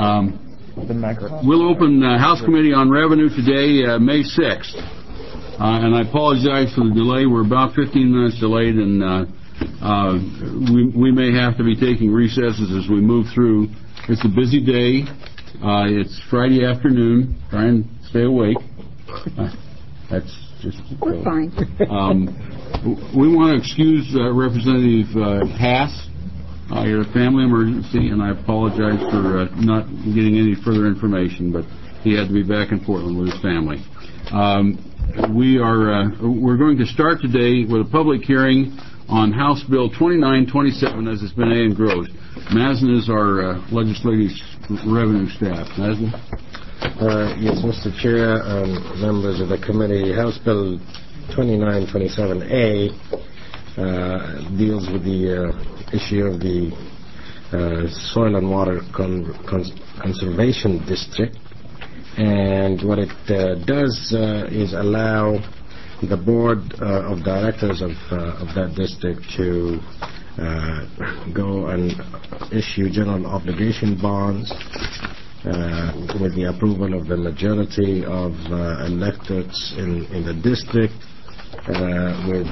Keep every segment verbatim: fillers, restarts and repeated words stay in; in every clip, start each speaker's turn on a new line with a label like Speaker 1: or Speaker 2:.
Speaker 1: Um, we'll open uh, House Committee on Revenue today, uh, May sixth. Uh, and I apologize for the delay. We're about fifteen minutes delayed, and uh, uh, we, we may have to be taking recesses as we move through. It's a busy day. Uh, it's Friday afternoon. Try and stay awake. Uh, that's just...
Speaker 2: We're uh, fine.
Speaker 1: um, we want to excuse uh, Representative uh, Haas. Uh, you're a family emergency, and I apologize for uh, not getting any further information, but he had to be back in Portland with his family. Um, we are uh, we're going to start today with a public hearing on House Bill twenty-nine twenty-seven as it's been engrossed. Mazen is our uh, legislative revenue staff. Mazen?
Speaker 3: Uh, yes, Mister Chair, um, members of the committee, House Bill twenty-nine twenty-seven A uh, deals with the uh, issue of the uh, Soil and Water Con- Con- Conservation District. And what it uh, does uh, is allow the board uh, of directors of, uh, of that district to uh, go and issue general obligation bonds uh, with the approval of the majority of uh, electors in, in the district, uh, with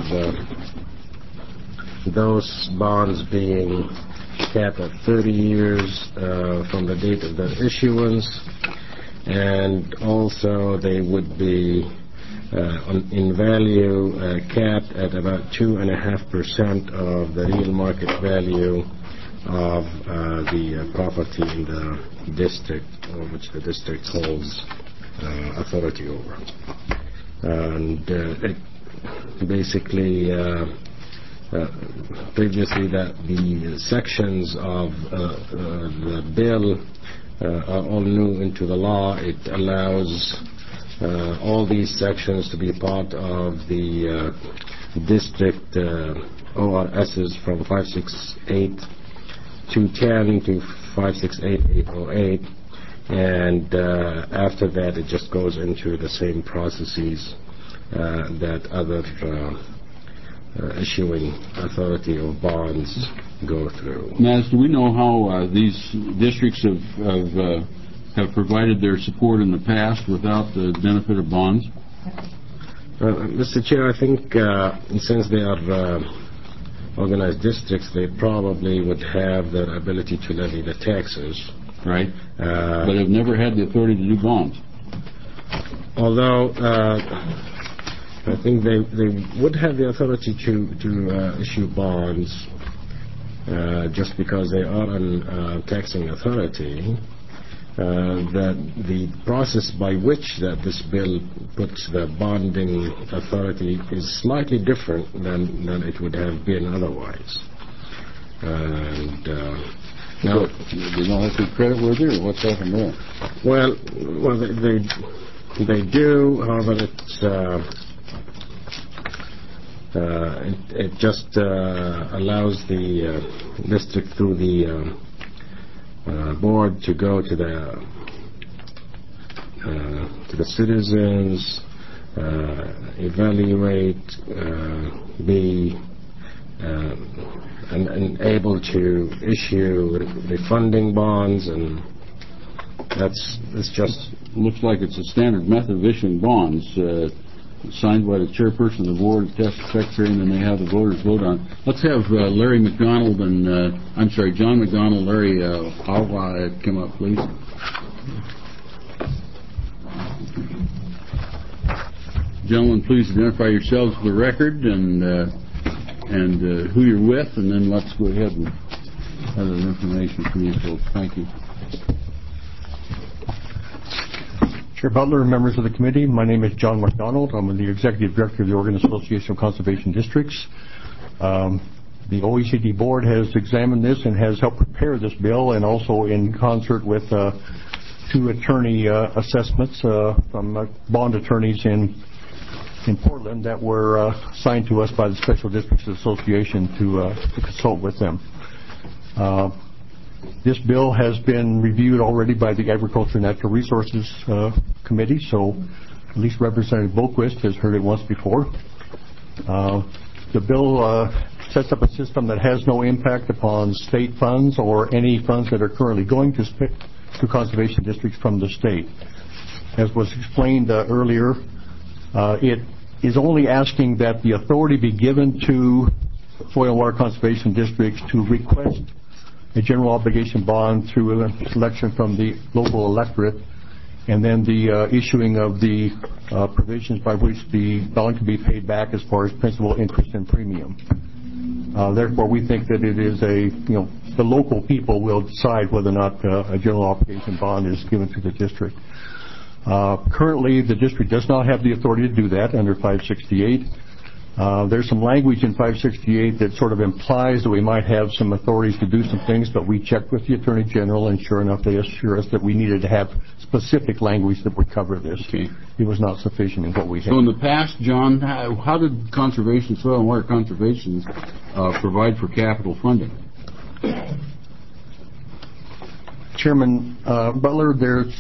Speaker 3: uh, those bonds being capped at thirty years uh, from the date of their issuance. And also they would be uh, on, in value uh, capped at about two and a half percent of the real market value of uh, the uh, property in the district, uh, which the district holds uh, authority over. And uh, it basically uh, uh, previously that the sections of uh, uh, the bill Uh, are all new into the law. It allows uh, all these sections to be part of the uh, district uh, O R Ss from five sixty-eight two ten to five sixty-eight eight oh eight, and uh, after that it just goes into the same processes uh, that other uh, uh, issuing authority of bonds go through.
Speaker 1: Naz, do we know how uh, these districts have have, uh, have provided their support in the past without the benefit of bonds?
Speaker 3: Uh, Mister Chair, I think uh, since they are uh, organized districts, they probably would have the ability to levy the taxes.
Speaker 1: Right.
Speaker 3: Uh,
Speaker 1: but have never had the authority to do bonds.
Speaker 3: Although uh, I think they, they would have the authority to, to uh, issue bonds uh, just because they are an uh, taxing authority. Uh, that the process by which that this bill puts the bonding authority is slightly different than, than it would have been otherwise. And uh, now,
Speaker 1: they don't have to be creditworthy, or what's happened there?
Speaker 3: Well, well, they they, they do. However, it's uh, uh, it, it just uh, allows the uh, district through the uh, Uh, board to go to the uh, to the citizens, uh, evaluate, uh, be uh, and, and able to issue refunding bonds, and that's it's just
Speaker 1: looks like it's a standard method of issuing bonds. Uh, signed by the chairperson of the board, test secretary, and then they have the voters vote on. Let's have uh, Larry McDonald and, uh, I'm sorry, John McDonald, Larry uh, Awa come up, please. Gentlemen, please identify yourselves for the record and uh, and uh, who you're with, and then let's go ahead and have that information from you folks. Thank you.
Speaker 4: Chair Butler, members of the committee, my name is John McDonald. I'm the Executive Director of the Oregon Association of Conservation Districts. Um, the O E C D board has examined this and has helped prepare this bill, and also in concert with uh, two attorney uh, assessments uh, from uh, bond attorneys in in Portland that were uh, assigned to us by the Special Districts Association to, uh, to consult with them. Uh, This bill has been reviewed already by the Agriculture and Natural Resources uh, Committee, so at least Representative Boquist has heard it once before. Uh, the bill uh, sets up a system that has no impact upon state funds or any funds that are currently going to, sp- to conservation districts from the state. As was explained uh, earlier, uh, it is only asking that the authority be given to soil and water conservation districts to request a general obligation bond through an election from the local electorate, and then the uh, issuing of the uh, provisions by which the bond can be paid back as far as principal, interest, and premium. Uh, therefore, we think that it is a, you know, the local people will decide whether or not uh, a general obligation bond is given to the district. Uh, currently, the district does not have the authority to do that under five sixty-eight. Uh, there's some language in five sixty-eight that sort of implies that we might have some authorities to do some things, but we checked with the Attorney General, and sure enough, they assured us that we needed to have specific language that would cover this.
Speaker 1: Okay.
Speaker 4: It was not sufficient in what we had.
Speaker 1: So in the past, John, how, how did conservation, soil and water conservation, uh, provide for capital funding?
Speaker 4: Chairman uh, Butler, there's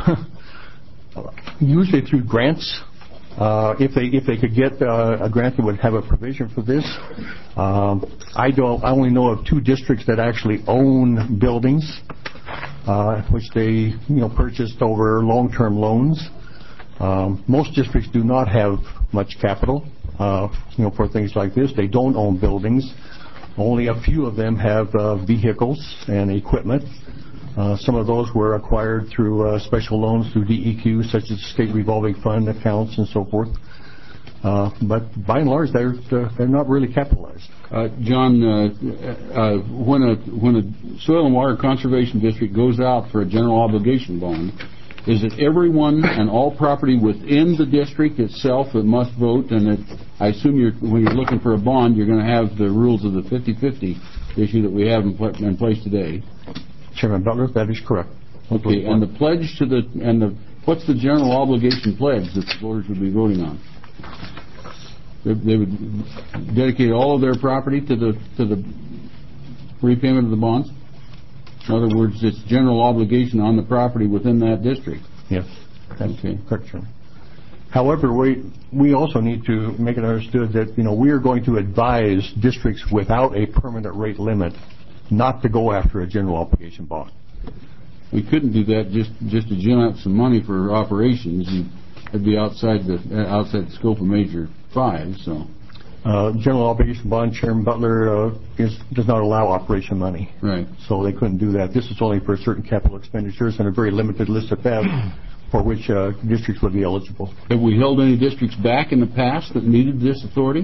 Speaker 4: usually through grants. Uh, if they if they could get uh, a grant that would have a provision for this. Um, I don't. I only know of two districts that actually own buildings, uh, which they you know purchased over long-term loans. Um, most districts do not have much capital, uh, you know, for things like this. They don't own buildings. Only a few of them have uh, vehicles and equipment. Uh, some of those were acquired through uh, special loans through D E Q, such as state revolving fund accounts and so forth. Uh, but by and large, they're uh, they're not really capitalized.
Speaker 1: Uh, John, uh, uh, when a when a soil and water conservation district goes out for a general obligation bond, is it everyone and all property within the district itself that must vote? And it, I assume you're, when you're looking for a bond, you're going to have the rules of the fifty-fifty issue that we have in, pl- in place today.
Speaker 4: Chairman Butler, that is correct.
Speaker 1: Okay, and the pledge to the, and the, what's the general obligation pledge that the voters would be voting on? They, they would dedicate all of their property to the, to the repayment of the bonds? In other words, it's general obligation on the property within that district.
Speaker 4: Yes, that's
Speaker 1: okay.
Speaker 4: Correct, Chairman. However, we we also need to make it understood that, you know, we are going to advise districts without a permanent rate limit not to go after a general obligation bond.
Speaker 1: We couldn't do that just just to gin up some money for operations. It'd be outside the uh, outside the scope of Major Five. So,
Speaker 4: uh, general obligation bond, Chairman Butler, uh, is, does not allow operation money.
Speaker 1: Right.
Speaker 4: So they couldn't do that. This is only for certain capital expenditures and a very limited list of that for which uh, districts would be eligible.
Speaker 1: Have we held any districts back in the past that needed this authority?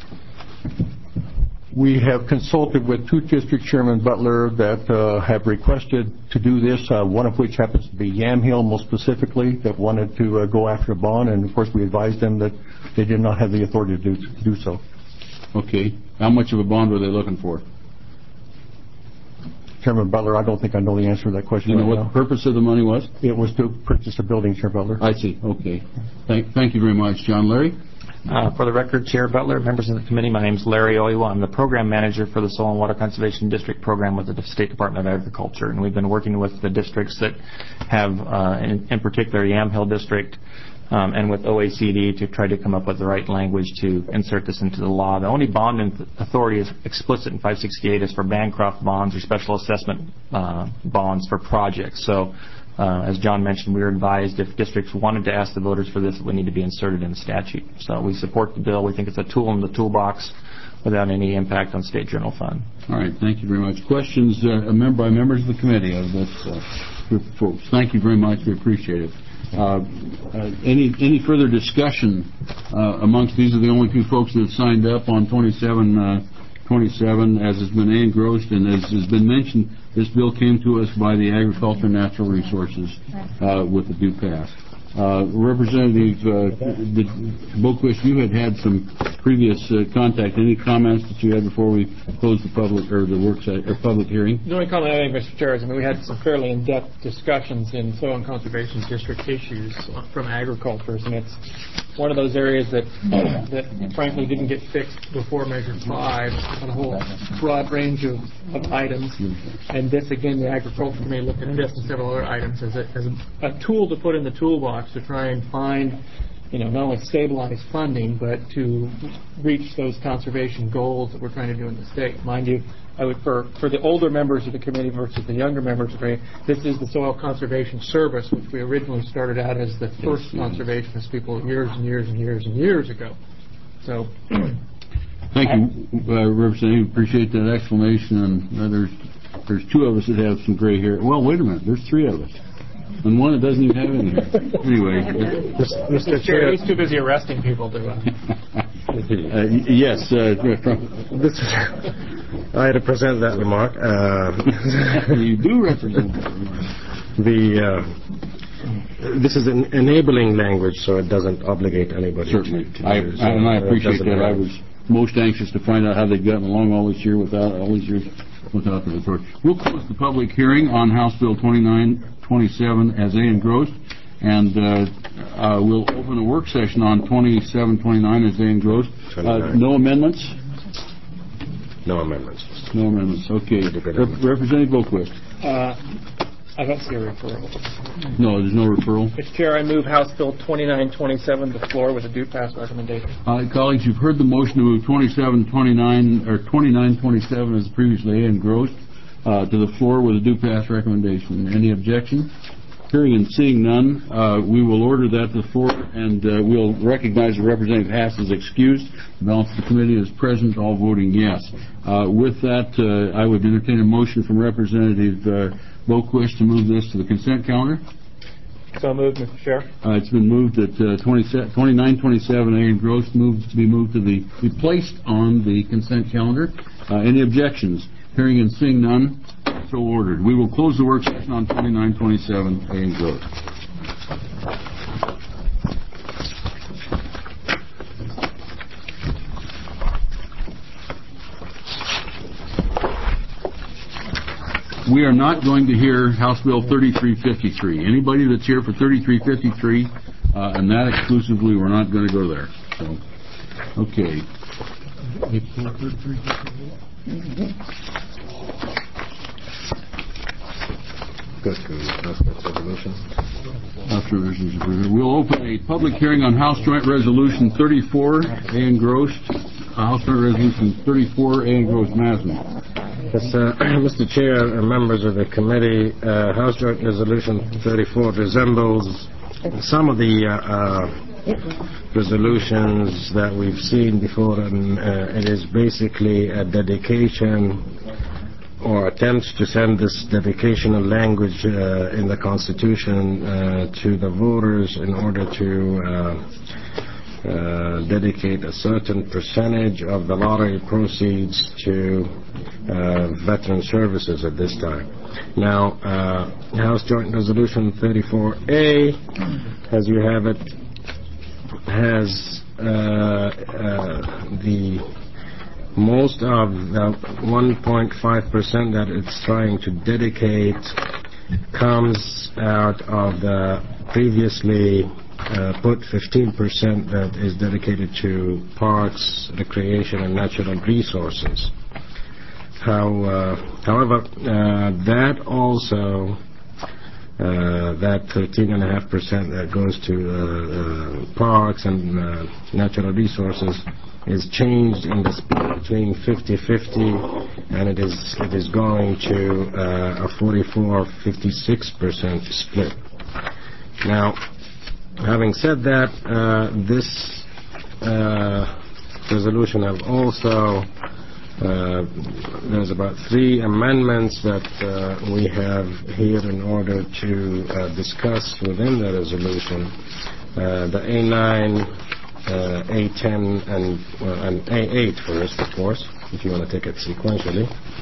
Speaker 4: We have consulted with two district Chairman Butler that uh, have requested to do this, uh, one of which happens to be Yamhill, most specifically, that wanted to uh, go after a bond, and of course we advised them that they did not have the authority to do, to do so.
Speaker 1: Okay. How much of a bond were they looking for?
Speaker 4: Chairman Butler, I don't think I know the answer to that question.
Speaker 1: Do you know
Speaker 4: right
Speaker 1: what
Speaker 4: now.
Speaker 1: the purpose of the money was?
Speaker 4: It was to purchase a building, Chairman Butler.
Speaker 1: I see. Okay. Thank, thank you very much, John. Larry?
Speaker 2: Uh, for the record, Chair Butler, members of the committee, my name is Larry Oiwa. I'm the program manager for the Soil and Water Conservation District program with the State Department of Agriculture, and we've been working with the districts that have, uh, in, in particular, Yamhill District um, and with O A C D to try to come up with the right language to insert this into the law. The only bond authority is explicit in five sixty-eight is for Bancroft bonds or special assessment uh, bonds for projects. So. Uh, as John mentioned, we were advised if districts wanted to ask the voters for this, it would need to be inserted in the statute. So we support the bill. We think it's a tool in the toolbox without any impact on state general fund.
Speaker 1: All right. Thank you very much. Questions uh, member by members of the committee of this uh, group of folks? Thank you very much. We appreciate it. Uh, uh, any any further discussion uh, amongst these are the only two folks that have signed up on twenty-seven twenty-seven, as has been engrossed, and as has been mentioned, this bill came to us by the Agriculture and Natural Resources uh, with the due pass. Uh, Representative uh, Boquist, you had had some previous uh, contact. Any comments that you had before we close the public or the work site, or public hearing?
Speaker 5: The only comment I have, Mister Chair, is I mean, we had some fairly in-depth discussions in soil and conservation district issues from agriculture, and it's one of those areas that that frankly didn't get fixed before Measure Five on a whole broad range of, of items. And this, again, the agriculture may look at this and several other items as a, as a, a tool to put in the toolbox to try and find you know, not only stabilize funding, but to reach those conservation goals that we're trying to do in the state. Mind you, I would, for, for the older members of the committee versus the younger members of the committee, this is the Soil Conservation Service, which we originally started out as the first yes, conservationist people years and years and years and years ago. So,
Speaker 1: thank you, uh, Representative. Appreciate that explanation. And uh, there's there's two of us that have some gray hair. Well, wait a minute. There's three of us. And one that doesn't even have any hair. Anyway.
Speaker 5: Mister Chair, he's too busy arresting people to... Uh,
Speaker 1: uh, yes. Uh,
Speaker 3: this, I represent that remark. Uh,
Speaker 1: you do represent that remark.
Speaker 3: The, uh, this is an enabling language, so it doesn't obligate anybody.
Speaker 1: Certainly.
Speaker 3: To, to
Speaker 1: I,
Speaker 3: use,
Speaker 1: I, and I appreciate that.
Speaker 3: Have.
Speaker 1: I was most anxious to find out how they'd gotten along all this year without all these years without the report. We'll close the public hearing on House Bill twenty-nine twenty-seven as A engrossed, and uh, uh, we'll open a work session on twenty-seven twenty-nine as A engrossed. Uh, no amendments?
Speaker 3: No amendments.
Speaker 1: No amendments. Okay. Rep- Representative Boquist.
Speaker 5: Uh, I don't see a referral.
Speaker 1: No, there's no referral.
Speaker 5: Mister Chair, I move House Bill twenty-nine twenty-seven to the floor with a due pass recommendation.
Speaker 1: Uh, colleagues, you've heard the motion to move twenty-seven twenty-nine or twenty-nine twenty-seven as previously engrossed uh, to the floor with a due pass recommendation. Any objection? Hearing and seeing none, uh, we will order that to the floor, and uh, we'll recognize that Representative Haas is excused. The balance of the committee is present, all voting yes. Uh, with that, uh, I would entertain a motion from Representative uh, Boquist to move this to the consent calendar.
Speaker 5: So moved, Mister Chair. Uh,
Speaker 1: it's been moved that uh, twenty-nine twenty-seven A engrossed moves to be moved to the be placed on the consent calendar. Uh, any objections? Hearing and seeing none, so ordered. We will close the work session on twenty-nine twenty-seven A engrossed. We are not going to hear House Bill thirty-three fifty-three. Anybody that's here for thirty-three fifty-three, uh, and that exclusively, we're not going to go there. So, okay.
Speaker 3: Go to House Resolution.
Speaker 1: House Resolution. We'll open a public hearing on House Joint Resolution thirty-four, A engrossed. Uh, House Joint Resolution thirty-four, A engrossed. Masman.
Speaker 3: Yes, uh, Mister Chair and members of the committee, uh, House Joint Resolution thirty-four resembles some of the uh, uh, resolutions that we've seen before, and uh, it is basically a dedication or attempts to send this dedicational language uh, in the Constitution uh, to the voters in order to uh, Uh, dedicate a certain percentage of the lottery proceeds to uh, veteran services at this time. Now, uh, House Joint Resolution thirty-four A, as you have it, has uh, uh, the most of the one point five percent that it's trying to dedicate comes out of the previously Uh, put fifteen percent that is dedicated to parks, recreation, and natural resources. How, uh, however, uh, that also, uh, that thirteen point five percent that goes to uh, uh, parks and uh, natural resources is changed in the split between fifty fifty, and it is it is going to uh, a forty-four fifty-six percent split. Now, having said that, uh, this uh, resolution have also, uh, there's about three amendments that uh, we have here in order to uh, discuss within the resolution. Uh, the A nine, uh, A ten, and, uh, and A eight first, of course, if you want to take it sequentially.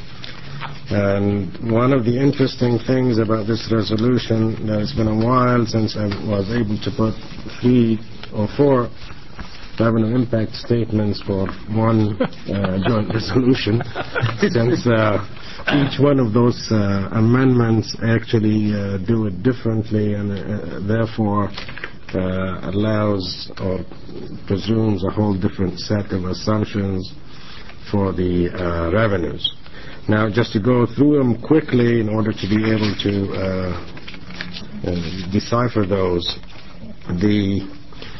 Speaker 3: And one of the interesting things about this resolution, that it's been a while since I was able to put three or four revenue impact statements for one uh, joint resolution, since uh, each one of those uh, amendments actually uh, do it differently, and uh, therefore uh, allows or presumes a whole different set of assumptions for the uh, revenues. Now, just to go through them quickly in order to be able to uh, uh, decipher those, the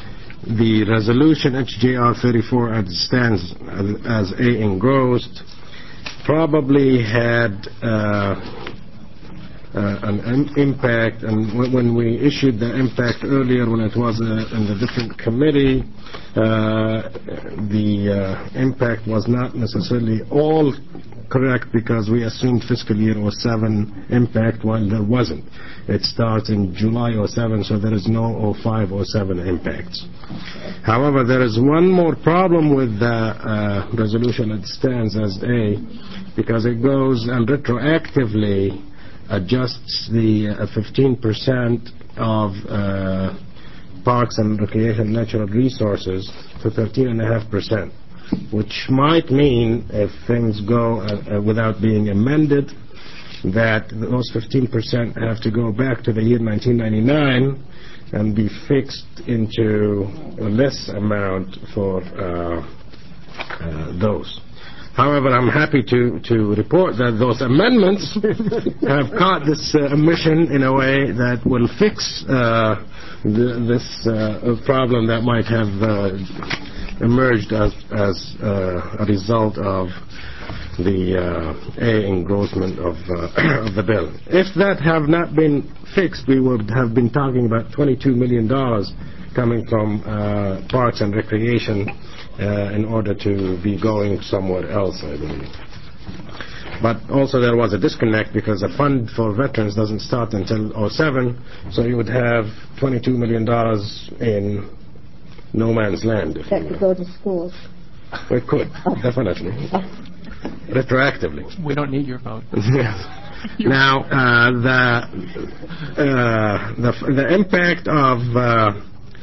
Speaker 3: the resolution H J R thirty-four as it stands as, as A engrossed probably had uh, uh, an im- impact, and when, when we issued the impact earlier when it was uh, in the different committee, uh, the uh, impact was not necessarily all correct because we assumed fiscal year oh seven impact while there wasn't. It starts in July oh seven, so there is no oh five oh seven impacts. However, there is one more problem with the uh, resolution that stands as A, because it goes and retroactively adjusts the uh, fifteen percent of uh, parks and recreation natural resources to thirteen point five percent. Which might mean, if things go uh, uh, without being amended, that those fifteen percent have to go back to the year nineteen ninety-nine and be fixed into a less amount for uh, uh, those. However, I'm happy to, to report that those amendments have caught this uh, omission in a way that will fix uh, the, this uh, problem that might have uh, emerged as, as uh, a result of the uh, A engrossment of, uh, of the bill. If that have not been fixed, we would have been talking about twenty-two million dollars coming from uh, Parks and Recreation uh, in order to be going somewhere else, I believe. But also there was a disconnect because the fund for veterans doesn't start until oh seven, so you would have twenty-two million dollars in no man's land. If
Speaker 6: That
Speaker 3: you
Speaker 6: could
Speaker 3: will.
Speaker 6: go to schools.
Speaker 3: It could, definitely. Retroactively.
Speaker 5: We don't need your vote.
Speaker 3: Yes. Now, uh, the, uh, the the impact of uh,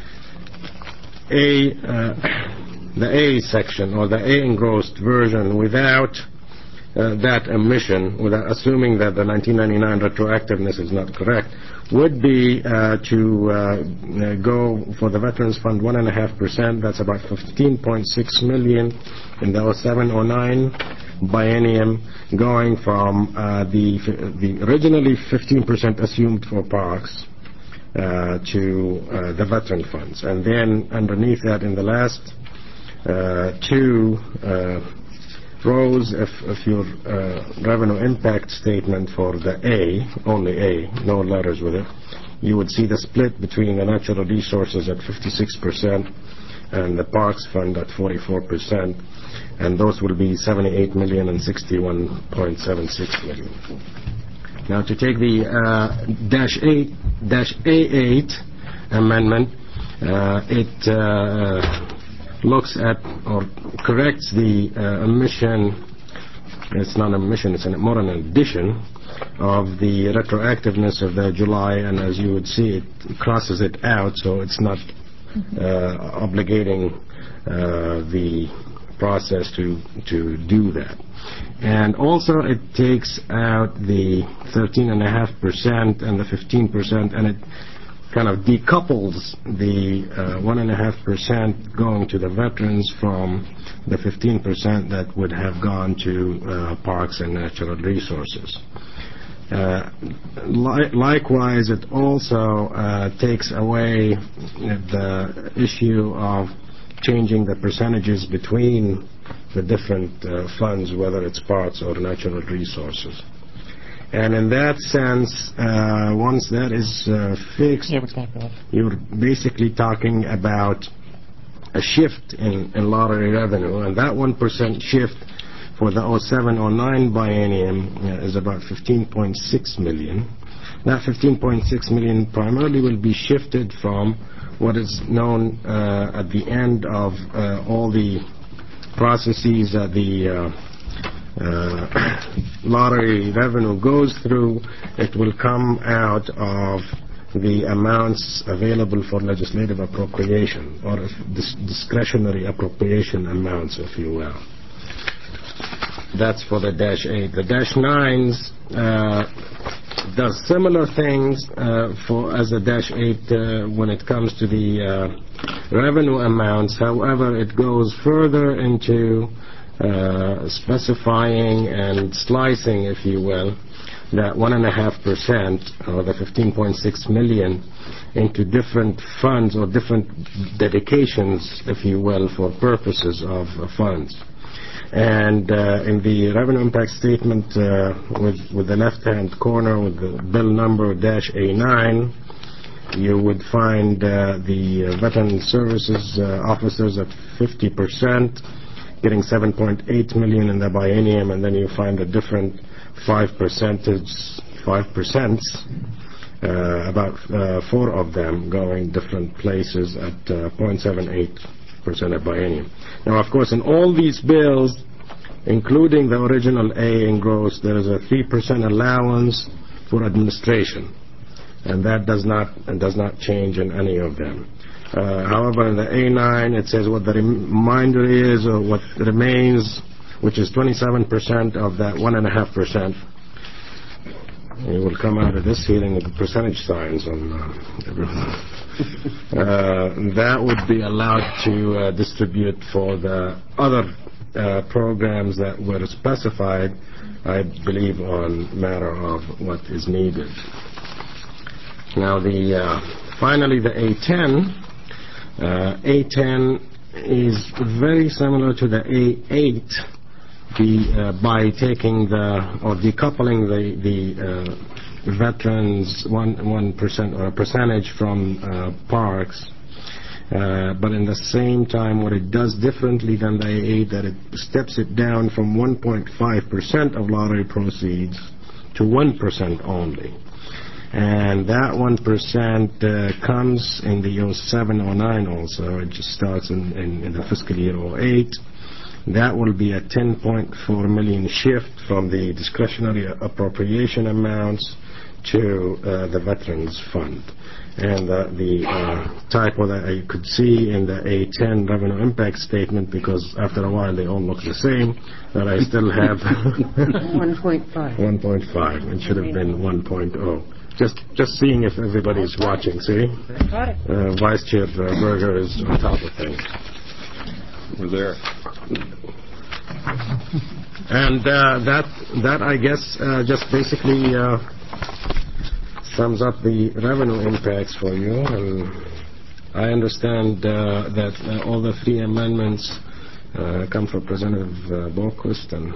Speaker 3: A, uh, the A section, or the A engrossed version without uh, that omission, without assuming that the nineteen ninety-nine retroactiveness is not correct, would be uh, to uh, go for the Veterans Fund one and a half percent. That's about fifteen point six million in the oh seven oh nine biennium, going from uh, the the originally fifteen percent assumed for parks uh, to uh, the veteran funds, and then underneath that, in the last uh, two uh, rows of, of your uh, revenue impact statement for the A, only A, no letters with it, you would see the split between the natural resources at fifty-six percent and the parks fund at forty-four percent, and those will be seventy-eight million and sixty-one point seven six million. Now, to take the uh, dash eight, dash A eight amendment, uh, it uh, looks at or corrects the uh, omission. It's not an omission, it's an, more an addition of the retroactiveness of the July, and as you would see, it crosses it out, so it's not uh, obligating uh, the process to to do that. And also it takes out the thirteen point five percent and the fifteen percent, and it kind of decouples the uh, one point five percent going to the veterans from the fifteen percent that would have gone to uh, parks and natural resources. Uh, li- likewise, it also uh, takes away the issue of changing the percentages between the different uh, funds, whether it's parks or natural resources. And in that sense, uh, once that is uh, fixed,
Speaker 5: Yeah, exactly.
Speaker 3: you're basically talking about a shift in, in lottery revenue, and that one percent shift for the oh seven oh nine biennium uh, is about fifteen point six million. That fifteen point six million primarily will be shifted from what is known uh, at the end of uh, all the processes that the uh, uh, lottery revenue goes through. It will come out of the amounts available for legislative appropriation, or dis- discretionary appropriation amounts, if you will. That's for the dash eight. The dash nines uh, does similar things uh, for as a dash eight uh, when it comes to the uh, revenue amounts. However, it goes further into uh, specifying and slicing, if you will, that one and a half percent or the fifteen point six million into different funds or different dedications, if you will, for purposes of uh, funds. And uh, in the revenue impact statement, uh, with, with the left-hand corner with the bill number dash A nine, you would find uh, the uh, veteran services uh, officers at fifty percent, getting seven point eight million in the biennium, and then you find the different five percentage, five percents, uh, about uh, four of them going different places at uh, zero point seven eight percent of biennium. Now, of course, in all these bills, including the original A in gross, there is a three percent allowance for administration, and that does not and does not change in any of them. Uh, however, in the A nine, it says what the remainder is, or what remains, which is twenty-seven percent of that one and a half percent. You will come out of this hearing with the percentage signs on uh, everything. uh, that would be allowed to uh, distribute for the other uh, programs that were specified, I believe, on matter of what is needed. Now, the uh, finally the A ten. Uh, A ten is very similar to the A eight. The, uh, by taking the or decoupling the the uh, veterans one one percent or a percentage from uh, parks, uh, but in the same time, what it does differently than the A eight, that it steps it down from one point five percent of lottery proceeds to one percent only, and that one percent uh, comes in the oh seven oh nine also. It just starts in, in, in the fiscal year oh eight. That will be a ten point four million shift from the discretionary appropriation amounts to uh, the Veterans Fund. And uh, the uh, typo that I could see in the A ten revenue impact statement, because after a while they all look the same, that I still have
Speaker 6: one point five.
Speaker 3: one point five. It should have been one point oh. Just just seeing if everybody's watching, see?
Speaker 6: Got it.
Speaker 3: Uh, Vice Chair uh, Berger is on top of things.
Speaker 1: We're there.
Speaker 3: And uh, that, that I guess, uh, just basically uh, sums up the revenue impacts for you. And I understand uh, that uh, all the three amendments uh, come from Representative uh, Boquist, and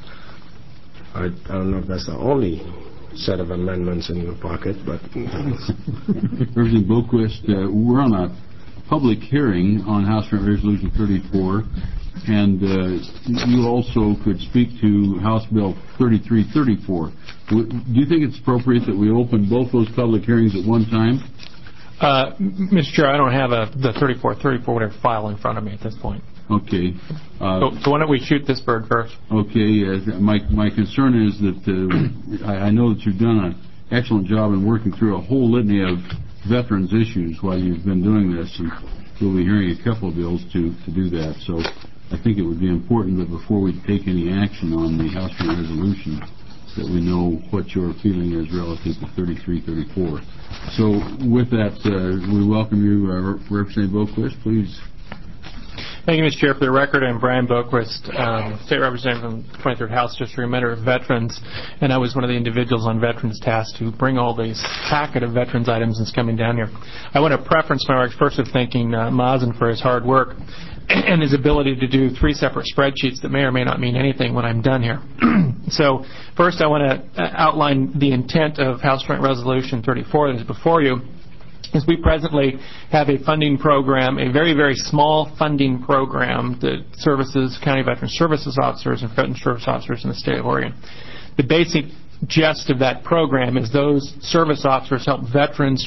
Speaker 3: I, I don't know if that's the only set of amendments in your pocket, but...
Speaker 1: Representative Boquist, uh, we're on a public hearing on House Resolution thirty-four, and uh, you also could speak to House Bill thirty-three thirty-four. Do you think it's appropriate that we open both those public hearings at one time?
Speaker 5: Uh, Mister Chair, I don't have a, the thirty-four thirty-four whatever file in front of me at this point.
Speaker 1: Okay. Uh,
Speaker 5: so, so why don't we shoot this bird first?
Speaker 1: Okay. Uh, my my concern is that uh, I, I know that you've done an excellent job in working through a whole litany of veterans issues while you've been doing this, and we'll be hearing a couple of bills to, to do that. So I think it would be important that before we take any action on the House resolution, that we know what your feeling is relative to thirty-three thirty-four. So with that, uh, we welcome you, uh, Representative Boquist, please.
Speaker 5: Thank you, Mister Chair. For the record, I'm Brian Boquist, um, State Representative from the twenty-third House District, member of Veterans, and I was one of the individuals on Veterans tasked to bring all these packet of Veterans items that's coming down here. I want to preference my remarks first of thanking uh, Mazen for his hard work and his ability to do three separate spreadsheets that may or may not mean anything when I'm done here. So first I want to outline the intent of House Joint Resolution thirty-four that is before you. Is we presently have a funding program, a very, very small funding program that services county veteran services officers and veteran service officers in the state of Oregon. The basic gist of that program is those service officers help veterans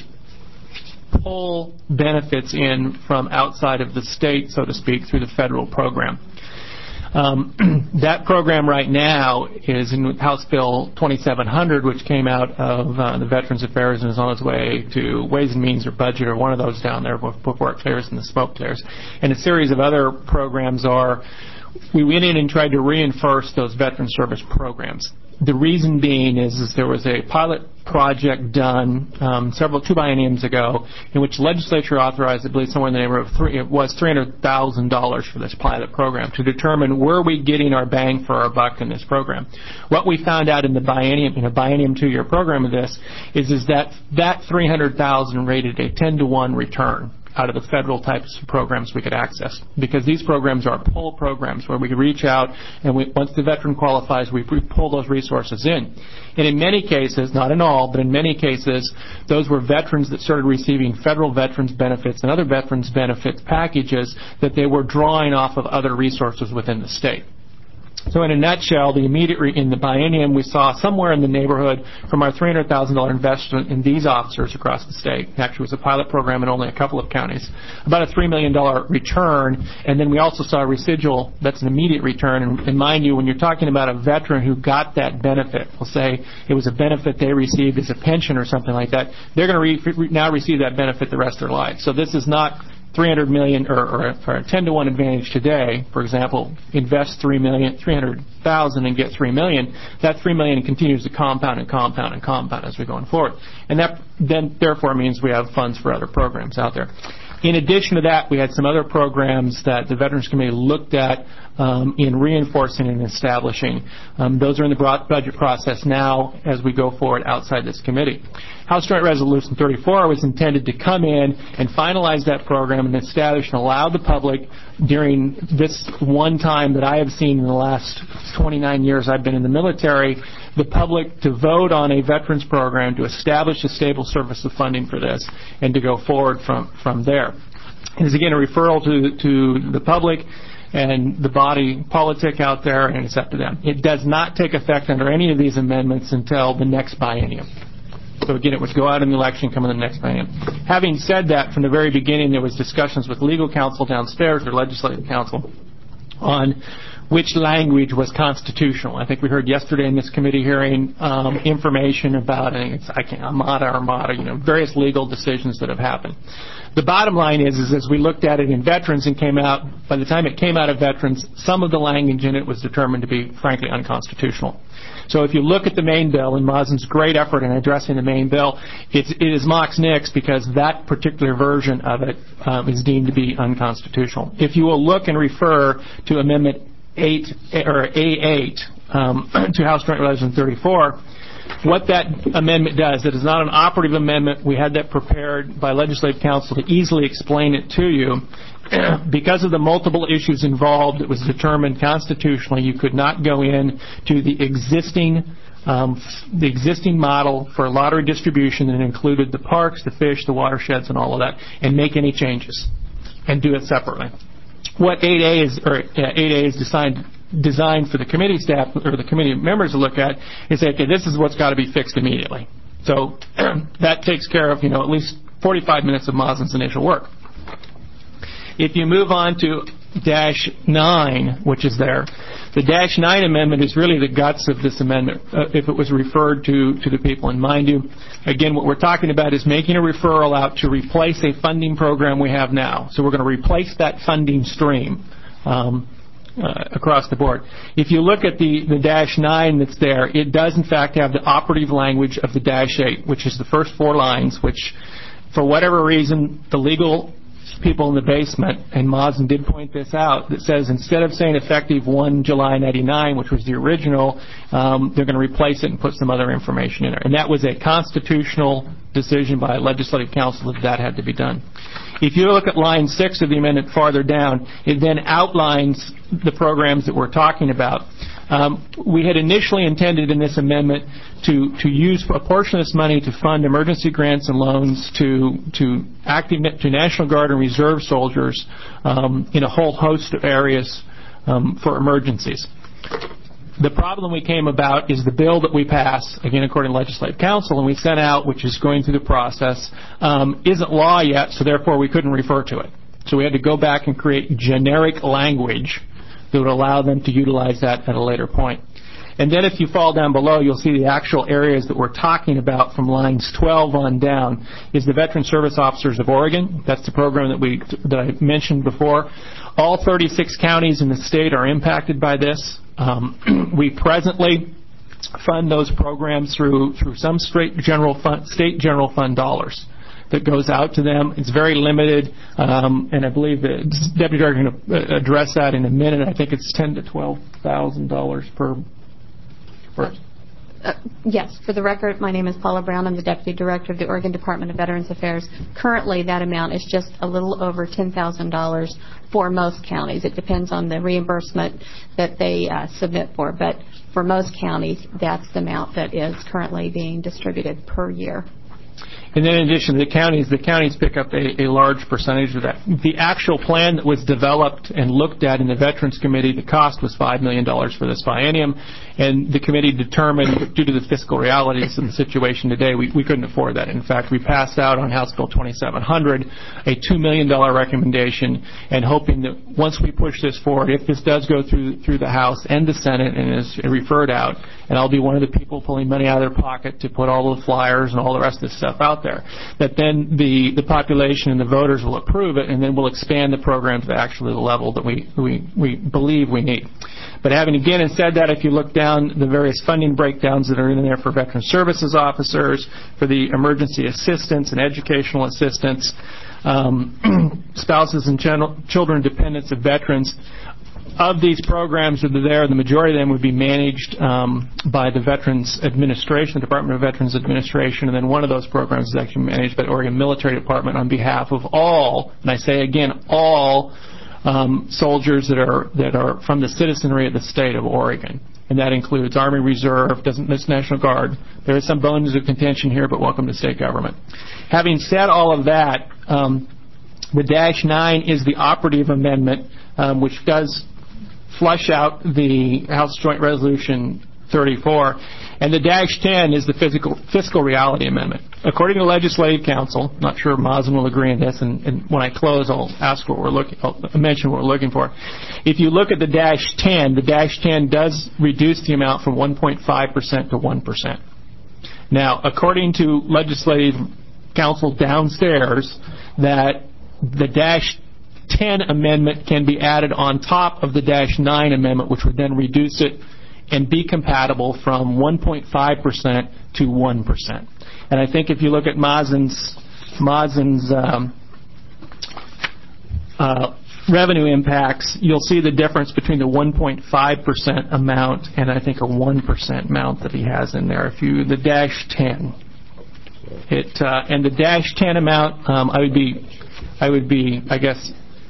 Speaker 5: pull benefits in from outside of the state, so to speak, through the federal program. Um, that program right now is in House Bill twenty-seven hundred, which came out of uh, the Veterans Affairs and is on its way to Ways and Means or Budget or one of those down there before it clears and the smoke clears. And a series of other programs are, we went in and tried to reinforce those veteran service programs. the reason being is, is there was a pilot project done um, several two bienniums ago in which the legislature authorized, I believe, somewhere in the neighborhood of three, it was three hundred thousand dollars for this pilot program to determine were we getting our bang for our buck in this program. What we found out in the biennium, in a biennium two-year program of this, is is that that three hundred thousand dollars rated a ten to one return out of the federal types of programs we could access, because these programs are pull programs where we can reach out and we, once the veteran qualifies, we pull those resources in. And in many cases, not in all, but in many cases, those were veterans that started receiving federal veterans benefits and other veterans benefits packages that they were drawing off of other resources within the state. So in a nutshell, the immediate re- in the biennium, we saw somewhere in the neighborhood from our three hundred thousand dollars investment in these officers across the state. Actually, it was a pilot program in only a couple of counties. About a three million dollars return, and then we also saw a residual, that's an immediate return. And, and mind you, when you're talking about a veteran who got that benefit, we'll say it was a benefit they received as a pension or something like that, they're going to re- now receive that benefit the rest of their life. So this is not three hundred million or, or, or a ten to one advantage today. For example, invest three million, three hundred thousand and get three million. That three million continues to compound and compound and compound as we're going forward, and that then therefore means we have funds for other programs out there. In addition to that, we had some other programs that the Veterans Committee looked at um, in reinforcing and establishing. Um, those are in the budget process now as we go forward outside this committee. House Joint Resolution thirty-four was intended to come in and finalize that program and establish and allow the public during this one time that I have seen in the last twenty-nine years I've been in the military, the public to vote on a veterans program to establish a stable source of funding for this and to go forward from, from there. It is, again, a referral to, to the public and the body politic out there, and it's up to them. It does not take effect under any of these amendments until the next biennium. So again, it would go out in the election, come in the next biennium. Having said that, from the very beginning, there was discussions with legal counsel downstairs, or legislative counsel, on which language was constitutional. I think we heard yesterday in this committee hearing um, information about, I think it's I can't, Armada, Armada, you know, various legal decisions that have happened. The bottom line is, is as we looked at it in Veterans and came out, by the time it came out of Veterans, some of the language in it was determined to be, frankly, unconstitutional. So if you look at the main bill, and Mazen's great effort in addressing the main bill, it's, it is Mox Nix because that particular version of it um, is deemed to be unconstitutional. If you will look and refer to Amendment eight or A eight um, to House Joint Resolution thirty-four, what that amendment does, it is not an operative amendment. We had that prepared by Legislative Counsel to easily explain it to you. Because of the multiple issues involved, it was determined constitutionally you could not go in to the existing um, the existing model for lottery distribution that included the parks, the fish, the watersheds, and all of that, and make any changes and do it separately. What eight A is, or uh, eight A is designed designed for the committee staff or the committee members to look at is say, okay, this is what's got to be fixed immediately. So that takes care of, you know, at least forty-five minutes of Mazen's initial work. If you move on to dash nine, which is there, the dash nine amendment is really the guts of this amendment, uh, if it was referred to to the people. And mind you, again, what we're talking about is making a referral out to replace a funding program we have now. So we're going to replace that funding stream um, uh, across the board. If you look at the, the dash nine that's there, it does in fact have the operative language of the dash eight, which is the first four lines, which for whatever reason the legal people in the basement, and Mazen did point this out, that says instead of saying effective one July ninety-nine, which was the original, um, they're going to replace it and put some other information in there. And that was a constitutional decision by Legislative Counsel that that had to be done. If you look at line six of the amendment farther down, it then outlines the programs that we're talking about. Um, we had initially intended in this amendment to, to use a portion of this money to fund emergency grants and loans to to active to National Guard and Reserve soldiers um, in a whole host of areas um, for emergencies. The problem we came about is the bill that we pass, again according to Legislative Counsel, and we sent out, which is going through the process, um, isn't law yet, so therefore we couldn't refer to it. So we had to go back and create generic language that would allow them to utilize that at a later point. And then if you fall down below, you'll see the actual areas that we're talking about from lines twelve on down is the Veteran Service Officers of Oregon. That's the program that we that I mentioned before. All thirty-six counties in the state are impacted by this. Um, we presently fund those programs through through some straight general fund, state general fund dollars that goes out to them. It's very limited, um, and I believe the Deputy Director is going to address that in a minute. I think it's ten to twelve thousand dollars per. per
Speaker 7: Uh, yes, for the record, my name is Paula Brown. I'm the Deputy Director of the Oregon Department of Veterans Affairs. Currently, that amount is just a little over ten thousand dollars for most counties. It depends on the reimbursement that they uh, submit for, but for most counties, that's the amount that is currently being distributed per year.
Speaker 5: And then in addition to the counties, the counties pick up a, a large percentage of that. The actual plan that was developed and looked at in the Veterans Committee, the cost was five million dollars for this biennium, and the committee determined, due to the fiscal realities of the situation today, we, we couldn't afford that. In fact, we passed out on House Bill twenty-seven hundred a two million dollars recommendation, and hoping that once we push this forward, if this does go through through the House and the Senate and is referred out, and I'll be one of the people pulling money out of their pocket to put all the flyers and all the rest of this stuff out there, that then the, the population and the voters will approve it, and then we'll expand the program to actually the level that we, we, we believe we need. But having again and said that, if you look down the various funding breakdowns that are in there for veteran services officers, for the emergency assistance and educational assistance, um, spouses and ch- children dependents of veterans, of these programs that are there, the majority of them would be managed um, by the Veterans Administration, the Department of Veterans Administration, and then one of those programs is actually managed by the Oregon Military Department on behalf of all, and I say again, all um, soldiers that are that are from the citizenry of the state of Oregon. And that includes Army Reserve, doesn't miss National Guard. There is some bones of contention here, but welcome to state government. Having said all of that, um, the Dash nine is the operative amendment, um, which does flush out the House Joint Resolution thirty-four, and the Dash ten is the fiscal, fiscal reality amendment. According to the Legislative Council, not sure if Mazen will agree on this, and, and when I close, I'll ask what we're looking, I'll mention what we're looking for. If you look at the Dash ten, the Dash ten does reduce the amount from one point five percent to one percent. Now, according to Legislative Council downstairs, that the Dash ten amendment can be added on top of the Dash nine amendment, which would then reduce it and be compatible from one point five percent to one percent. And I think if you look at Mazen's, Mazen's um, uh, revenue impacts, you'll see the difference between the one point five percent amount and I think a one percent amount that he has in there. If you, the Dash ten. It, uh, and the Dash ten amount, um, I would be, I would be, I guess,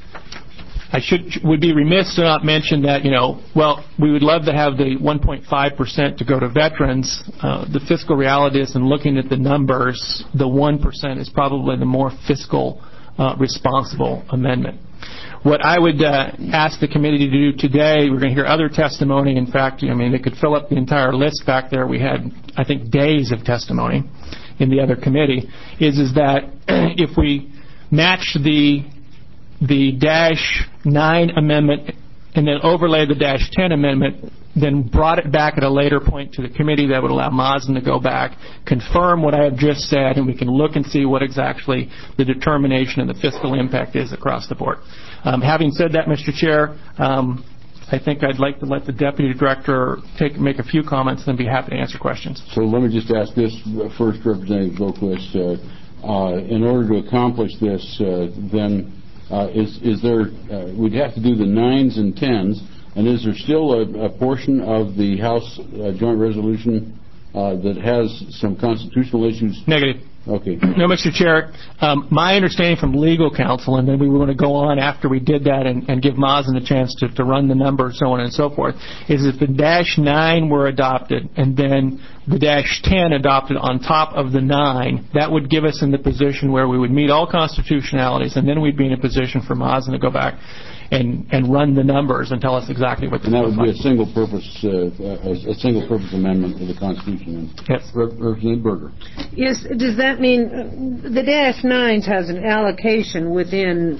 Speaker 5: I should would be remiss to not mention that, you know, well, we would love to have the one point five percent to go to veterans. Uh, the fiscal reality is, and looking at the numbers, the one percent is probably the more fiscal uh, responsible amendment. What I would uh, ask the committee to do today, we're going to hear other testimony. In fact, I mean, they could fill up the entire list back there. We had, I think, days of testimony in the other committee, is, is that if we match the the Dash nine amendment and then overlay the Dash ten amendment, then brought it back at a later point to the committee, that would allow Mazen to go back, confirm what I have just said, and we can look and see what exactly the determination and the fiscal impact is across the board. Um, having said that, Mister Chair, um, I think I'd like to let the Deputy Director take, make a few comments and then be happy to answer questions.
Speaker 1: So let me just ask this first, Representative Boquist. Uh, uh, in order to accomplish this, uh, then Uh, is, is there, uh, we'd have to do the nines and tens, and is there still a, a portion of the House uh, Joint Resolution uh, that has some constitutional issues?
Speaker 5: Negative.
Speaker 1: Okay.
Speaker 5: No, Mister Chair. Um, my understanding from legal counsel, and then we were going to go on after we did that and, and give Mazen a chance to, to run the numbers, so on and so forth, is if the Dash nine were adopted and then the Dash ten adopted on top of the nine, that would give us in the position where we would meet all constitutionalities, and then we'd be in a position for Mazen to go back and, and run the numbers and tell us exactly what the
Speaker 1: And that would be a single purpose, uh, a, a single purpose amendment to the Constitution.
Speaker 5: Yes.
Speaker 1: Representative Berger.
Speaker 6: Yes, does that mean uh, the Dash nines has an allocation within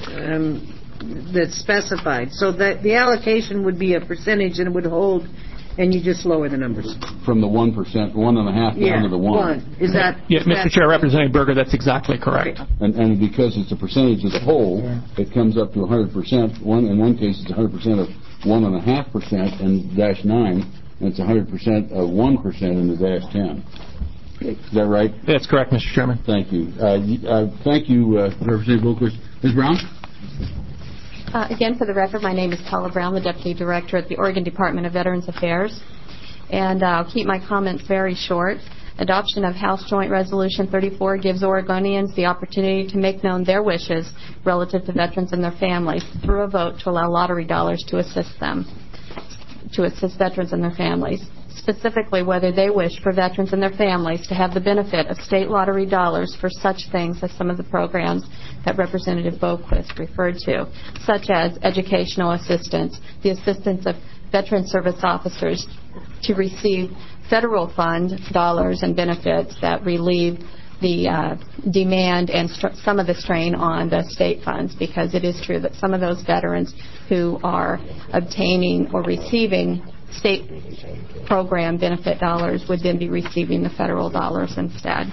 Speaker 6: um, that's specified, so that the allocation would be a percentage and it would hold, and you just lower the numbers?
Speaker 1: From the one percent, one and a half
Speaker 6: Yeah,
Speaker 1: down to the one.
Speaker 6: one. Is that?
Speaker 5: Yeah,
Speaker 6: is
Speaker 5: Mister
Speaker 6: that
Speaker 5: Chair, Representative Berger, that's exactly correct.
Speaker 1: And, and because it's a percentage of the whole, it comes up to one hundred percent. One, in one case, it's one hundred percent of one and a half percent, and Dash nine and it's one hundred percent of one percent in the dash ten. Is that right?
Speaker 5: That's correct, Mister Chairman.
Speaker 1: Thank you. Uh, uh, thank you, uh, Representative Boquist. Miz Brown?
Speaker 7: Uh, again, for the record, my name is Paula Brown, the Deputy Director at the Oregon Department of Veterans Affairs. And uh, I'll keep my comments very short. Adoption of House Joint Resolution thirty-four gives Oregonians the opportunity to make known their wishes relative to veterans and their families through a vote to allow lottery dollars to assist them, to assist veterans and their families. Specifically, whether they wish for veterans and their families to have the benefit of state lottery dollars for such things as some of the programs that Representative Boquist referred to, such as educational assistance, the assistance of veteran service officers to receive federal fund dollars and benefits that relieve the uh, demand and st- some of the strain on the state funds, because it is true that some of those veterans who are obtaining or receiving state program benefit dollars would then be receiving the federal dollars instead.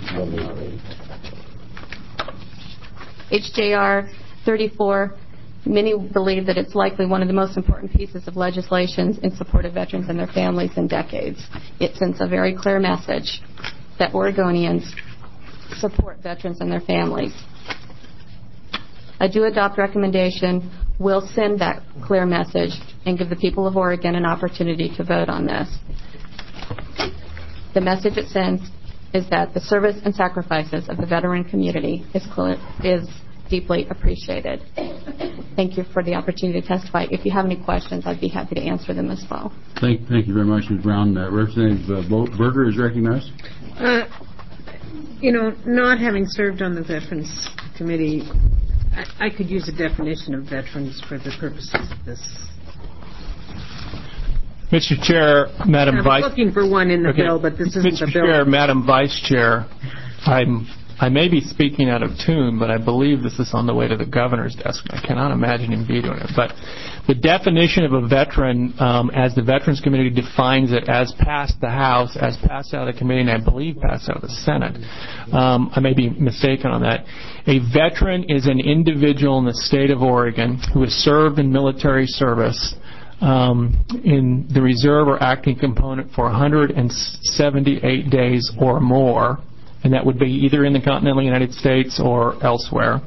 Speaker 7: H J R thirty-four, many believe that it's likely one of the most important pieces of legislation in support of veterans and their families in decades. It sends a very clear message that Oregonians support veterans and their families. A do adopt recommendation will send that clear message and give the people of Oregon an opportunity to vote on this. The message it sends is that the service and sacrifices of the veteran community is, clear, is deeply appreciated. Thank you for the opportunity to testify. If you have any questions, I'd be happy to answer them as well.
Speaker 1: Thank, thank you very much, Miz Brown. Uh, Representative uh, Berger is recognized.
Speaker 6: Uh, you know, not having served on the Veterans Committee, I, I could use a definition of veterans for the purposes of this.
Speaker 5: Mister Chair, Madam
Speaker 6: I'm
Speaker 5: Vice...
Speaker 6: looking for one in the
Speaker 5: okay.
Speaker 6: bill, but this isn't
Speaker 5: Mister
Speaker 6: the bill.
Speaker 5: Chair, Madam Vice Chair, I'm, I may be speaking out of tune, but I believe this is on the way to the governor's desk. I cannot imagine him vetoing it. But the definition of a veteran, um, as the Veterans Committee defines it, as passed the House, as passed out of the committee, and I believe passed out of the Senate, um, I may be mistaken on that. A veteran is an individual in the state of Oregon who has served in military service Um, in the reserve or acting component for one hundred seventy-eight days or more, and that would be either in the continental United States or elsewhere.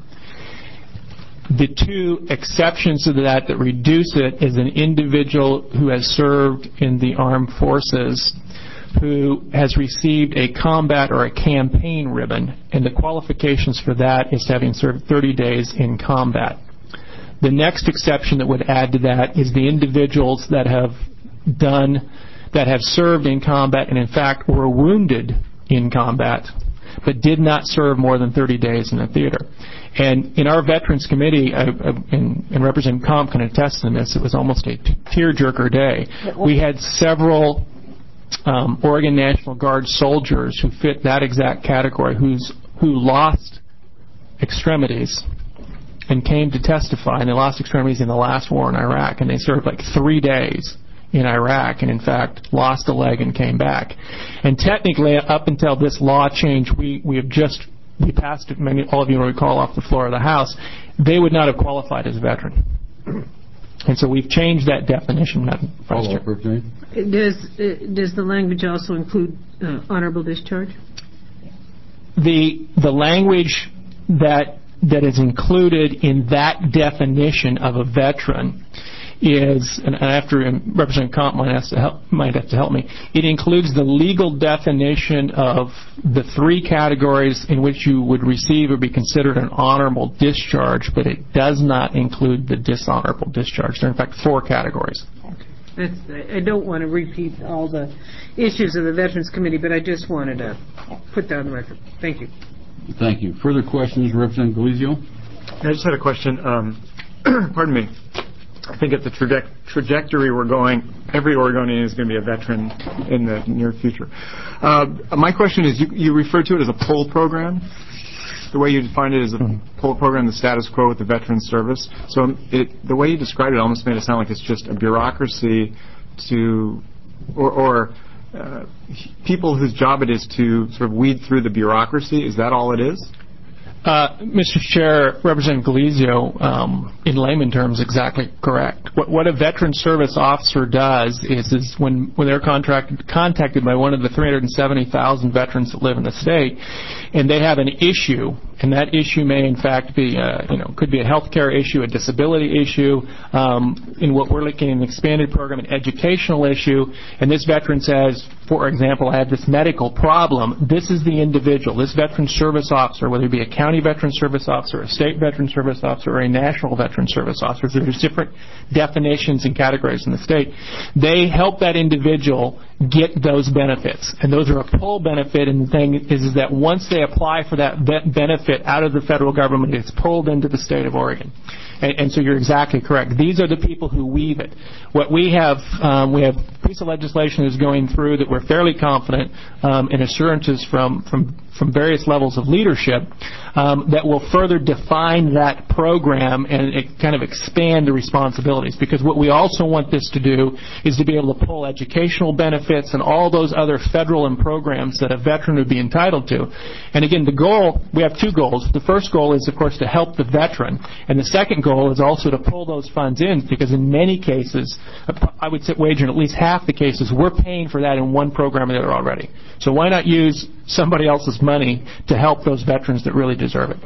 Speaker 5: The two exceptions to that that reduce it is an individual who has served in the armed forces who has received a combat or a campaign ribbon, and the qualifications for that is having served thirty days in combat. The next exception that would add to that is the individuals that have done, that have served in combat and in fact were wounded in combat, but did not serve more than thirty days in the theater. And in our Veterans Committee, uh, uh, and, and Representative Comp can attest to this, it was almost a tearjerker day. We had several um, Oregon National Guard soldiers who fit that exact category, who's, who lost extremities and came to testify, and they lost extremities in the last war in Iraq, and they served like three days in Iraq, and in fact lost a leg and came back. And technically, up until this law change, we, we have just, we passed it, many, all of you will recall, off the floor of the House, they would not have qualified as a veteran. And so we've changed that definition, Madam Vice Chair.
Speaker 6: Does, uh, does the language also include uh, honorable discharge?
Speaker 5: The, the language that that is included in that definition of a veteran is, and after Representative Comp might have to help, might have to help me, it includes the legal definition of the three categories in which you would receive or be considered an honorable discharge, but it does not include the dishonorable discharge. There are in fact four categories.
Speaker 6: That's, I don't want to repeat all the issues of the Veterans Committee, but I just wanted to put that on the record. Thank you.
Speaker 1: Thank you. Further questions, Representative Galizio?
Speaker 8: I just had a question. Um, pardon me. I think at the traje- trajectory we're going, every Oregonian is going to be a veteran in the near future. Uh, my question is, you, you refer to it as a POLL program. The way you define it is a mm-hmm. POLL program, the status quo with the Veterans Service. So it, the way you described it almost made it sound like it's just a bureaucracy to, or, or Uh, people whose job it is to sort of weed through the bureaucracy. Is that all it is?
Speaker 5: Uh, Mister Chair, Representative Galizio, um, in layman terms, exactly correct. What, what a veteran service officer does is, is when, when they're contracted, contacted by one of the three hundred seventy thousand veterans that live in the state, and they have an issue, and that issue may in fact be, uh, you know, could be a health care issue, a disability issue, um, in what we're looking at an expanded program, an educational issue, and this veteran says, for example, I have this medical problem. This is the individual, this veteran service officer, whether it be a county veteran service officer, a state veteran service officer, or a national veteran service officer. So there's different definitions and categories in the state. They help that individual get those benefits. And those are a pull benefit, and the thing is, is that once they apply for that benefit out of the federal government, it's pulled into the state of Oregon. And, and so you're exactly correct. These are the people who weave it. What we have, um, we have a piece of legislation is going through that we're fairly confident um, in assurances from, from, from various levels of leadership um, that will further define that program and it kind of expand the responsibilities. Because what we also want this to do is to be able to pull educational benefits and all those other federal and programs that a veteran would be entitled to. And again, the goal, we have two goals. The first goal is, of course, to help the veteran. And the second goal is also to pull those funds in, because in many cases, I would say wager in at least half the cases, we're paying for that in one program or the other already. So why not use somebody else's money to help those veterans that really deserve it?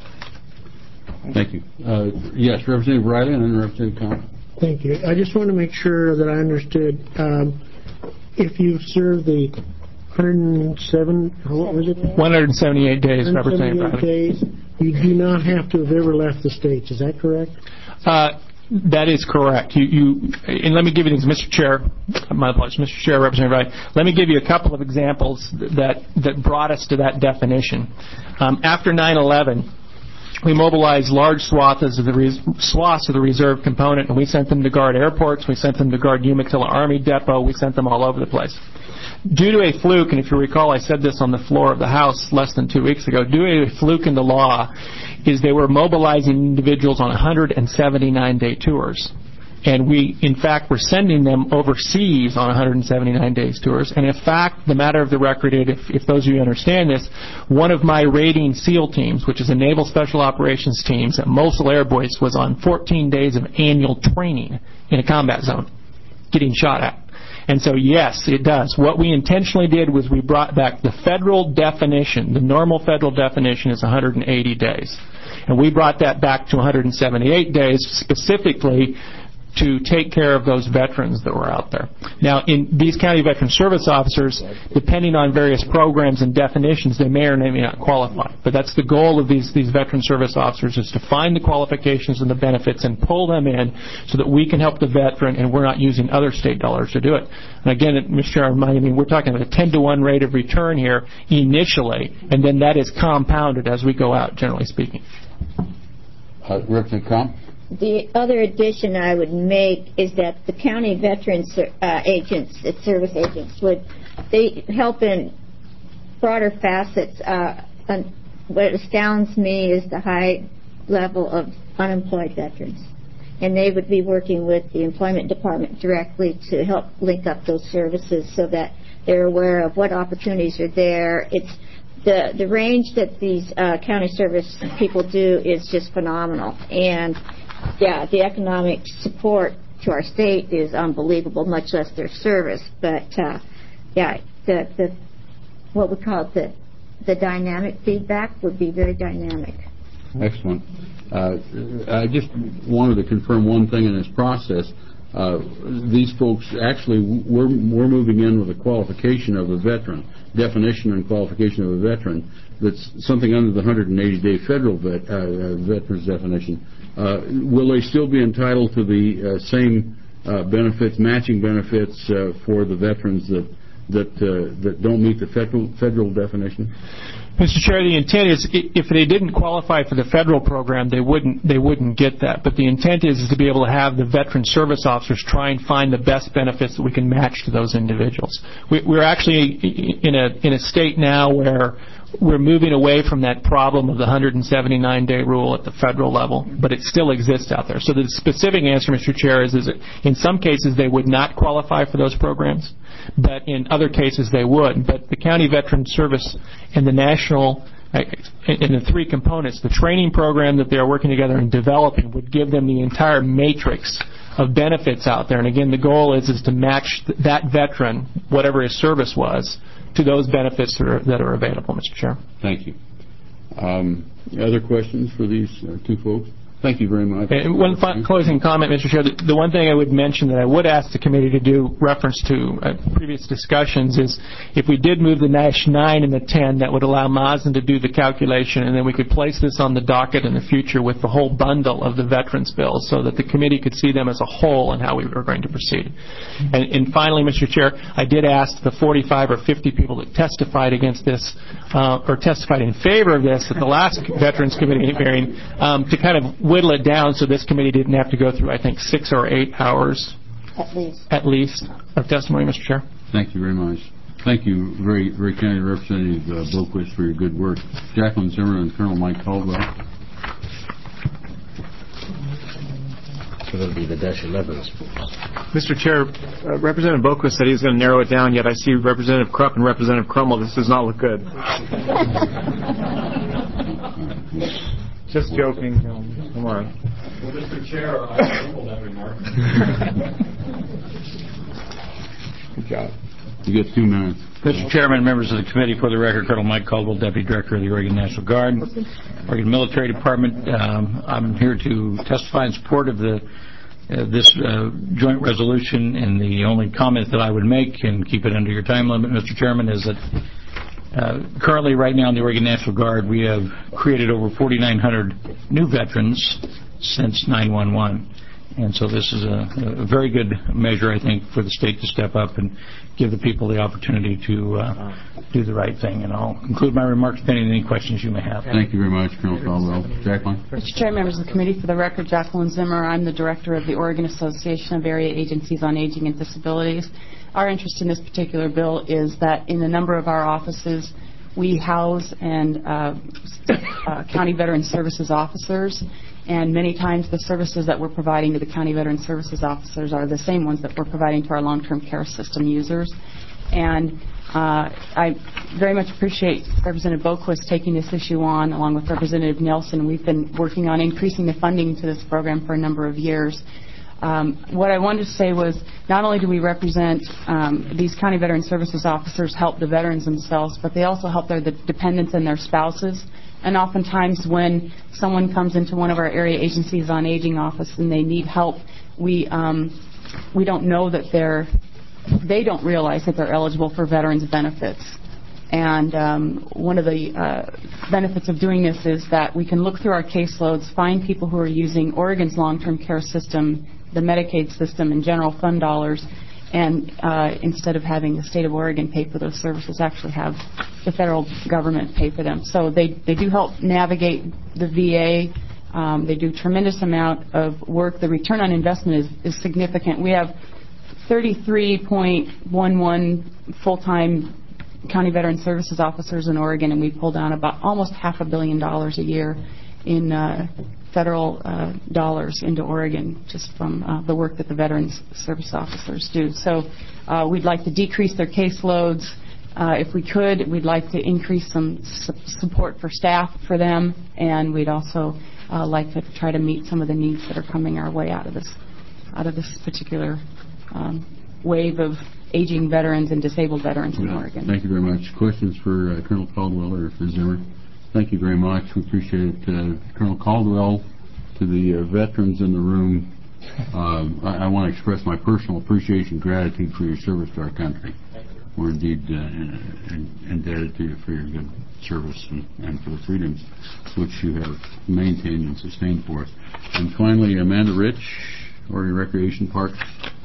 Speaker 1: Thank you. Uh, yes, Representative Riley and then Representative Cohn.
Speaker 9: Thank you. I just want to make sure that I understood. Um, if you serve the one hundred seven, what was it?
Speaker 5: one hundred seventy-eight days, Representative Riley.
Speaker 9: days, you do not have to have ever left the States. Is that correct?
Speaker 5: Uh, that is correct. You, you, and let me give you these, Mister Chair. My apologies, Mister Chair, Representative Riley. Let me give you a couple of examples that that brought us to that definition. Um, after nine eleven, we mobilized large swaths of the res- swaths of the reserve component, and we sent them to guard airports. We sent them to guard Umatilla Army Depot. We sent them all over the place. Due to a fluke, and if you recall, I said this on the floor of the House less than two weeks ago, due to a fluke in the law, is they were mobilizing individuals on one hundred seventy-nine day tours. And we, in fact, were sending them overseas on one hundred seventy-nine days tours. And in fact, the matter of the record is, if, if those of you understand this, one of my raiding SEAL teams, which is a Naval Special Operations teams at Mosul Air Base, was on fourteen days of annual training in a combat zone, getting shot at. And so, yes, it does. What we intentionally did was we brought back the federal definition. The normal federal definition is one hundred eighty days. And we brought that back to one hundred seventy-eight days specifically to take care of those veterans that were out there. Now, in these county veteran service officers, depending on various programs and definitions, they may or may not qualify. But that's the goal of these, these veteran service officers, is to find the qualifications and the benefits and pull them in so that we can help the veteran and we're not using other state dollars to do it. And again, Mister Chair, I mean, we're talking about a ten to one rate of return here initially, and then that is compounded as we go out, generally speaking.
Speaker 1: Uh, Representative Cohn?
Speaker 10: The other addition I would make is that the county veterans uh, agents, service agents, would they help in broader facets. Uh, and what astounds me is the high level of unemployed veterans, and they would be working with the employment department directly to help link up those services so that they're aware of what opportunities are there. It's the the range that these uh, county service people do is just phenomenal, and yeah, the economic support to our state is unbelievable, much less their service. But uh, yeah, the the what we call it, the the dynamic feedback would be very dynamic.
Speaker 1: Excellent. Uh, I just wanted to confirm one thing in this process. Uh, these folks actually we're we're moving in with a qualification of a veteran, definition and qualification of a veteran that's something under the one hundred eighty day federal vet, uh, veterans definition. Uh, will they still be entitled to the uh, same uh, benefits, matching benefits uh, for the veterans that that uh, that don't meet the federal federal definition?
Speaker 5: Mister Chair, the intent is if they didn't qualify for the federal program, they wouldn't they wouldn't get that. But the intent is, is to be able to have the veteran service officers try and find the best benefits that we can match to those individuals. We, we're actually in a in a state now where we're moving away from that problem of the one hundred seventy-nine day rule at the federal level, but it still exists out there. So the specific answer, Mister Chair, is, is that in some cases they would not qualify for those programs, but in other cases they would. But the county veteran service and the national in the three components, the training program that they are working together and developing would give them the entire matrix of benefits out there. And again, the goal is is to match th- that veteran, whatever his service was, to those benefits that are, that are available, Mister Chair.
Speaker 1: Thank you. Um, other questions for these uh, two folks? Thank you very much.
Speaker 5: And one fi- closing comment, Mister Chair. The, the one thing I would mention that I would ask the committee to do reference to uh, previous discussions is if we did move the Nash nine and the ten, that would allow Mazen to do the calculation, and then we could place this on the docket in the future with the whole bundle of the veterans bills so that the committee could see them as a whole and how we were going to proceed. And, and finally, Mister Chair, I did ask the forty-five or fifty people that testified against this uh, or testified in favor of this at the last Veterans Committee hearing um, to kind of whittle it down so this committee didn't have to go through, I think, six or eight hours
Speaker 10: At least.
Speaker 5: at least of testimony, Mister Chair.
Speaker 1: Thank you very much. Thank you, very, very kindly, Representative uh, Boquist, for your good work. Jacqueline Zimmer and Colonel Mike Caldwell.
Speaker 3: So that'll be the dash elevens.
Speaker 8: Mister Chair, uh, Representative Boquist said he was going to narrow it down, yet I see Representative Krupp and Representative Crummell. This does not look good. Just joking. Um, come on.
Speaker 2: Well, Mister Chair, I equal that remark.
Speaker 8: Good job.
Speaker 1: You get two minutes.
Speaker 11: Mister Chairman, members of the committee, for the record, Colonel Mike Caldwell, Deputy Director of the Oregon National Guard, Oregon Military Department. Um, I'm here to testify in support of the uh, this uh, joint resolution, and the only comment that I would make, and keep it under your time limit, Mister Chairman, is that Uh, currently, right now in the Oregon National Guard, we have created over forty-nine hundred new veterans since nine one one. And so this is a, a very good measure, I think, for the state to step up and give the people the opportunity to uh, do the right thing. And I'll conclude my remarks pending any questions you may have.
Speaker 1: Thank you very much, Colonel Caldwell. Jacqueline?
Speaker 12: Mister Chair, members of the committee, for the record, Jacqueline Zimmer. I'm the director of the Oregon Association of Area Agencies on Aging and Disabilities. Our interest in this particular bill is that in a number of our offices, we house and uh, uh, county veteran services officers, and many times the services that we're providing to the county veteran services officers are the same ones that we're providing to our long-term care system users. And uh, I very much appreciate Representative Boquist taking this issue on, along with Representative Nelson. We've been working on increasing the funding to this program for a number of years. Um, what I wanted to say was not only do we represent um, these county veteran services officers help the veterans themselves, but they also help their the dependents and their spouses. And oftentimes when someone comes into one of our area agencies on aging office and they need help, we um, we don't know that they're they don't realize that they're eligible for veterans benefits. And um, one of the uh, benefits of doing this is that we can look through our caseloads, find people who are using Oregon's long-term care system, the Medicaid system, and general fund dollars, and uh, instead of having the state of Oregon pay for those services, actually have the federal government pay for them. So they, they do help navigate the V A. Um, they do a tremendous amount of work. The return on investment is, is significant. We have thirty-three point one one full-time county veteran services officers in Oregon, and we pull down about almost half a billion dollars a year in uh, federal uh, dollars into Oregon just from uh, the work that the veterans service officers do. So uh, we'd like to decrease their caseloads. Uh, if we could, we'd like to increase some su- support for staff for them, and we'd also uh, like to try to meet some of the needs that are coming our way out of this out of this particular um, wave of aging veterans and disabled veterans in
Speaker 1: Yeah.
Speaker 12: Oregon.
Speaker 1: Thank you very much. Questions for uh, Colonel Caldwell or Miz Zimmer? Thank you very much. We appreciate it. Uh, Colonel Caldwell, to the uh, veterans in the room, uh, I, I want to express my personal appreciation and gratitude for your service to our country. We're indeed uh, in, indebted to you for your good service and, and for the freedoms which you have maintained and sustained for us. And finally, Amanda Rich, Oregon Recreation Parks.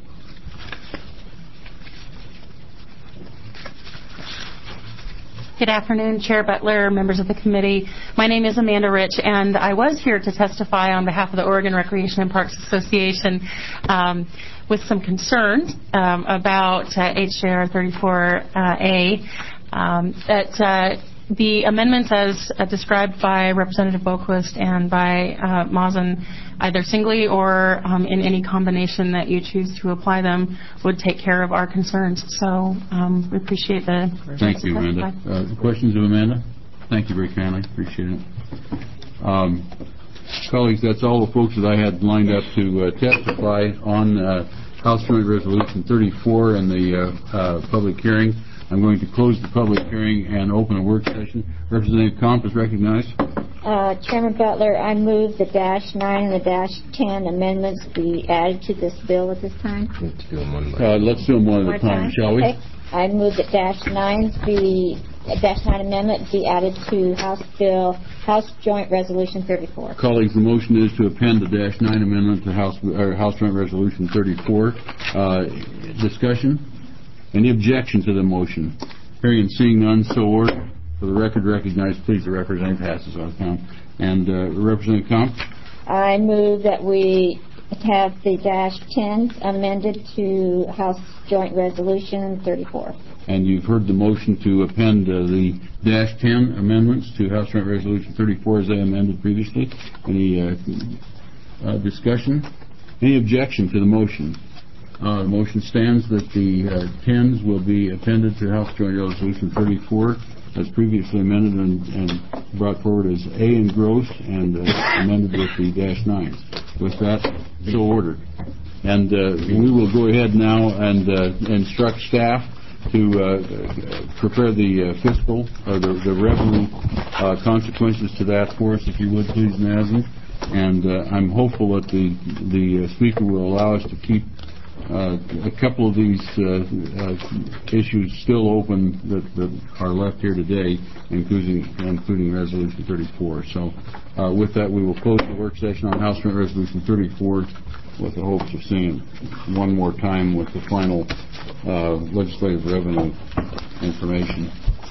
Speaker 13: Good afternoon, Chair Butler, members of the committee. My name is Amanda Rich, and I was here to testify on behalf of the Oregon Recreation and Parks Association um, with some concerns um, about uh, H R thirty-four A. Um, that uh, the amendments as uh, described by Representative Boquist and by uh, Mazen, either singly or um, in any combination that you choose to apply them, would take care of our concerns. So um, we appreciate the...
Speaker 1: Thank you, Amanda. Uh, questions of Amanda? Thank you very kindly. Appreciate it. Um, colleagues, that's all the folks that I had lined up to uh, testify on uh, House Joint Resolution thirty-four and the uh, uh, public hearing. I'm going to close the public hearing and open a work session. Representative Comp is recognized.
Speaker 10: Uh, Chairman Butler, I move the dash nine and the dash ten amendments be added to this bill at this time.
Speaker 3: Let's do them one by
Speaker 1: Uh, let's do them one at
Speaker 10: One
Speaker 1: a time, shall we?
Speaker 10: Okay. I move that dash nine be uh, dash nine amendment be added to House Bill House Joint Resolution thirty-four.
Speaker 1: Colleagues, the motion is to append the dash nine amendment to House or House Joint Resolution thirty-four. Uh, discussion? Any objection to the motion? Hearing and seeing none, so ordered. For the record, recognize, please, the representative passes on account. And uh, Representative Comp?
Speaker 10: I move that we have the dash ten amended to House Joint Resolution thirty-four.
Speaker 1: And you've heard the motion to append uh, the dash ten amendments to House Joint Resolution thirty-four as they amended previously. Any uh, uh, discussion? Any objection to the motion? Uh, the motion stands that the uh, tens will be appended to House Joint Resolution thirty-four as previously amended and, and brought forward as A engrossed and uh, amended with the dash nines. With that, so ordered. And uh, we will go ahead now and uh, instruct staff to uh, prepare the uh, fiscal or the, the revenue uh, consequences to that for us, if you would, please, Nazim. And uh, I'm hopeful that the the uh, speaker will allow us to keep Uh, a couple of these uh, uh, issues still open that, that are left here today, including including Resolution thirty-four. So, uh, with that, we will close the work session on House Joint Resolution thirty-four with the hopes of seeing it one more time with the final uh, legislative revenue information.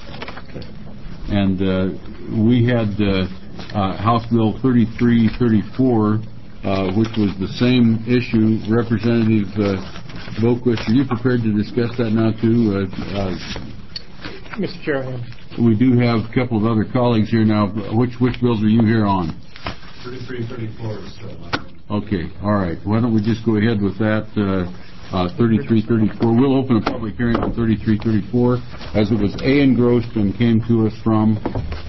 Speaker 1: And uh, we had uh, uh, House Bill thirty-three thirty-four. Uh, which was the same issue. Representative uh, Boquist, are you prepared to discuss that now, too? Uh, uh,
Speaker 5: Mister Chair, I am.
Speaker 1: We do have a couple of other colleagues here now. Which which bills are you here on?
Speaker 14: thirty-three thirty-four is still on.
Speaker 1: Okay, all right. Why don't we just go ahead with that, uh, uh, thirty-three thirty-four. We'll open a public hearing on thirty-three thirty-four, as it was A engrossed and came to us from...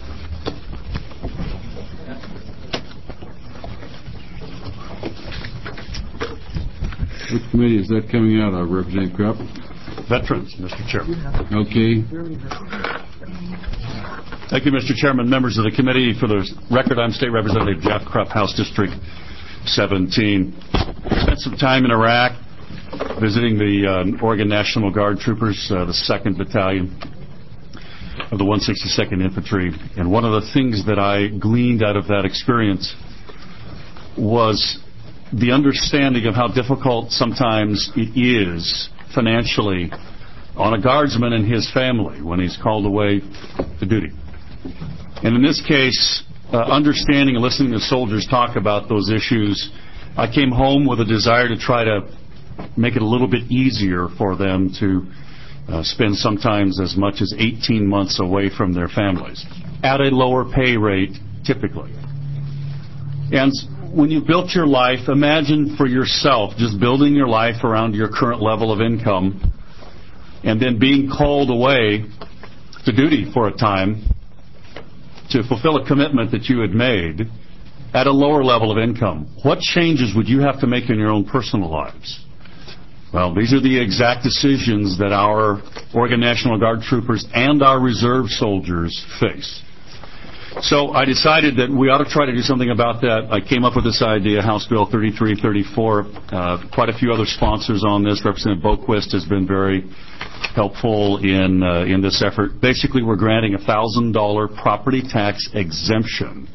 Speaker 1: Which committee is that coming out of, Representative Krupp?
Speaker 14: Veterans, Mister Chairman.
Speaker 1: Okay.
Speaker 14: Thank you, Mister Chairman. Members of the committee, for the record, I'm State Representative Jeff Krupp, House District seventeen. Spent some time in Iraq visiting the uh, Oregon National Guard troopers, uh, the second Battalion of the one hundred sixty-second Infantry. And one of the things that I gleaned out of that experience was the understanding of how difficult sometimes it is financially on a guardsman and his family when he's called away to duty. And in this case, uh, understanding and listening to soldiers talk about those issues, I came home with a desire to try to make it a little bit easier for them to uh, spend sometimes as much as eighteen months away from their families at a lower pay rate, typically. And when you built your life, imagine for yourself just building your life around your current level of income and then being called away to duty for a time to fulfill a commitment that you had made at a lower level of income. What changes would you have to make in your own personal lives? Well, these are the exact decisions that our Oregon National Guard troopers and our reserve soldiers face. So I decided that we ought to try to do something about that. I came up with this idea, House Bill thirty-three thirty-four. Uh, quite a few other sponsors on this. Representative Boquist has been very helpful in uh, in this effort. Basically, we're granting a one thousand dollars property tax exemption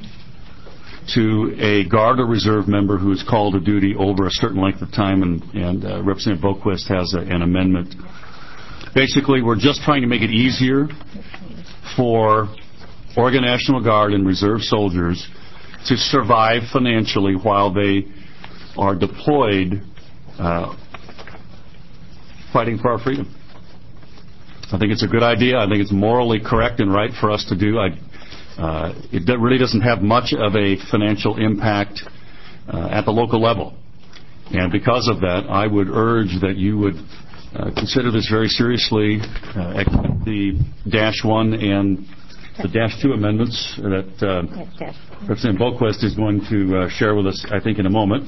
Speaker 14: to a Guard or Reserve member who is called to duty over a certain length of time, and, and uh, Representative Boquist has a, an amendment. Basically, we're just trying to make it easier for Oregon National Guard and Reserve soldiers to survive financially while they are deployed uh, fighting for our freedom. I think it's a good idea. I think it's morally correct and right for us to do. I, uh, it really doesn't have much of a financial impact uh, at the local level. And because of that, I would urge that you would uh, consider this very seriously, uh, the Dash one and the Dash two amendments that uh, Representative Boquist is going to uh, share with us, I think, in a moment.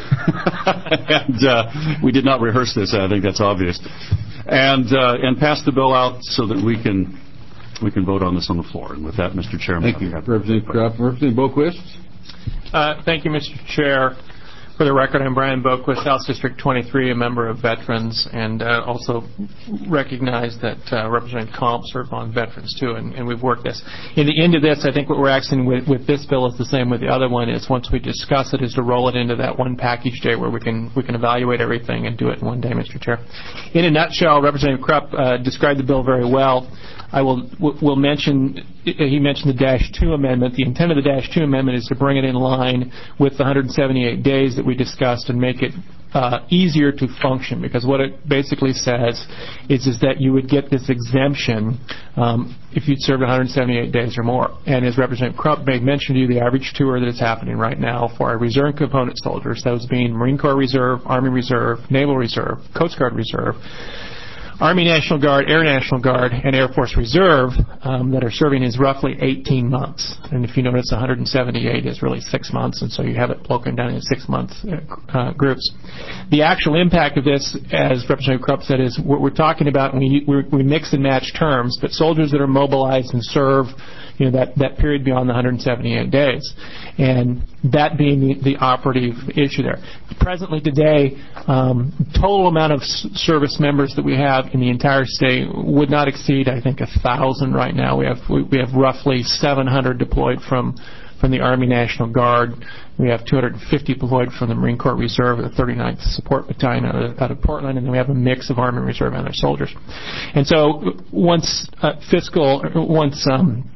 Speaker 14: and uh, we did not rehearse this. I think that's obvious. And uh, and pass the bill out so that we can we can vote on this on the floor. And with that, Mister Chairman,
Speaker 1: thank you, Representative Krupp. Representative Boquist.
Speaker 5: Uh, thank you, Mister Chair. For the record, I'm Brian Boquist, House District twenty-three, a member of Veterans, and uh, also recognize that uh, Representative Comp served on Veterans, too, and, and we've worked this. In the end of this, I think what we're asking with, with this bill is the same with the other one, is once we discuss it, is to roll it into that one package day where we can we can evaluate everything and do it in one day, Mister Chair. In a nutshell, Representative Krupp uh, described the bill very well. I will will mention, he mentioned the Dash two amendment. The intent of the Dash two amendment is to bring it in line with the one hundred seventy-eight days that we discussed and make it uh, easier to function, because what it basically says is, is that you would get this exemption um, if you'd served one hundred seventy-eight days or more. And as Representative Krupp made mention to you, the average tour that is happening right now for our reserve component soldiers, those being Marine Corps Reserve, Army Reserve, Naval Reserve, Coast Guard Reserve, Army National Guard, Air National Guard, and Air Force Reserve um, that are serving is roughly eighteen months. And if you notice, one hundred seventy-eight is really six months, and so you have it broken down in six-month uh, groups. The actual impact of this, as Representative Krupp said, is what we're talking about, and we, we mix and match terms, but soldiers that are mobilized and serve, you know, that, that period beyond the one hundred seventy-eight days. And that being the, the operative issue there. Presently today, um, total amount of s- service members that we have in the entire state would not exceed, I think, a thousand right now. We have we, we have roughly seven hundred deployed from from the Army National Guard. We have two hundred fifty deployed from the Marine Corps Reserve, the thirty-ninth Support Battalion out of, out of Portland, and then we have a mix of Army Reserve and other soldiers. And so once uh, fiscal, once um,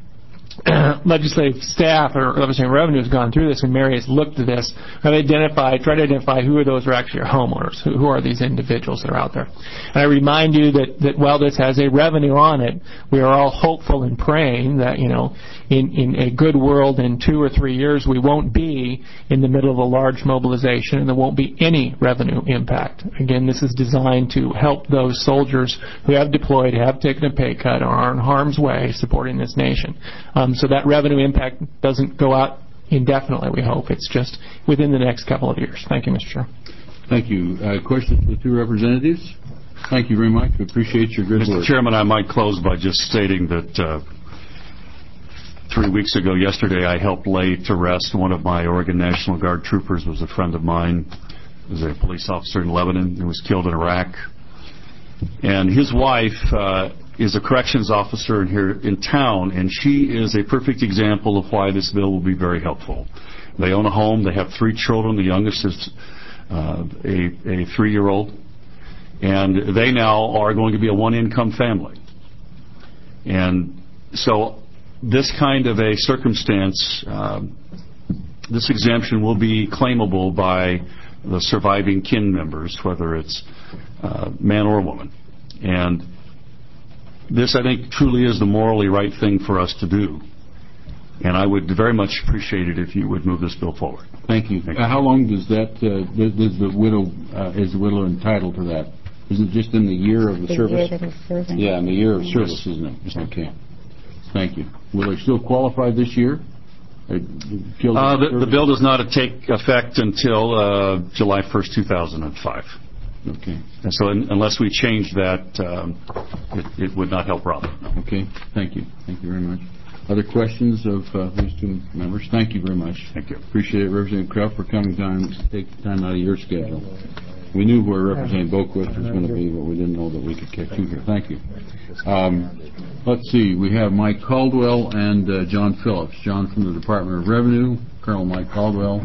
Speaker 5: legislative staff or legislative revenue has gone through this, and Mary has looked at this, have identified, tried to identify who are those who are actually our homeowners, who, who are these individuals that are out there. And I remind you that, that while this has a revenue on it, we are all hopeful and praying that, you know, in, in a good world in two or three years, we won't be in the middle of a large mobilization and there won't be any revenue impact. Again, this is designed to help those soldiers who have deployed, have taken a pay cut, or are in harm's way supporting this nation. Um, so that revenue impact doesn't go out indefinitely, we hope. It's just within the next couple of years. Thank you, Mister Chair.
Speaker 1: Thank you. Uh, questions for the two representatives? Thank you very much. We appreciate your good
Speaker 14: Mister
Speaker 1: work.
Speaker 14: Mister Chairman, I might close by just stating that uh, three weeks ago yesterday I helped lay to rest one of my Oregon National Guard troopers. Was a friend of mine. He was a police officer in Lebanon and was killed in Iraq. And his wife uh, is a corrections officer here in town, and she is a perfect example of why this bill will be very helpful. They own a home. They have three children. The youngest is uh, a, a three-year-old. And they now are going to be a one-income family. And so this kind of a circumstance, uh, this exemption will be claimable by the surviving kin members, whether it's uh, man or woman. And this, I think, truly is the morally right thing for us to do. And I would very much appreciate it if you would move this bill forward.
Speaker 1: Thank you.
Speaker 14: Thank you.
Speaker 1: Uh, how long does that, uh, does the widow, uh, is the widow entitled to that? Isn't it just in the year of the,
Speaker 10: the
Speaker 1: service?
Speaker 10: Year that is serving.
Speaker 1: Yeah, in the year of service, isn't it? Okay. Thank you. Will they still qualify this year?
Speaker 14: Uh, the, the bill does not take effect until uh, July first, two thousand five.
Speaker 1: Okay.
Speaker 14: And so in, unless we change that, um, it, it would not help Rob. No.
Speaker 1: Okay. Thank you. Thank you very much. Other questions of uh, these two members? Thank you very much.
Speaker 14: Thank you.
Speaker 1: Appreciate it, Representative Krupp, for coming down to take time out of your schedule. We knew where Representative Boquist was going to be, but we didn't know that we could catch you here. Thank you. Um, let's see. We have Mike Caldwell and uh, John Phillips. John from the Department of Revenue. Colonel Mike Caldwell.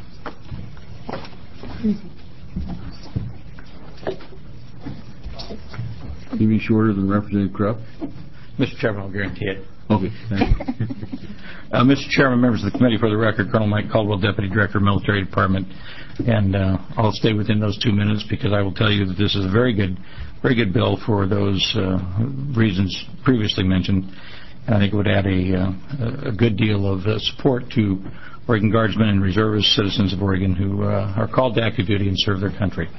Speaker 1: Can you be shorter than Representative Krupp?
Speaker 11: Mister Chairman, I'll guarantee it.
Speaker 1: Okay, thank you.
Speaker 11: uh, Mister Chairman, members of the committee, for the record, Colonel Mike Caldwell, Deputy Director of Military Department, and uh, I'll stay within those two minutes because I will tell you that this is a very good, very good bill for those uh, reasons previously mentioned, and I think it would add a, uh, a good deal of uh, support to Oregon Guardsmen and reservist citizens of Oregon who uh, are called to active duty and serve their country.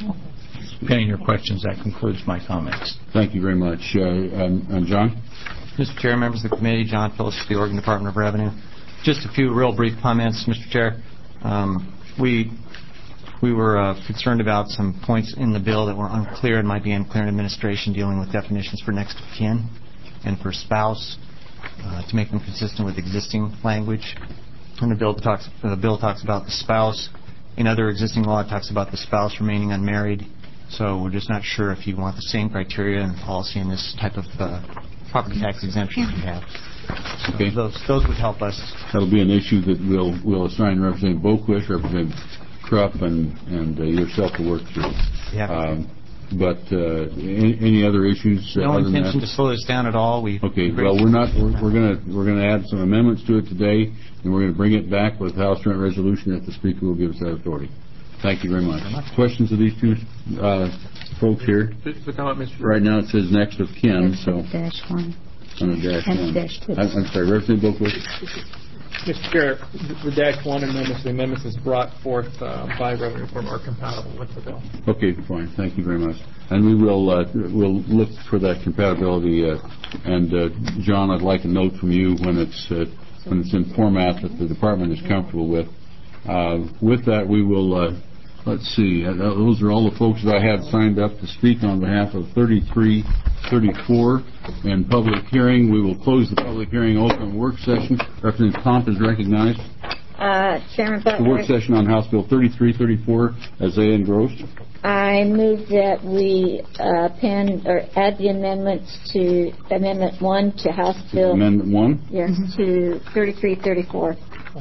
Speaker 11: Pending your questions, that concludes my comments.
Speaker 1: Thank you very much. Uh, and, and John?
Speaker 15: Mister Chair, members of the committee, John Phillips, the Oregon Department of Revenue. Just a few real brief comments, Mister Chair. Um, we we were uh, concerned about some points in the bill that were unclear and might be unclear in administration, dealing with definitions for next of kin and for spouse, uh, to make them consistent with existing language. And the bill talks the bill talks about the spouse. In other existing law, it talks about the spouse remaining unmarried. So we're just not sure if you want the same criteria and policy in this type of uh, property tax exemption we have. So
Speaker 1: okay.
Speaker 15: Those those would help us.
Speaker 1: That'll be an issue that we'll we'll assign Representative Boquist, Representative Krupp, and and uh, yourself to work through.
Speaker 15: Yeah.
Speaker 1: Um, but uh, any, any other issues? Uh,
Speaker 15: No
Speaker 1: other
Speaker 15: intention
Speaker 1: than that?
Speaker 15: to slow this down at all. We
Speaker 1: okay. Well, we're not. We're, we're going to we're going to add some amendments to it today, and we're going to bring it back with House Joint Resolution if the Speaker will give us that authority. Thank you very much. Questions of these two uh, folks here? Right now it says next of kin, so.
Speaker 10: Dash one.
Speaker 1: On the dash
Speaker 10: And
Speaker 1: one.
Speaker 10: dash two.
Speaker 1: I'm, I'm sorry, Representative Boquist.
Speaker 5: Mister Chair, the dash one amendments, the amendments as brought forth uh, by Revenue Reform are compatible with the bill.
Speaker 1: Okay, fine. Thank you very much. And we will uh, we'll look for that compatibility. Uh, and uh, John, I'd like a note from you when it's uh, when it's in format that the department is comfortable with. Uh, with that, we will. Uh, Let's see. Uh, those are all the folks that I had signed up to speak on behalf of thirty-three thirty-four in public hearing. We will close the public hearing, open work session. Representative Comp is recognized.
Speaker 10: Uh, Chairman Butler.
Speaker 1: The work session on House Bill thirty-three thirty-four as they engrossed.
Speaker 10: I move that we uh, pen or add the amendments to Amendment one to House Bill.
Speaker 1: Amendment one?
Speaker 10: Yes, to thirty-three thirty-four.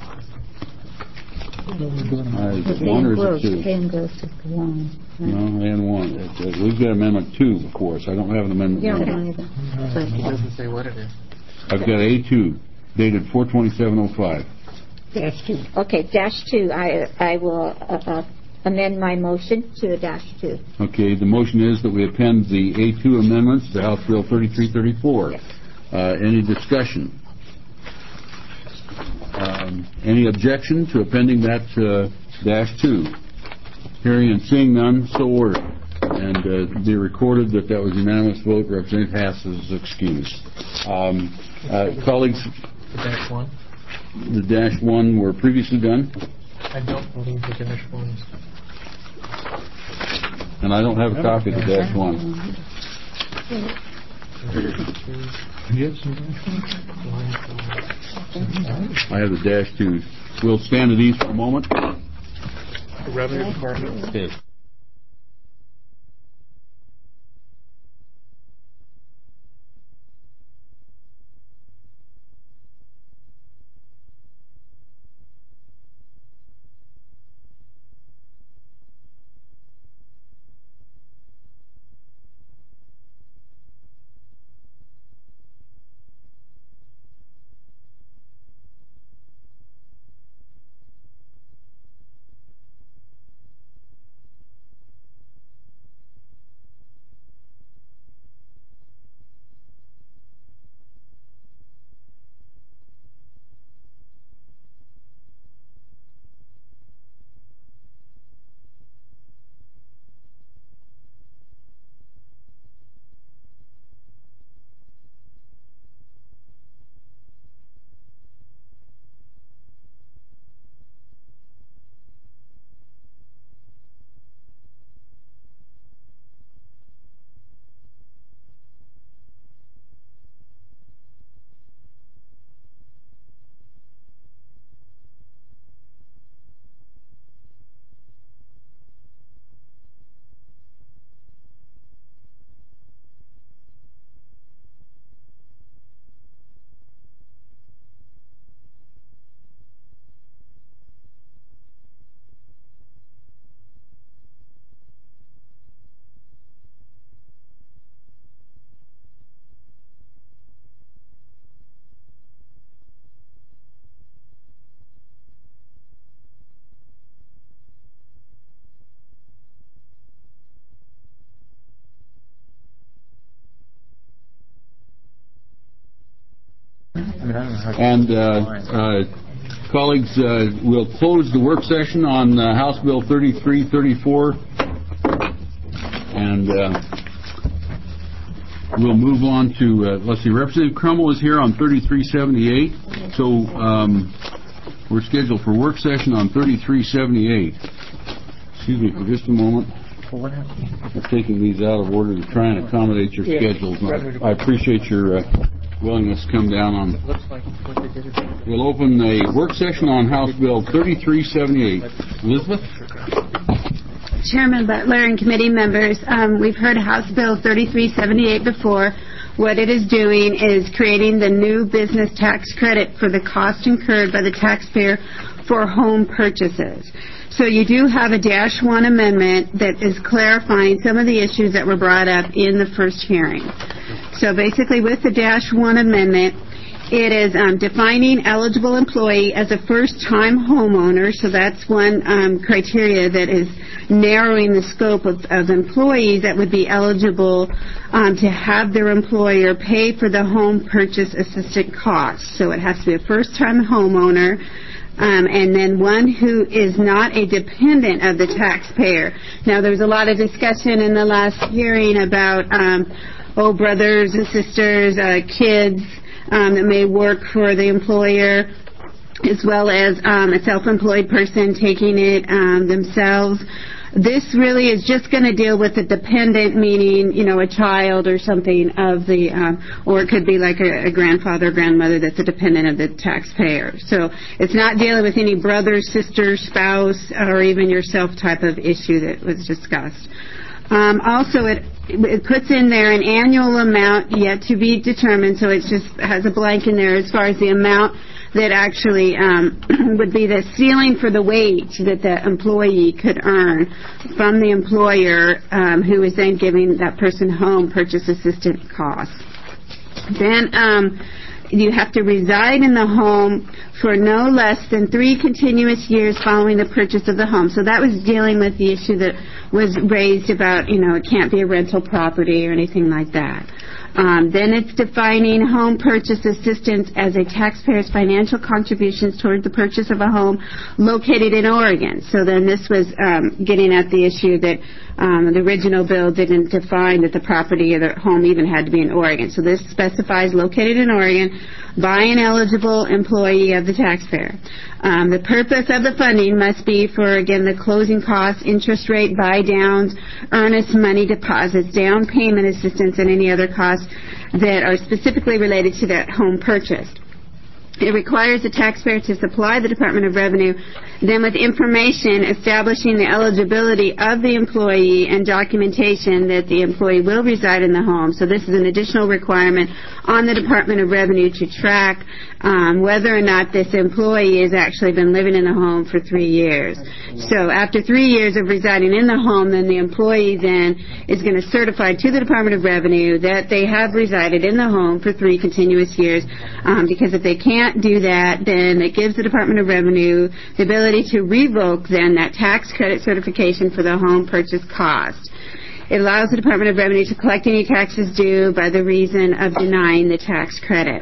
Speaker 1: Uh, is it one or is it two?
Speaker 10: Pen goes to one.
Speaker 1: No, and one. It's, uh, we've got Amendment two before us. I don't have an Amendment
Speaker 10: You
Speaker 1: one.
Speaker 10: don't either.
Speaker 5: It doesn't say what it is.
Speaker 1: I've got A two, dated four twenty-seven oh five.
Speaker 10: Dash two. Okay, dash two. I I will uh, uh, amend my motion to a dash two.
Speaker 1: Okay, the motion is that we append the A two amendments to House Bill thirty-three thirty-four.
Speaker 10: Yes.
Speaker 1: Uh, any discussion? Um, any objection to appending that uh, dash two? Hearing and seeing none, so ordered. And uh, be recorded that that was unanimous vote. Representative Haas is excused. Um, uh, colleagues,
Speaker 5: The dash one?
Speaker 1: the dash one were previously done,
Speaker 5: I don't believe the dash ones.
Speaker 1: and I don't have a copy of the dash one. I have the dash twos. We'll stand at ease for a moment.
Speaker 5: The Revenue Department.
Speaker 1: Okay. And uh, uh, colleagues, uh, we'll close the work session on uh, House Bill thirty-three thirty-four, and uh, we'll move on to, uh, let's see, Representative Crummell is here on thirty-three seventy-eight. So um, we're scheduled for work session on thirty-three seventy-eight. Excuse me for just a moment.
Speaker 2: Well, what happened?
Speaker 1: I'm taking these out of order to try and accommodate your
Speaker 5: Yeah.
Speaker 1: schedules. And I, I appreciate your uh, willingness to come down on.
Speaker 2: Looks like what they did is
Speaker 1: We'll open a work session on House Bill thirty-three seventy-eight. Elizabeth?
Speaker 16: Chairman Butler and committee members, um, we've heard House Bill thirty-three seventy-eight before. What it is doing is creating the new business tax credit for the cost incurred by the taxpayer for home purchases. So you do have a dash one amendment that is clarifying some of the issues that were brought up in the first hearing. So basically with the dash one amendment, it is um, defining eligible employee as a first-time homeowner, so that's one um, criteria that is narrowing the scope of, of employees that would be eligible um, to have their employer pay for the home purchase assistant costs. So it has to be a first-time homeowner, um, and then one who is not a dependent of the taxpayer. Now, there was a lot of discussion in the last hearing about, um, oh, brothers and sisters, uh, kids, Um, that may work for the employer, as well as um, a self-employed person taking it um, themselves. This really is just going to deal with the dependent, meaning, you know, a child or something of the, um, or it could be like a, a grandfather or grandmother that's a dependent of the taxpayer. So it's not dealing with any brother, sister, spouse, or even yourself type of issue that was discussed. Um, also, it it puts in there an annual amount yet to be determined, so it just has a blank in there as far as the amount that actually um, would be the ceiling for the wage that the employee could earn from the employer, um, who is then giving that person home purchase assistance costs. Then um, you have to reside in the home for no less than three continuous years following the purchase of the home. So that was dealing with the issue that was raised about, you know, it can't be a rental property or anything like that. Um, then it's defining home purchase assistance as a taxpayer's financial contributions toward the purchase of a home located in Oregon. So then this was um, getting at the issue that um, the original bill didn't define that the property or the home even had to be in Oregon. So this specifies located in Oregon by an eligible employee of the taxpayer. Um, the purpose of the funding must be for, again, the closing costs, interest rate buy-downs, earnest money deposits, down payment assistance, and any other costs that are specifically related to that home purchase. It requires the taxpayer to supply the Department of Revenue then with information establishing the eligibility of the employee and documentation that the employee will reside in the home. So this is an additional requirement on the Department of Revenue to track um, whether or not this employee has actually been living in the home for three years. So after three years of residing in the home, then the employee then is going to certify to the Department of Revenue that they have resided in the home for three continuous years, um, because if they can't do that, then it gives the Department of Revenue the ability to revoke then that tax credit certification for the home purchase cost. It allows the Department of Revenue to collect any taxes due by the reason of denying the tax credit.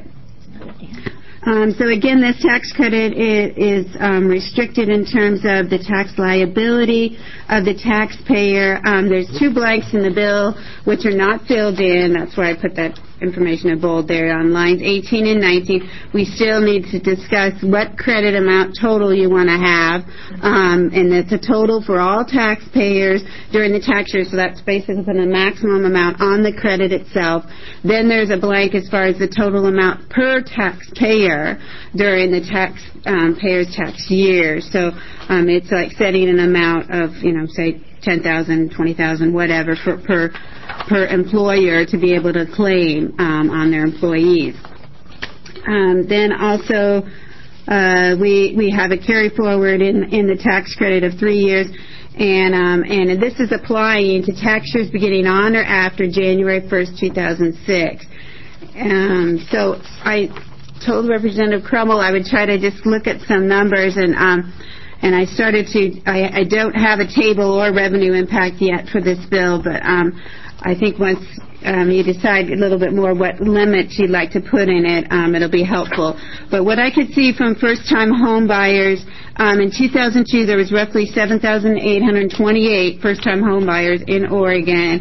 Speaker 16: Um, so again, this tax credit is, is um, restricted in terms of the tax liability of the taxpayer. Um, there's two blanks in the bill which are not filled in. That's why I put that information in bold there on lines eighteen and nineteen. We still need to discuss what credit amount total you want to have, um, and it's a total for all taxpayers during the tax year, so that's basically the maximum amount on the credit itself. Then there's a blank as far as the total amount per taxpayer during the taxpayer's um, tax year. So um, it's like setting an amount of, you know, say ten thousand dollars, twenty thousand dollars, whatever, for, per per employer to be able to claim um, on their employees. Um, then also uh, we we have a carry forward in in the tax credit of three years, and um, and this is applying to tax years beginning on or after January first, two thousand six. Um, so I told Representative Crummell I would try to just look at some numbers, and um, and I started to. I, I don't have a table or revenue impact yet for this bill, but um, I think once um, you decide a little bit more what limits you'd like to put in it, um, it'll be helpful. But what I could see from first-time home buyers, um, in two thousand two there was roughly seven thousand eight hundred twenty-eight first-time home buyers in Oregon.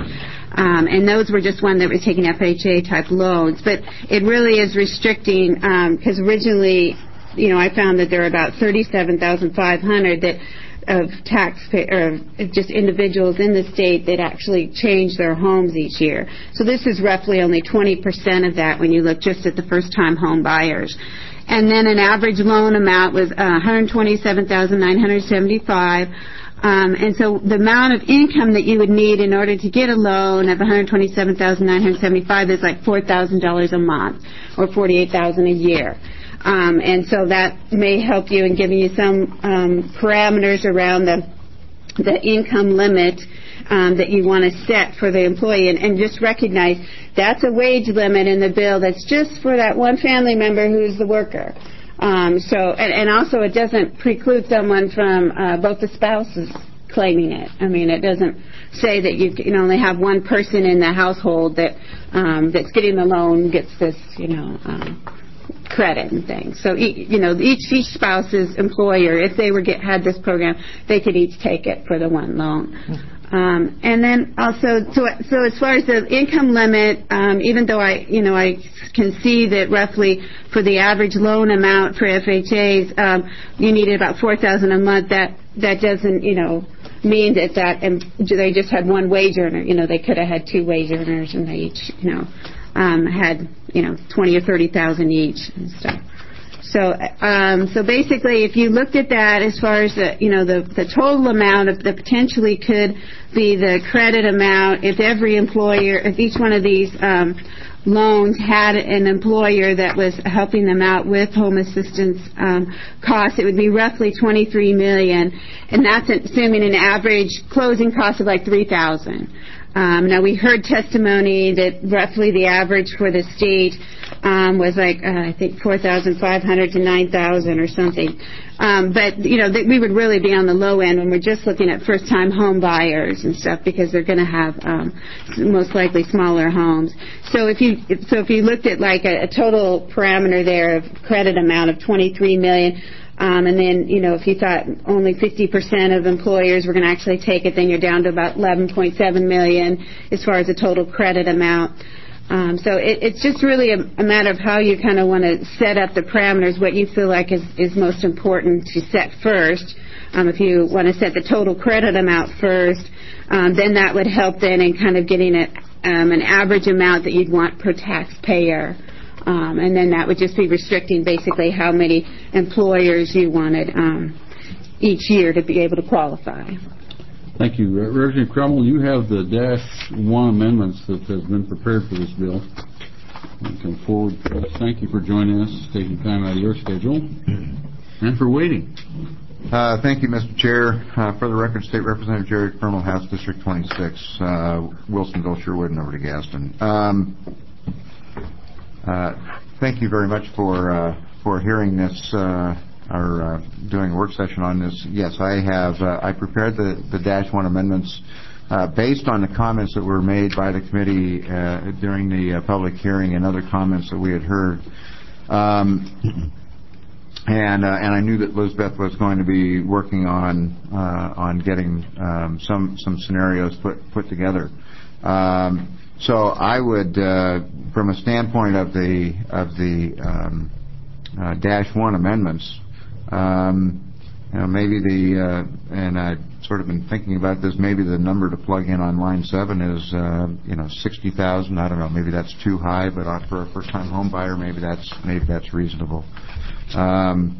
Speaker 16: Um, and those were just one that were taking F H A-type loans. But it really is restricting, because um, originally, you know, I found that there are about thirty-seven thousand five hundred that of taxpayer, or just individuals in the state that actually change their homes each year. So this is roughly only twenty percent of that when you look just at the first-time home buyers. And then an average loan amount was uh, one hundred twenty-seven thousand nine hundred seventy-five dollars. Um, and so the amount of income that you would need in order to get a loan of one hundred twenty-seven thousand nine hundred seventy-five dollars is like four thousand dollars a month, or forty-eight thousand dollars a year. Um, and so that may help you in giving you some um, parameters around the the income limit um, that you want to set for the employee. And, and just recognize that's a wage limit in the bill that's just for that one family member who's the worker. Um, so, and, and also it doesn't preclude someone from uh, both the spouses claiming it. I mean, it doesn't say that you can only have one person in the household that um, that's getting the loan gets this, you know, um, credit and things. So, you know, each each spouse's employer, if they were get had this program, they could each take it for the one loan. Um, and then also, so, so as far as the income limit, um, even though I, you know, I can see that roughly for the average loan amount for F H As, um, you needed about four thousand dollars a month. That that doesn't, you know, mean that that and they just had one wage earner. You know, they could have had two wage earners, and they each, you know, um, had, you know, twenty or thirty thousand each and stuff. So, um, so basically, if you looked at that as far as the, you know, the, the total amount of that potentially could be the credit amount, if every employer, if each one of these um, loans had an employer that was helping them out with home assistance um, costs, it would be roughly twenty-three million dollars, and that's assuming an average closing cost of like three thousand dollars. Um, now, we heard testimony that roughly the average for the state um, was like, uh, I think, four thousand five hundred to nine thousand or something. Um, but, you know, that we would really be on the low end when we're just looking at first-time home buyers and stuff, because they're going to have um, most likely smaller homes. So if you so if you looked at like a, a total parameter there of credit amount of twenty-three million dollars, Um, and then, you know, if you thought only fifty percent of employers were going to actually take it, then you're down to about eleven point seven million dollars as far as the total credit amount. Um, so it, it's just really a, a matter of how you kind of want to set up the parameters, what you feel like is, is most important to set first. Um, if you want to set the total credit amount first, um, then that would help then in kind of getting it, um, an average amount that you'd want per taxpayer. Um, and then that would just be restricting basically how many employers you wanted um, each year to be able to qualify.
Speaker 1: Thank you. Re- Representative Crummell, you have the dash one amendments that have been prepared for this bill. You come forward. Thank you for joining us, taking time out of your schedule, and for waiting.
Speaker 17: Uh, thank you, Mister Chair. Uh, for the record, State Representative Jerry Crummell, House District twenty-six, uh, Wilsonville, Sherwood, and over to Gaston. Um, Uh, thank you very much for uh, for hearing this uh, or uh, doing a work session on this. Yes, I have. Uh, I prepared the, the dash one amendments uh, based on the comments that were made by the committee uh, during the uh, public hearing and other comments that we had heard. Um, and uh, and I knew that Elizabeth was going to be working on uh, on getting um, some some scenarios put put together. Um, So I would, uh, from a standpoint of the of the um, uh, dash one amendments, um, you know, maybe the uh, and I've sort of been thinking about this. Maybe the number to plug in on line seven is uh, you know sixty thousand. I don't know. Maybe that's too high, but for a first-time home buyer, maybe that's maybe that's reasonable. Um,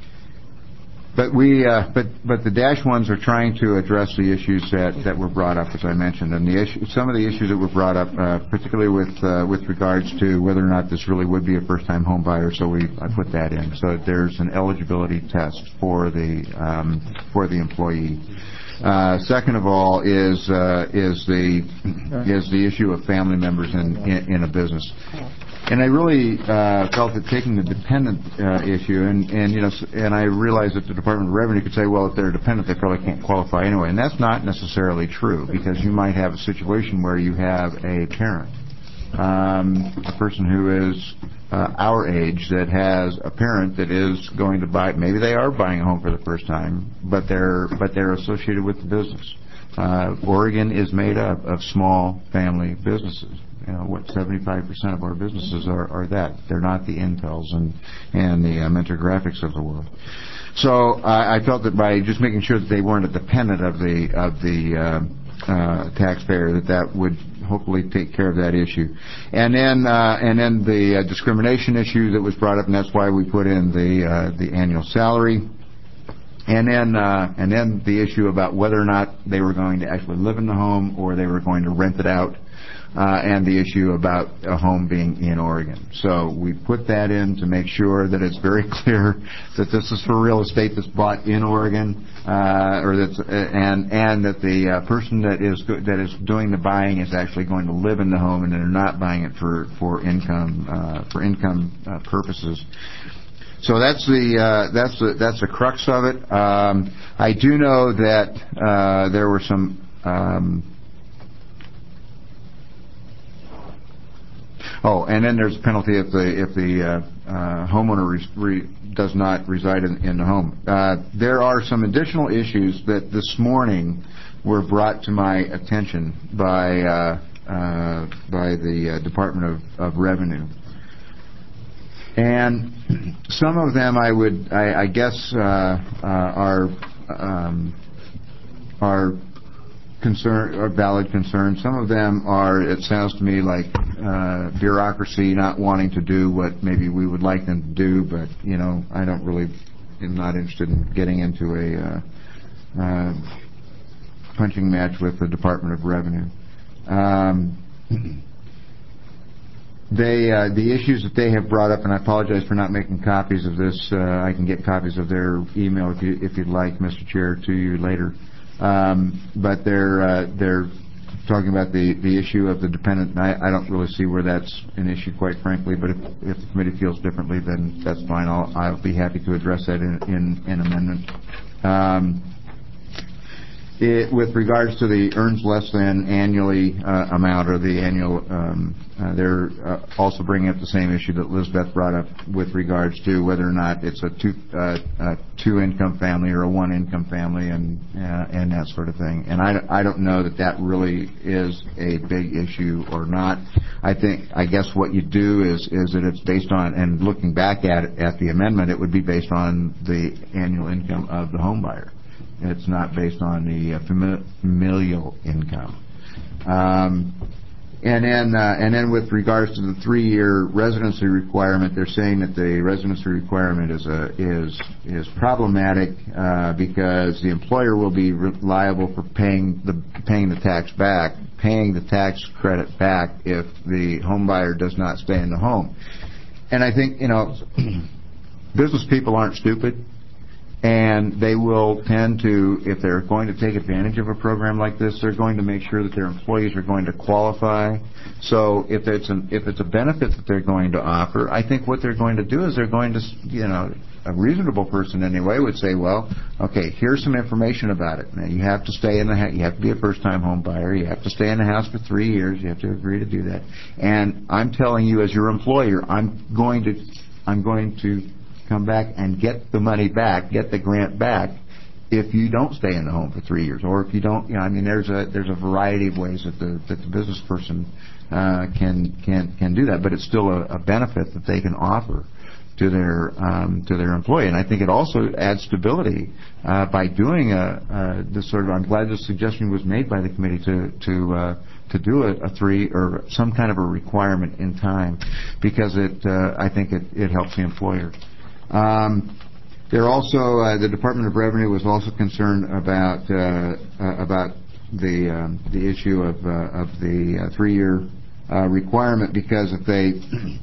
Speaker 17: But we, uh, but but the dash ones are trying to address the issues that, that were brought up, as I mentioned, and the issue, some of the issues that were brought up, uh, particularly with uh, with regards to whether or not this really would be a first-time home buyer. So we I put that in. So there's an eligibility test for the um, for the employee. Uh, second of all is uh, is the is the issue of family members in in, in a business. And I really uh, felt that taking the dependent uh, issue, and, and you know, and I realized that the Department of Revenue could say, well, if they're dependent, they probably can't qualify anyway, and that's not necessarily true, because you might have a situation where you have a parent, um, a person who is uh, our age that has a parent that is going to buy. Maybe they are buying a home for the first time, but they're but they're associated with the business. Uh, Oregon is made up of small family businesses. You know, what, seventy-five percent of our businesses are, are that. They're not the Intels and, and the uh, Mentor Graphics of the world. So I, I felt that by just making sure that they weren't a dependent of the of the uh, uh, taxpayer, that that would hopefully take care of that issue. And then uh, and then the uh, discrimination issue that was brought up, and that's why we put in the uh, the annual salary. And then uh, and then the issue about whether or not they were going to actually live in the home or they were going to rent it out. Uh, and the issue about a home being in Oregon. So we put that in to make sure that it's very clear that this is for real estate that's bought in Oregon, uh, or that's uh, and and that the uh, person that is go- that is doing the buying is actually going to live in the home, and they're not buying it for for income uh, for income uh, purposes. So that's the uh, that's the that's the crux of it. Um, I do know that uh, there were some. Um, Oh, and then there's a penalty if the if the uh, uh, homeowner re- re- does not reside in, in the home. Uh, there are some additional issues that this morning were brought to my attention by uh, uh, by the uh, Department of, of Revenue, and some of them I would I, I guess uh, uh, are um, are. Concern or valid concerns. Some of them are, it sounds to me like uh, bureaucracy not wanting to do what maybe we would like them to do, but you know, I don't really am not interested in getting into a uh, uh, punching match with the Department of Revenue. Um, They, uh, the issues that they have brought up, and I apologize for not making copies of this. Uh, I can get copies of their email if you if you'd like, Mister Chair, to you later. Um, but they're uh, they're talking about the, the issue of the dependent. And I, I don't really see where that's an issue, quite frankly. But if, if the committee feels differently, then that's fine. I'll I'll be happy to address that in in, in amendment. Um, It, with regards to the earns less than annually uh, amount or the annual, um, uh, they're uh, also bringing up the same issue that Elizabeth brought up with regards to whether or not it's a two uh, a two income family or a one income family and uh, and that sort of thing. And I, I don't know that that really is a big issue or not. I think I guess what you do is is that it's based on, and looking back at it, at the amendment, it would be based on the annual income of the home buyer. It's not based on the uh, familial income. Um, and then, uh, and then, with regards to the three-year residency requirement, they're saying that the residency requirement is a, is is problematic uh, because the employer will be liable for paying the paying the tax back, paying the tax credit back if the home buyer does not stay in the home. And I think, you know, business people aren't stupid. And they will tend to, if they're going to take advantage of a program like this, they're going to make sure that their employees are going to qualify. So if it's an, if it's a benefit that they're going to offer, I think what they're going to do is they're going to, you know, a reasonable person anyway would say, well, okay, here's some information about it. Now you have to stay in the ha- you have to be a first-time home buyer. You have to stay in the house for three years. You have to agree to do that. And I'm telling you, as your employer, I'm going to, I'm going to. come back and get the money back, get the grant back, if you don't stay in the home for three years, or if you don't, you know, I mean, there's a there's a variety of ways that the that the business person uh, can can can do that, but it's still a, a benefit that they can offer to their um, to their employee, and I think it also adds stability uh, by doing a, a this sort of. I'm glad this suggestion was made by the committee to to. Uh, to do a, a three or some kind of a requirement in time, because it uh, I think it, it helps the employer. Um, they're also uh, the Department of Revenue was also concerned about uh, uh, about the um, the issue of uh, of the uh, three-year uh, requirement, because if they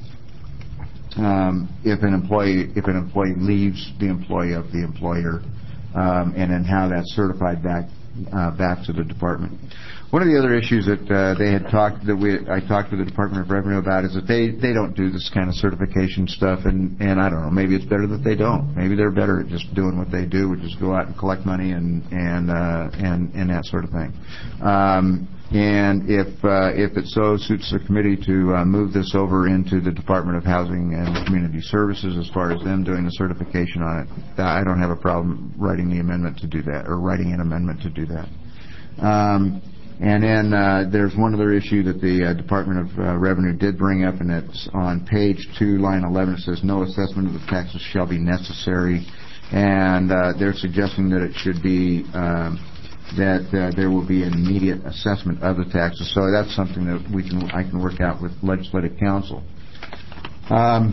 Speaker 17: um, if an employee if an employee leaves the employee of the employer, um, and then how that's certified back uh, back to the department. One of the other issues that uh, they had talked that we I talked with the Department of Revenue about is that they, they don't do this kind of certification stuff, and, and I don't know, maybe it's better that they don't. Maybe they're better at just doing what they do, which is go out and collect money and and uh, and and that sort of thing. Um, and if uh, if it so suits the committee to uh, move this over into the Department of Housing and Community Services as far as them doing the certification on it, I don't have a problem writing the amendment to do that, or writing an amendment to do that. Um, and then uh, there's one other issue that the uh, Department of uh, Revenue did bring up, and it's on page two, line eleven. It says no assessment of the taxes shall be necessary, and uh, they're suggesting that it should be um, that uh, there will be an immediate assessment of the taxes. So that's something that we can I can work out with Legislative Council. Um,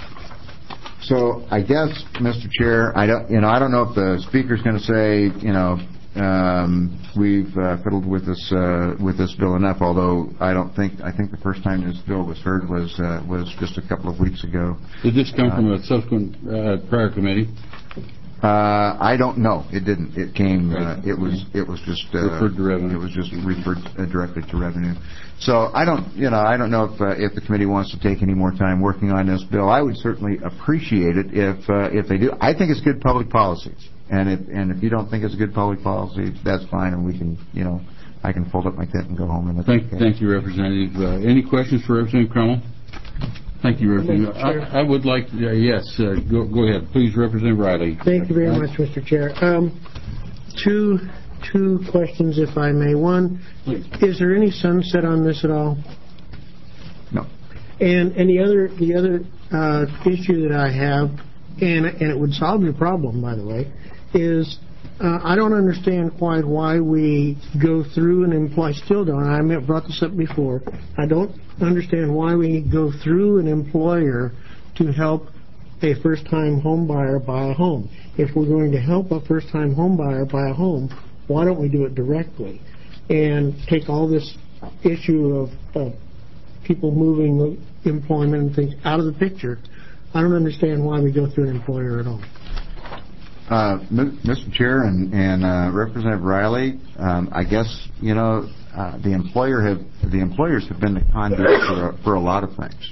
Speaker 17: so I guess, Mister Chair, I don't you know I don't know if the Speaker's going to say you know. Um, we've uh, fiddled with this uh, with this bill enough. Although I don't think I think the first time this bill was heard was uh, was just a couple of weeks ago.
Speaker 1: Did this come
Speaker 17: uh,
Speaker 1: from a subsequent uh, prior committee?
Speaker 17: Uh, I don't know. It didn't. It came. Uh, it was. It was just uh,
Speaker 1: referred to revenue.
Speaker 17: It was just referred uh, directly to revenue. So I don't. You know. I don't know if uh, if the committee wants to take any more time working on this bill. I would certainly appreciate it if uh, if they do. I think it's good public policy. And if and if you don't think it's a good public policy, that's fine, and we can, you know, I can fold up my tent and go home. And
Speaker 1: thank, okay. thank you, Representative. Uh, any questions for Representative Crummell? Thank you, Representative. I, I would like, to, uh, yes, uh, go, go ahead, please, Representative Riley.
Speaker 9: Thank you very much, Mister Chair. Um, two two questions, if I may. One, please. Is there any sunset on this at all?
Speaker 17: No.
Speaker 9: And and the other the other uh, issue that I have, and and it would solve your problem, by the way, is uh, I don't understand quite why we go through and employ, still don't, I brought this up before, I don't understand why we go through an employer to help a first-time home buyer buy a home. If we're going to help a first-time home buyer buy a home, why don't we do it directly and take all this issue of uh, people moving employment and things out of the picture? I don't understand why we go through an employer at all.
Speaker 17: Uh, Mister Chair and, and uh, Representative Riley, um, I guess you know uh, the employer have the employers have been the conduit for, for a lot of things.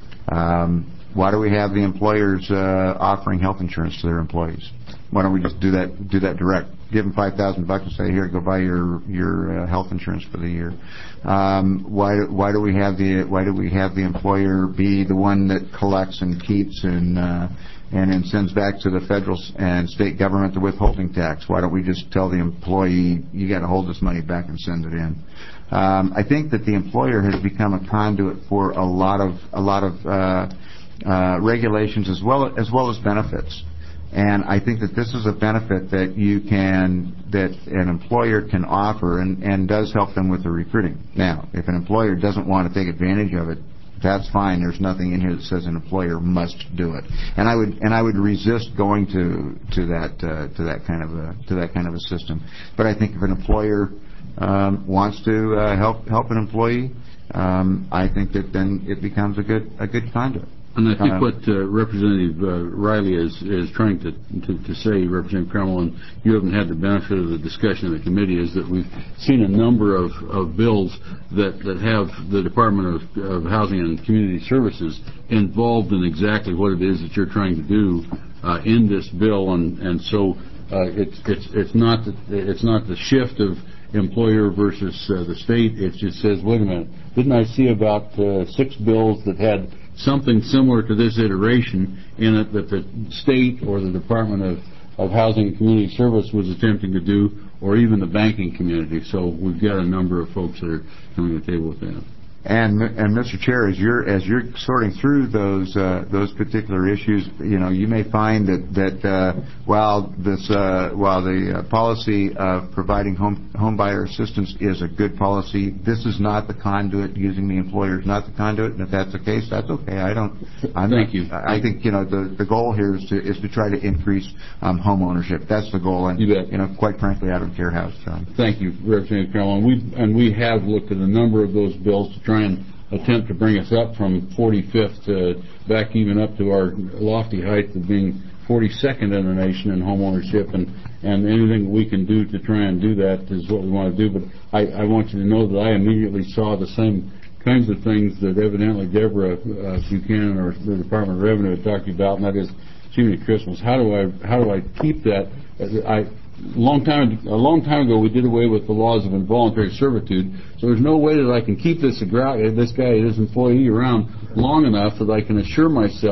Speaker 17: Um, why do we have the employers uh, offering health insurance to their employees? Why don't we just do that do that direct? Give them five thousand bucks and say, here, go buy your your uh, health insurance for the year. Um, why why do we have the why do we have the employer be the one that collects and keeps and uh, and then sends back to the federal and state government the withholding tax? Why don't we just tell the employee, you got to hold this money back and send it in? Um, I think that the employer has become a conduit for a lot of a lot of uh, uh, regulations as well as well as benefits. And I think that this is a benefit that you can, that an employer can offer and, and does help them with the recruiting. Now, if an employer doesn't want to take advantage of it, that's fine. There's nothing in here that says an employer must do it. And I would and I would resist going to to that uh, to that kind of a to that kind of a system. But I think if an employer um, wants to uh, help help an employee, um, I think that then it becomes a good a good conduit.
Speaker 1: And I think what uh, Representative uh, Riley is is trying to, to, to say, Representative Crummell, and you haven't had the benefit of the discussion of the committee, is that we've seen a number of, of bills that, that have the Department of, of Housing and Community Services involved in exactly what it is that you're trying to do uh, in this bill, and and so uh, it's it's it's not the, it's not the shift of employer versus uh, the state. It just says, wait a minute, didn't I see about uh, six bills that had something similar to this iteration in it that the state or the Department of, of Housing and Community Service was attempting to do, or even the banking community? So we've got a number of folks that are coming to the table with that.
Speaker 17: And and Mister Chair, as you're as you're sorting through those uh, those particular issues, you know, you may find that that uh, while this uh, while the uh, policy of providing home home buyer assistance is a good policy, this is not the conduit. Using the employer is not the conduit. And if that's the case, that's okay. I don't. I'm
Speaker 1: Thank
Speaker 17: not,
Speaker 1: you.
Speaker 17: I think you know the the goal here is to is to try to increase um, home ownership. That's the goal. And
Speaker 1: you bet.
Speaker 17: You know, quite frankly, I don't care how it's done.
Speaker 1: Thank you, Representative Carroll. And we and we have looked at a number of those bills to try and attempt to bring us up from forty-fifth to back even up to our lofty height of being forty-second in the nation in home ownership, and, and anything we can do to try and do that is what we want to do. But I, I want you to know that I immediately saw the same kinds of things that evidently Deborah uh, Buchanan or the Department of Revenue had talked about, and that is Jiminy Christmas. How do I how do I keep that? I Long time, a long time ago, we did away with the laws of involuntary servitude. So there's no way that I can keep this this guy, this employee around long enough that I can assure myself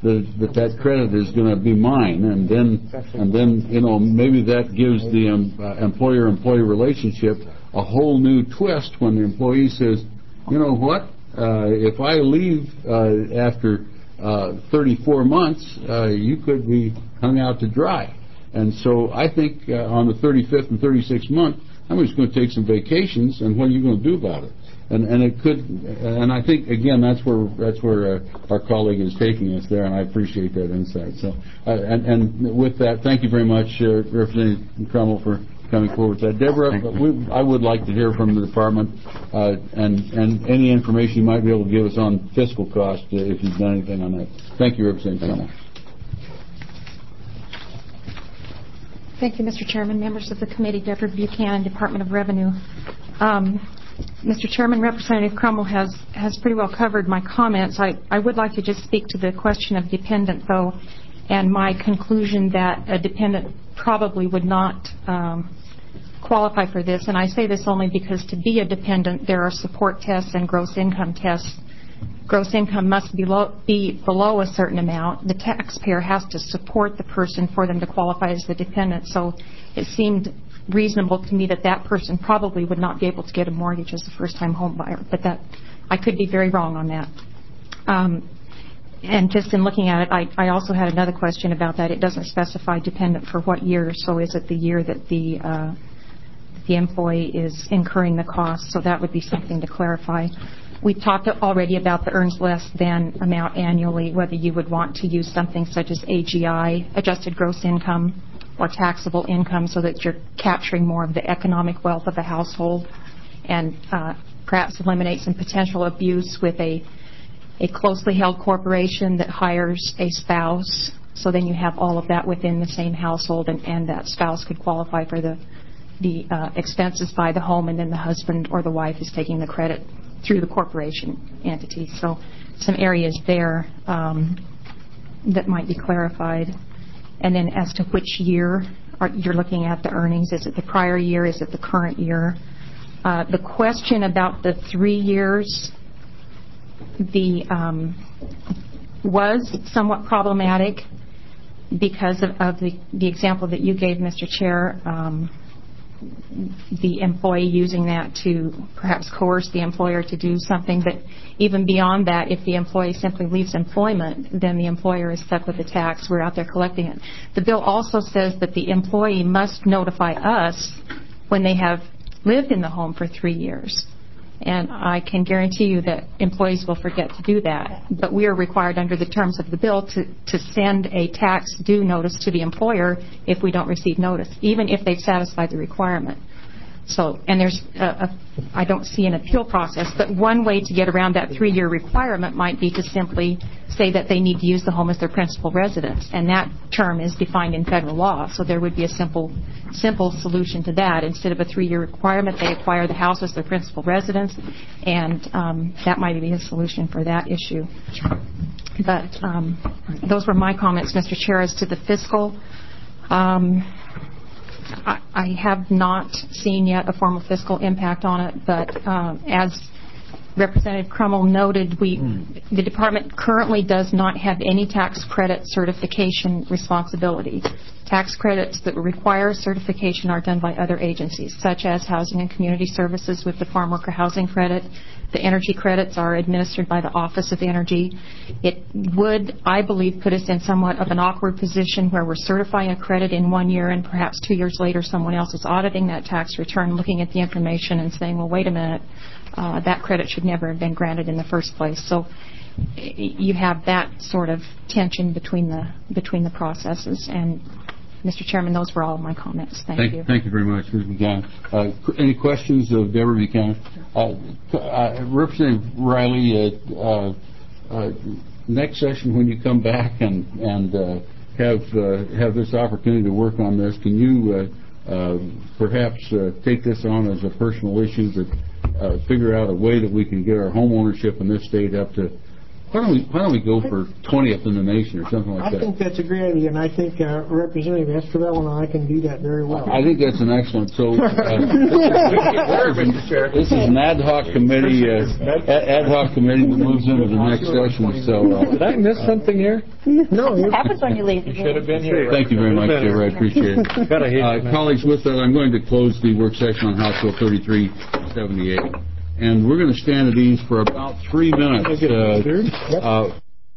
Speaker 1: that that, that credit is going to be mine, and then and then you know maybe that gives the um, uh, employer-employee relationship a whole new twist when the employee says, you know what, uh, if I leave uh, after uh, thirty-four months, uh, you could be hung out to dry. And so I think uh, on the thirty-fifth and thirty-sixth month, I'm just going to take some vacations, and what are you going to do about it? And, and it could, and I think again that's where that's where uh, our colleague is taking us there, and I appreciate that insight. So, uh, and, and with that, thank you very much, uh, Representative Crummell, for coming forward with that. Deborah, we, I would like to hear from the department uh, and and any information you might be able to give us on fiscal cost uh, if you've done anything on that. Thank you, Representative Crummell.
Speaker 18: Thank you, Mister Chairman, members of the committee. Deborah Buchanan, Department of Revenue. Um, Mister Chairman, Representative Crummell has, has pretty well covered my comments. I, I would like to just speak to the question of dependent, though, and my conclusion that a dependent probably would not um, qualify for this. And I say this only because to be a dependent, there are support tests and gross income tests. Gross income must be, low, be below a certain amount. The taxpayer has to support the person for them to qualify as the dependent. So it seemed reasonable to me that that person probably would not be able to get a mortgage as a first-time home buyer. But that I could be very wrong on that. Um, and just in looking at it, I, I also had another question about that. It doesn't specify dependent for what year. So is it the year that the uh, the employee is incurring the cost? So that would be something to clarify. We've talked already about the earns less than amount annually, whether you would want to use something such as A G I, adjusted gross income, or taxable income, so that you're capturing more of the economic wealth of the household, and uh, perhaps eliminate some potential abuse with a a closely held corporation that hires a spouse. So then you have all of that within the same household, and, and that spouse could qualify for the the uh, expenses by the home, and then the husband or the wife is taking the credit through the corporation entity. So some areas there um, that might be clarified. And then as to which year are, you're looking at the earnings, is it the prior year, is it the current year? Uh, the question about the three years the um, was somewhat problematic because of, of the, the example that you gave, Mister Chair, um, the employee using that to perhaps coerce the employer to do something. But even beyond that, if the employee simply leaves employment, then the employer is stuck with the tax. We're out there collecting it. The bill also says that the employee must notify us when they have lived in the home for three years. And I can guarantee you that employees will forget to do that. But we are required under the terms of the bill to, to send a tax due notice to the employer if we don't receive notice, even if they've satisfied the requirement. So, and there's, a, a, I don't see an appeal process, but one way to get around that three-year requirement might be to simply say that they need to use the home as their principal residence, and that term is defined in federal law. So there would be a simple, simple solution to that. Instead of a three-year requirement, they acquire the house as their principal residence, and um, that might be a solution for that issue. But um, those were my comments, Mister Chair, as to the fiscal. Um, I, I have not seen yet a formal fiscal impact on it, but uh, as Representative Crummell noted, we, the department currently does not have any tax credit certification responsibility. Tax credits that require certification are done by other agencies, such as Housing and Community Services with the Farm Worker Housing Credit. The energy credits are administered by the Office of Energy. It would, I believe, put us in somewhat of an awkward position where we're certifying a credit in one year and perhaps two years later someone else is auditing that tax return, looking at the information and saying, well, wait a minute, uh, that credit should never have been granted in the first place. So you have that sort of tension between the between the processes. And Mister Chairman, those were all my comments. Thank,
Speaker 1: thank
Speaker 18: you.
Speaker 1: Thank you very much, Miz Buchanan. Uh, any questions of Deborah Buchanan? Uh, uh, Representative Riley, uh, uh, uh, next session when you come back and and uh, have uh, have this opportunity to work on this, can you uh, uh, perhaps uh, take this on as a personal issue, to uh, figure out a way that we can get our home ownership in this state up to Why don't we, why don't we go for twentieth in the nation or something like
Speaker 9: I
Speaker 1: that?
Speaker 9: think that's a great idea, and I think uh, Representative Esterville and I can do that very well.
Speaker 1: I think that's an excellent, so, uh, this is an ad hoc committee, uh, ad hoc committee that moves into the next session, so. uh,
Speaker 5: Did I miss something here?
Speaker 9: No,
Speaker 10: What happens when you leave?
Speaker 5: You should have been here.
Speaker 1: Thank you very much, Chair, I appreciate it. Uh, colleagues, with that, I'm going to close the work session on House Bill thirty-three seventy-eight. And we're going to stand at ease for about three minutes. Uh, uh,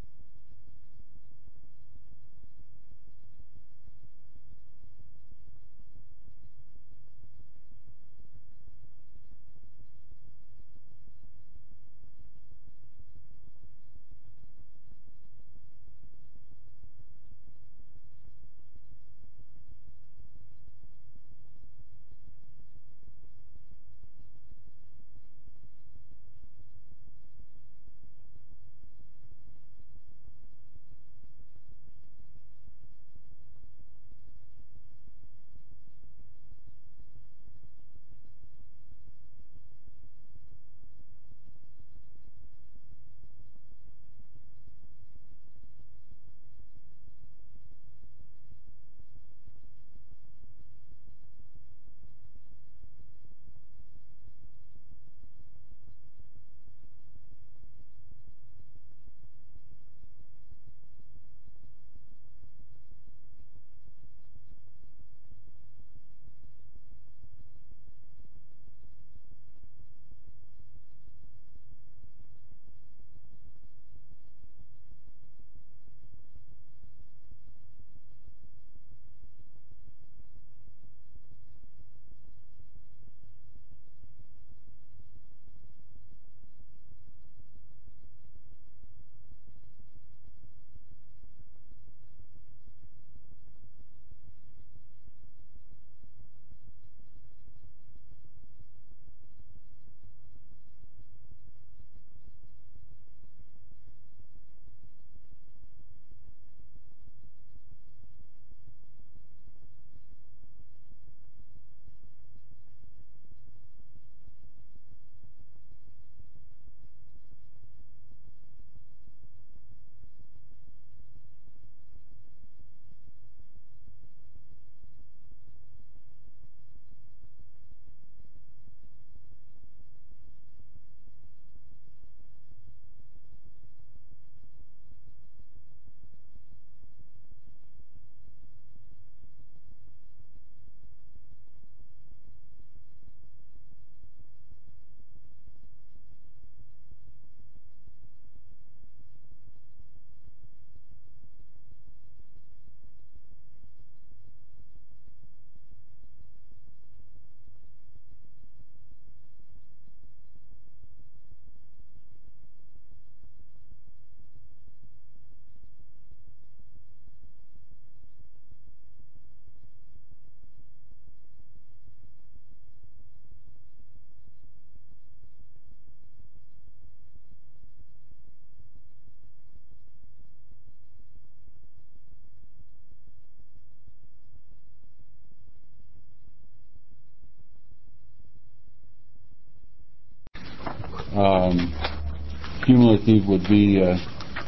Speaker 1: um, cumulative would be, uh,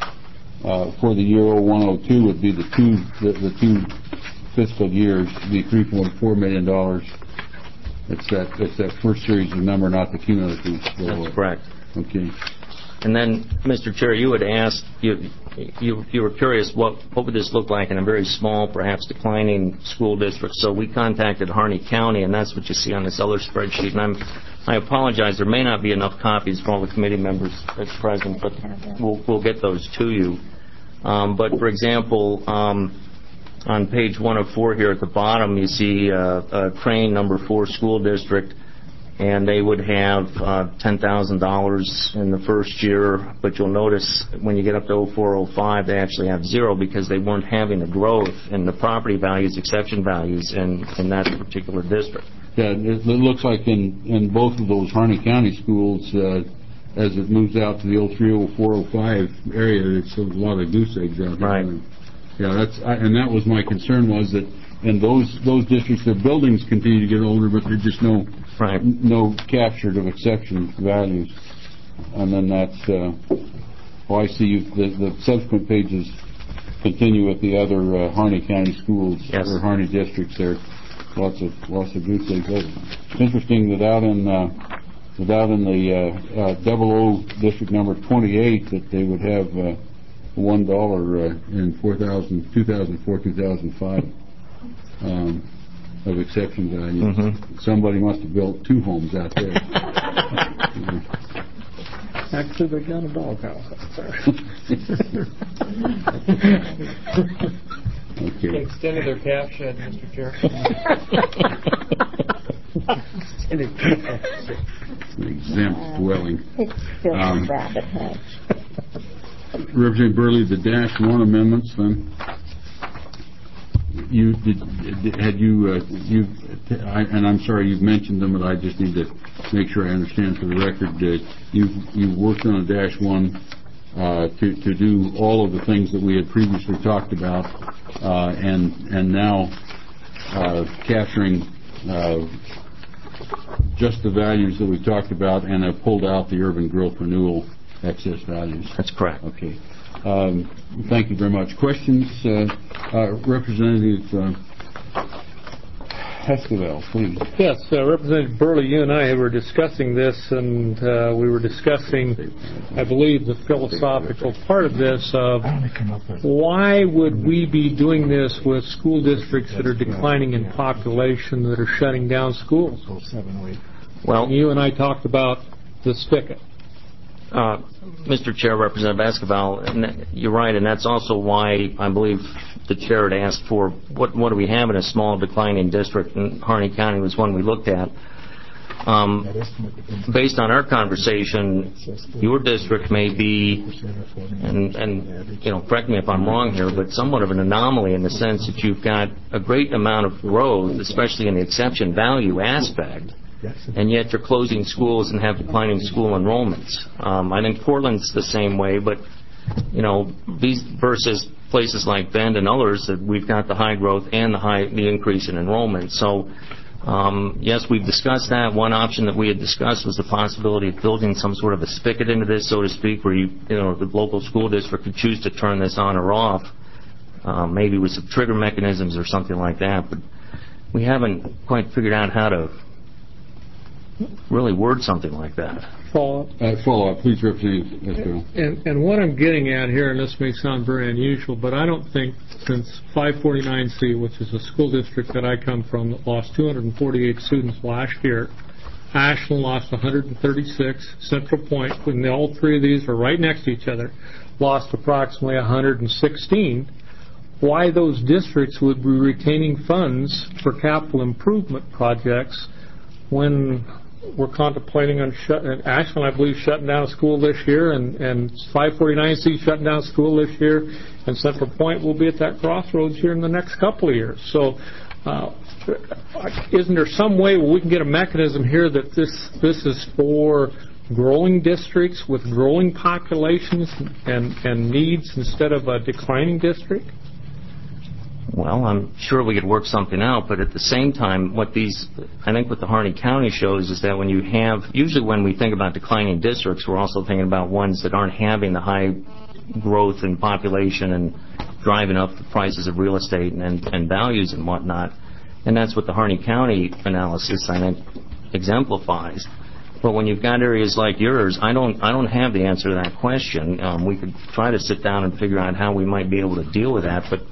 Speaker 1: uh, for the year oh one oh two would be the two, the, the two fiscal years, be three point four million dollars. It's that, it's that first series of number, not the cumulative.
Speaker 19: That's correct.
Speaker 1: Okay.
Speaker 19: And then, Mister Chair, you had asked, you, you, you were curious, what, what would this look like in a very small, perhaps declining school district? So we contacted Harney County, and that's what you see on this other spreadsheet. And I'm, I apologize, there may not be enough copies for all the committee members that's present, but we'll, we'll get those to you. Um, but, for example, um, on page one oh four here at the bottom, you see uh, uh, Crane number four school district, and they would have uh, ten thousand dollars in the first year, but you'll notice when you get up to oh four oh five, they actually have zero because they weren't having the growth in the property values, exception values in, in that particular district.
Speaker 1: Yeah, it, it looks like in, in both of those Harney County schools, uh, as it moves out to the oh three, oh four, oh five area, it's a lot of goose eggs out there.
Speaker 19: Right.
Speaker 1: Yeah, that's, I, and that was my concern, was that in those those districts, their buildings continue to get older, but there's just no
Speaker 19: right.
Speaker 1: no captured of exception values. And then that's uh, Oh, I see. You, the, the subsequent pages continue with the other uh, Harney County schools
Speaker 19: Yes.
Speaker 1: or Harney districts there. Lots of lots of good things. It's interesting that out in uh, that out in the uh, uh, double O district number twenty-eight that they would have uh, one dollar uh, in four thousand, two thousand four, two thousand five um, of exception value.
Speaker 19: Mm-hmm.
Speaker 1: Somebody must have built two homes out there.
Speaker 5: Actually, they've got a doghouse out there.
Speaker 1: Okay.
Speaker 5: They extended their calf shed, Mister Chair.
Speaker 1: Exempt dwelling.
Speaker 10: It's still
Speaker 1: Um,
Speaker 10: a rabbit hutch.
Speaker 1: Representative Burley, the dash one amendments, then you did, did had you uh, you I, and I'm sorry you've mentioned them, but I just need to make sure I understand for the record that you you worked on a dash one uh, to to do all of the things that we had previously talked about, uh, and and now uh, capturing uh, just the values that we talked about, and have pulled out the urban growth renewal excess values.
Speaker 19: That's correct.
Speaker 1: Okay. Um, thank you very much. Questions? Uh, uh, Representative uh, Esquivel, please.
Speaker 5: Yes, uh, Representative Burley, you and I were discussing this, and uh, we were discussing, I believe, the philosophical part of this of why would we be doing this with school districts that are declining in population, that are shutting down schools?
Speaker 19: Well,
Speaker 5: you and I talked about the spigot.
Speaker 19: Uh, Mister Chair, Representative Esquivel, and that- you're right, and that's also why I believe the chair had asked for what what do we have in a small declining district, and Harney County was one we looked at. Um, based on our conversation, your district may be, and, and you know, correct me if I'm wrong here, but somewhat of an anomaly in the sense that you've got a great amount of growth, especially in the exception value aspect, and yet you're closing schools and have declining school enrollments. Um, I think Portland's the same way, but you know, these versus places like Bend and others that we've got the high growth and the high the increase in enrollment. So, um, yes, we've discussed that. One option that we had discussed was the possibility of building some sort of a spigot into this, so to speak, where you, you know, the local school district could choose to turn this on or off, um, maybe with some trigger mechanisms or something like that. But we haven't quite figured out how to really word something like that.
Speaker 5: Follow up.
Speaker 1: Uh, follow up, please, Representative Esquivel.
Speaker 5: And, and what I'm getting at here, and this may sound very unusual, but I don't think since five forty-nine C, which is a school district that I come from that lost two hundred forty-eight students last year, Ashland lost one hundred thirty-six, Central Point, when all three of these are right next to each other, lost approximately one hundred sixteen, why those districts would be retaining funds for capital improvement projects when we're contemplating on shutting, Ashland, I believe, shutting down a school this year, and, and five forty-nine C shutting down a school this year, and Central Point will be at that crossroads here in the next couple of years. So uh, isn't there some way where we can get a mechanism here that this this is for growing districts with growing populations and, and needs instead of a declining district?
Speaker 19: Well, I'm sure we could work something out, but at the same time, what these, I think what the Harney County shows is that when you have, usually when we think about declining districts, we're also thinking about ones that aren't having the high growth in population and driving up the prices of real estate and, and, and values and whatnot. And that's what the Harney County analysis, I think, exemplifies. But when you've got areas like yours, I don't, I don't have the answer to that question. Um, we could try to sit down and figure out how we might be able to deal with that, but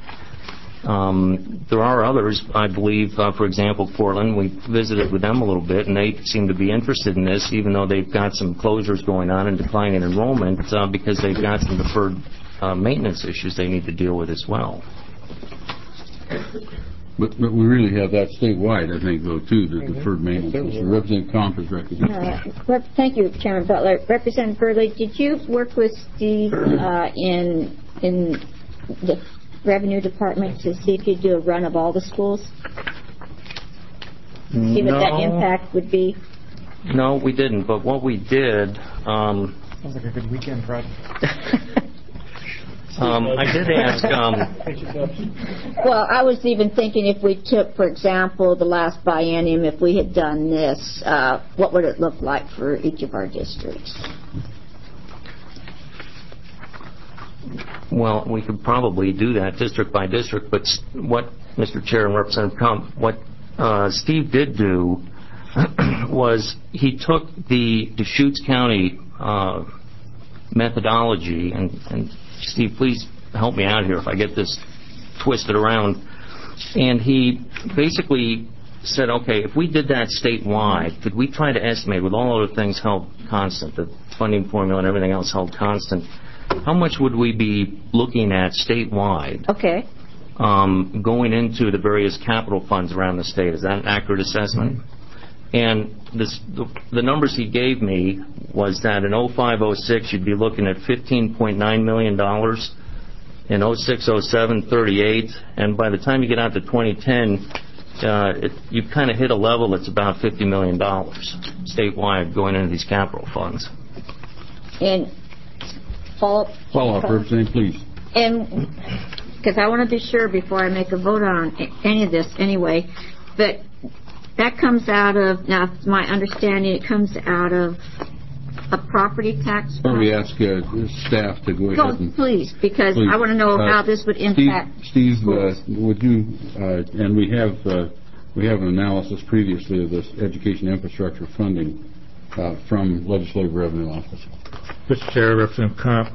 Speaker 19: Um, there are others, I believe, uh, for example, Portland. We visited with them a little bit, and they seem to be interested in this, even though they've got some closures going on and declining enrollment, uh, because they've got some deferred uh, maintenance issues they need to deal with as well.
Speaker 1: But, but we really have that statewide, I think, though, too, the deferred maintenance. So Representative Comp is recognized.
Speaker 10: Uh, thank you, Chairman Butler. Representative Burley, did you work with Steve uh, in in the Revenue Department to see if you'd do a run of all the schools? See what
Speaker 19: No.
Speaker 10: that impact would be?
Speaker 19: No, we didn't. But what we did, um,
Speaker 8: Sounds like a good weekend project.
Speaker 19: um, I did ask. Um,
Speaker 10: Well, I was even thinking if we took, for example, the last biennium, if we had done this, uh, what would it look like for each of our districts?
Speaker 19: Well, we could probably do that district by district, but what, Mister Chair and Representative Crump, what uh, Steve did do was he took the Deschutes County uh, methodology, and, and Steve, please help me out here if I get this twisted around, and he basically said, okay, if we did that statewide, could we try to estimate, with all other things held constant, the funding formula and everything else held constant, how much would we be looking at statewide?
Speaker 10: Okay.
Speaker 19: Um, going into the various capital funds around the state. Is that an accurate assessment? Mm-hmm. And this, the, the numbers he gave me was that in oh five oh six you'd be looking at fifteen point nine million dollars, in oh six oh seven thirty-eight, and by the time you get out to twenty ten, uh, it, you've kind of hit a level that's about fifty million dollars statewide going into these capital funds.
Speaker 10: And Paul,
Speaker 1: follow up, Representative, please.
Speaker 10: And because I want to be sure before I make a vote on any of this anyway, but that comes out of, now it's my understanding, it comes out of a property tax.
Speaker 1: Let me ask uh, staff to go ahead
Speaker 10: Go,
Speaker 1: and...
Speaker 10: please, because
Speaker 1: please.
Speaker 10: I want to know
Speaker 1: uh,
Speaker 10: how this would impact.
Speaker 1: Steve, Steve uh, would you, uh, and we have uh, we have an analysis previously of this education infrastructure funding uh, from Legislative Revenue Office.
Speaker 20: Mister Chair, Representative Crump,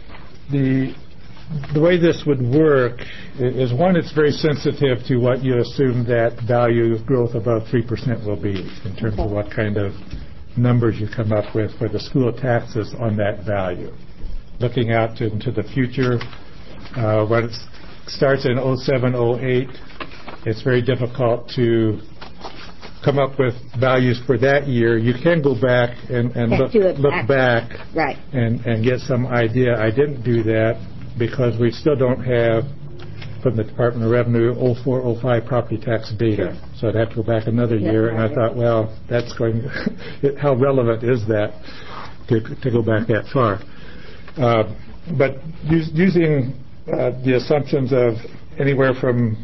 Speaker 20: the the way this would work is, one, it's very sensitive to what you assume that value growth above three percent will be in terms of what kind of numbers you come up with for the school taxes on that value. Looking out to, into the future, uh, when it starts in oh seven oh eight, it's very difficult to come up with values for that year. You can go back and, and look, look back
Speaker 10: right.
Speaker 20: and, and get some idea. I didn't do that because we still don't have, from the Department of Revenue, oh four oh five property tax data. So I'd have to go back another year, and I thought, well, that's going, how relevant is that to, to go back that far? Uh, but us, using uh, the assumptions of anywhere from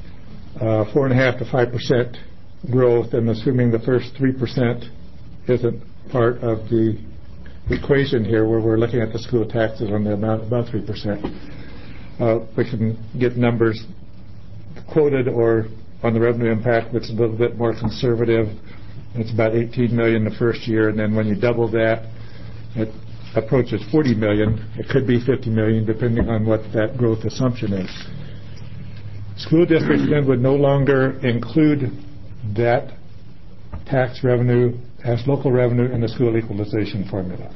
Speaker 20: uh, four and a half to five percent growth, and assuming the first three percent isn't part of the equation here, where we're looking at the school taxes on the amount above three percent, uh, we can get numbers quoted or on the revenue impact, which is a little bit more conservative. It's about eighteen million dollars the first year, and then when you double that, it approaches forty million dollars. It could be fifty million dollars, depending on what that growth assumption is. School districts then would no longer include that tax revenue as local revenue in the school equalization formula.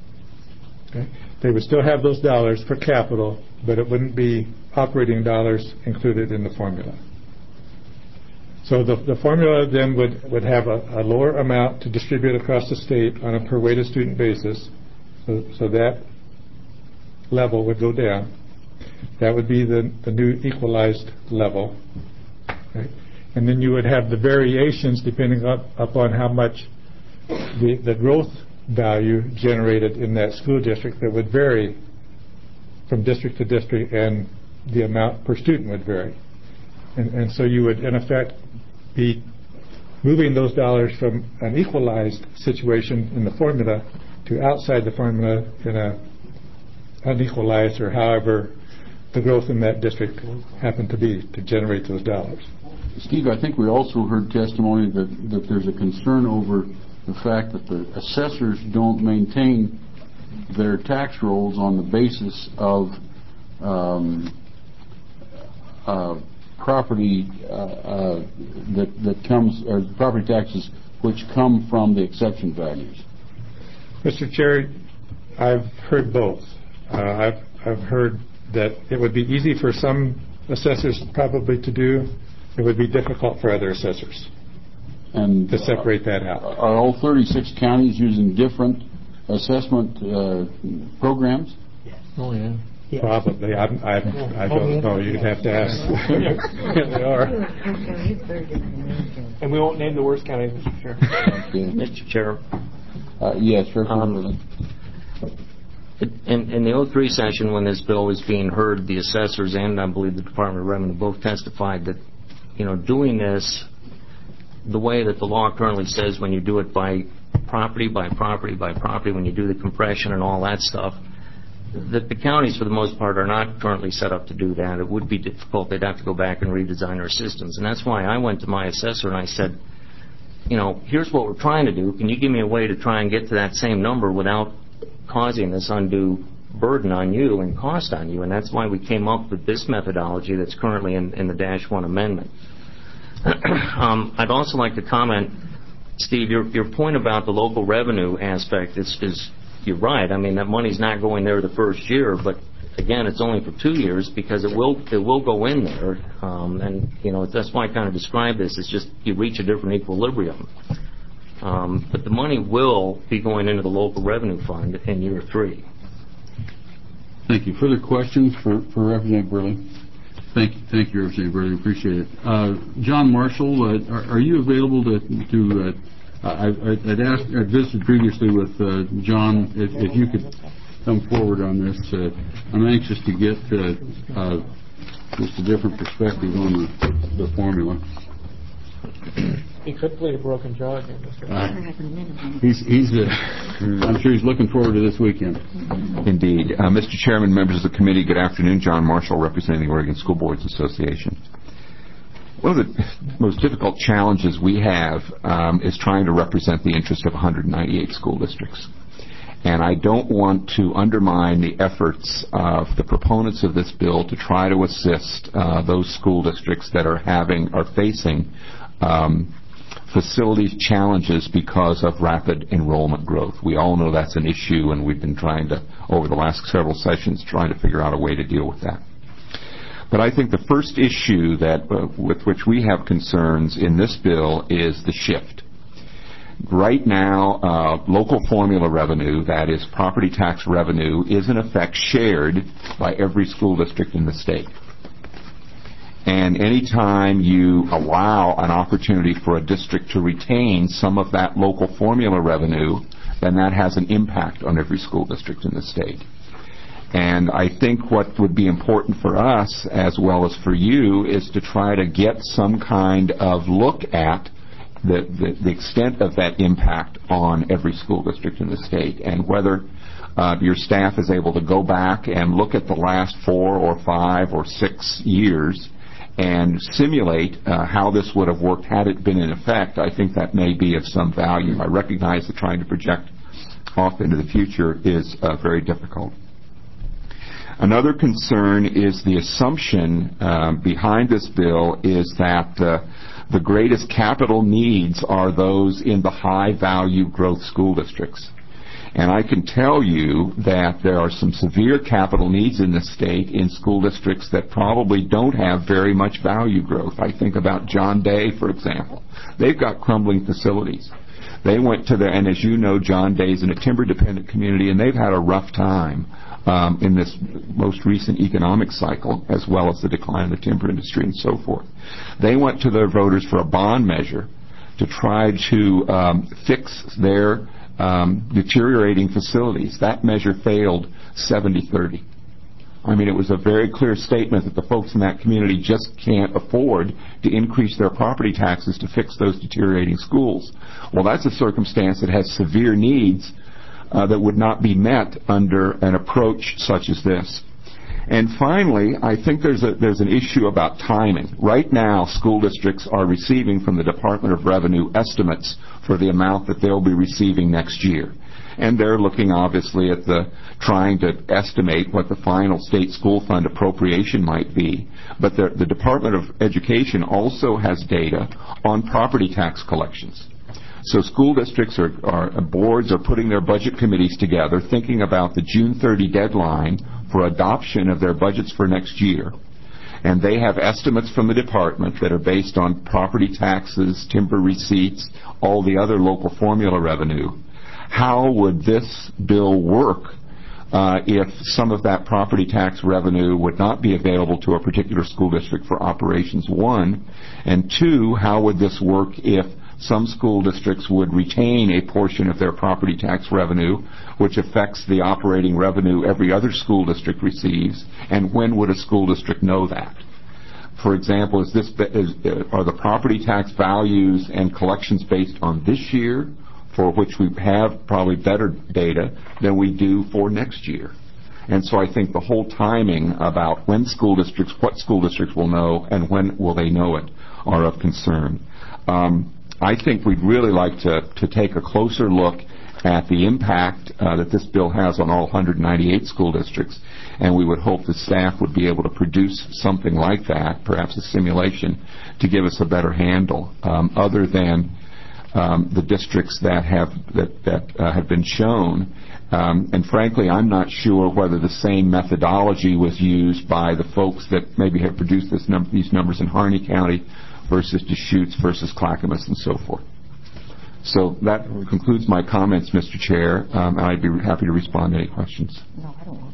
Speaker 20: Okay? They would still have those dollars for capital, but it wouldn't be operating dollars included in the formula. So the, the formula then would, would have a, a lower amount to distribute across the state on a per weighted student basis, so, so that level would go down. That would be the, the new equalized level. Okay? And then you would have the variations depending up, upon how much the, the growth value generated in that school district that would vary from district to district, and the amount per student would vary. And, and so you would, in effect, be moving those dollars from an equalized situation in the formula to outside the formula in a unequalized, or however the growth in that district happened to be to generate those dollars.
Speaker 1: Steve, I think we also heard testimony that, that there's a concern over the fact that the assessors don't maintain their tax rolls on the basis of um, uh, property uh, uh, that that comes, or property taxes which come from the exception values.
Speaker 20: Mister Chair, I've heard both. Uh, I've I've heard that it would be easy for some assessors probably to do. It would be difficult for other assessors
Speaker 1: and
Speaker 20: to separate that out.
Speaker 1: Are all thirty-six counties using different assessment uh, programs?
Speaker 5: Oh, yeah.
Speaker 20: Yes. Probably. I, I, I don't know. You'd have to ask.
Speaker 5: Yeah, they are. And we won't name the worst county, Mister Chair.
Speaker 19: Mister Chair.
Speaker 1: Uh, yes, sir.
Speaker 19: Um, in, in the oh three session, when this bill was being heard, the assessors and I believe the Department of Revenue both testified that, you know, doing this the way that the law currently says, when you do it by property by property by property, when you do the compression and all that stuff, the, the counties, for the most part, are not currently set up to do that. It would be difficult. They'd have to go back and redesign our systems. And that's why I went to my assessor and I said, you know, here's what we're trying to do. Can you give me a way to try and get to that same number without causing this undue burden on you and cost on you? And that's why we came up with this methodology that's currently in, in the Dash one amendment. um, I'd also like to comment, Steve, your, your point about the local revenue aspect is, is you're right. I mean, that money's not going there the first year, but again, it's only for two years because it will it will go in there, um, and you know that's why I kind of describe this as just you reach a different equilibrium. Um, but the money will be going into the local revenue fund in year three.
Speaker 1: Thank you. Further questions for, for Representative Burley? Thank you, thank you, Representative Burley. Appreciate it. Uh, John Marshall, uh, are, are you available to to? Uh, I, I'd asked, I'd visited previously with uh, John if, if you could come forward on this. Uh, I'm anxious to get uh, uh, just a different perspective on the, the formula.
Speaker 5: He could play a broken jaw again.
Speaker 1: Uh, he's, he's uh, I'm sure he's looking forward to this weekend.
Speaker 21: Indeed. Uh, Mister Chairman, members of the committee, good afternoon. John Marshall, representing the Oregon School Boards Association. One of the most difficult challenges we have um, is trying to represent the interest of one hundred ninety-eight school districts. And I don't want to undermine the efforts of the proponents of this bill to try to assist uh, those school districts that are having, are facing um, facilities challenges because of rapid enrollment growth. We all know that's an issue, and we've been trying to, over the last several sessions, trying to figure out a way to deal with that. But I think the first issue that uh, with which we have concerns in this bill is the shift. Right now, uh, local formula revenue, that is property tax revenue, is in effect shared by every school district in the state. And any time you allow an opportunity for a district to retain some of that local formula revenue, then that has an impact on every school district in the state. And I think what would be important for us, as well as for you, is to try to get some kind of look at the, the, the extent of that impact on every school district in the state, and whether uh, your staff is able to go back and look at the last four or five or six years and simulate uh, how this would have worked had it been in effect. I think that may be of some value. I recognize that trying to project off into the future is uh, very difficult. Another concern is the assumption uh, behind this bill is that uh, the greatest capital needs are those in the high-value growth school districts. And I can tell you that there are some severe capital needs in the state in school districts that probably don't have very much value growth. I think about John Day, for example. They've got crumbling facilities. They went to their, and as you know, John Day's in a timber-dependent community, and they've had a rough time um, in this most recent economic cycle, as well as the decline of the timber industry and so forth. They went to their voters for a bond measure to try to um, fix their um, deteriorating facilities. That measure failed seventy thirty. I mean, it was a very clear statement that the folks in that community just can't afford to increase their property taxes to fix those deteriorating schools. Well, that's a circumstance that has severe needs uh, that would not be met under an approach such as this. And finally, I think there's a, there's an issue about timing. Right now, school districts are receiving from the Department of Revenue estimates for the amount that they'll be receiving next year. And they're looking, obviously, at the trying to estimate what the final state school fund appropriation might be. But the, the Department of Education also has data on property tax collections. So school districts are, are boards are putting their budget committees together, thinking about the June thirtieth deadline for adoption of their budgets for next year. And they have estimates from the department that are based on property taxes, timber receipts, all the other local formula revenue. How would this bill work uh, if some of that property tax revenue would not be available to a particular school district for operations, one? And two, how would this work if some school districts would retain a portion of their property tax revenue, which affects the operating revenue every other school district receives, and when would a school district know that? For example, is this is, are the property tax values and collections based on this year, for which we have probably better data than we do for next year? And so I think the whole timing about when school districts, what school districts will know and when will they know it are of concern. Um, I think we'd really like to, to take a closer look at the impact uh, that this bill has on all one hundred ninety-eight school districts, and we would hope that staff would be able to produce something like that, perhaps a simulation, to give us a better handle, um, other than um, the districts that have that, that uh, have been shown. Um, and frankly, I'm not sure whether the same methodology was used by the folks that maybe have produced this num- these numbers in Harney County versus Deschutes versus Clackamas and so forth. So that concludes my comments, Mister Chair. Um, and I'd be happy to respond to any questions.
Speaker 1: No, I don't want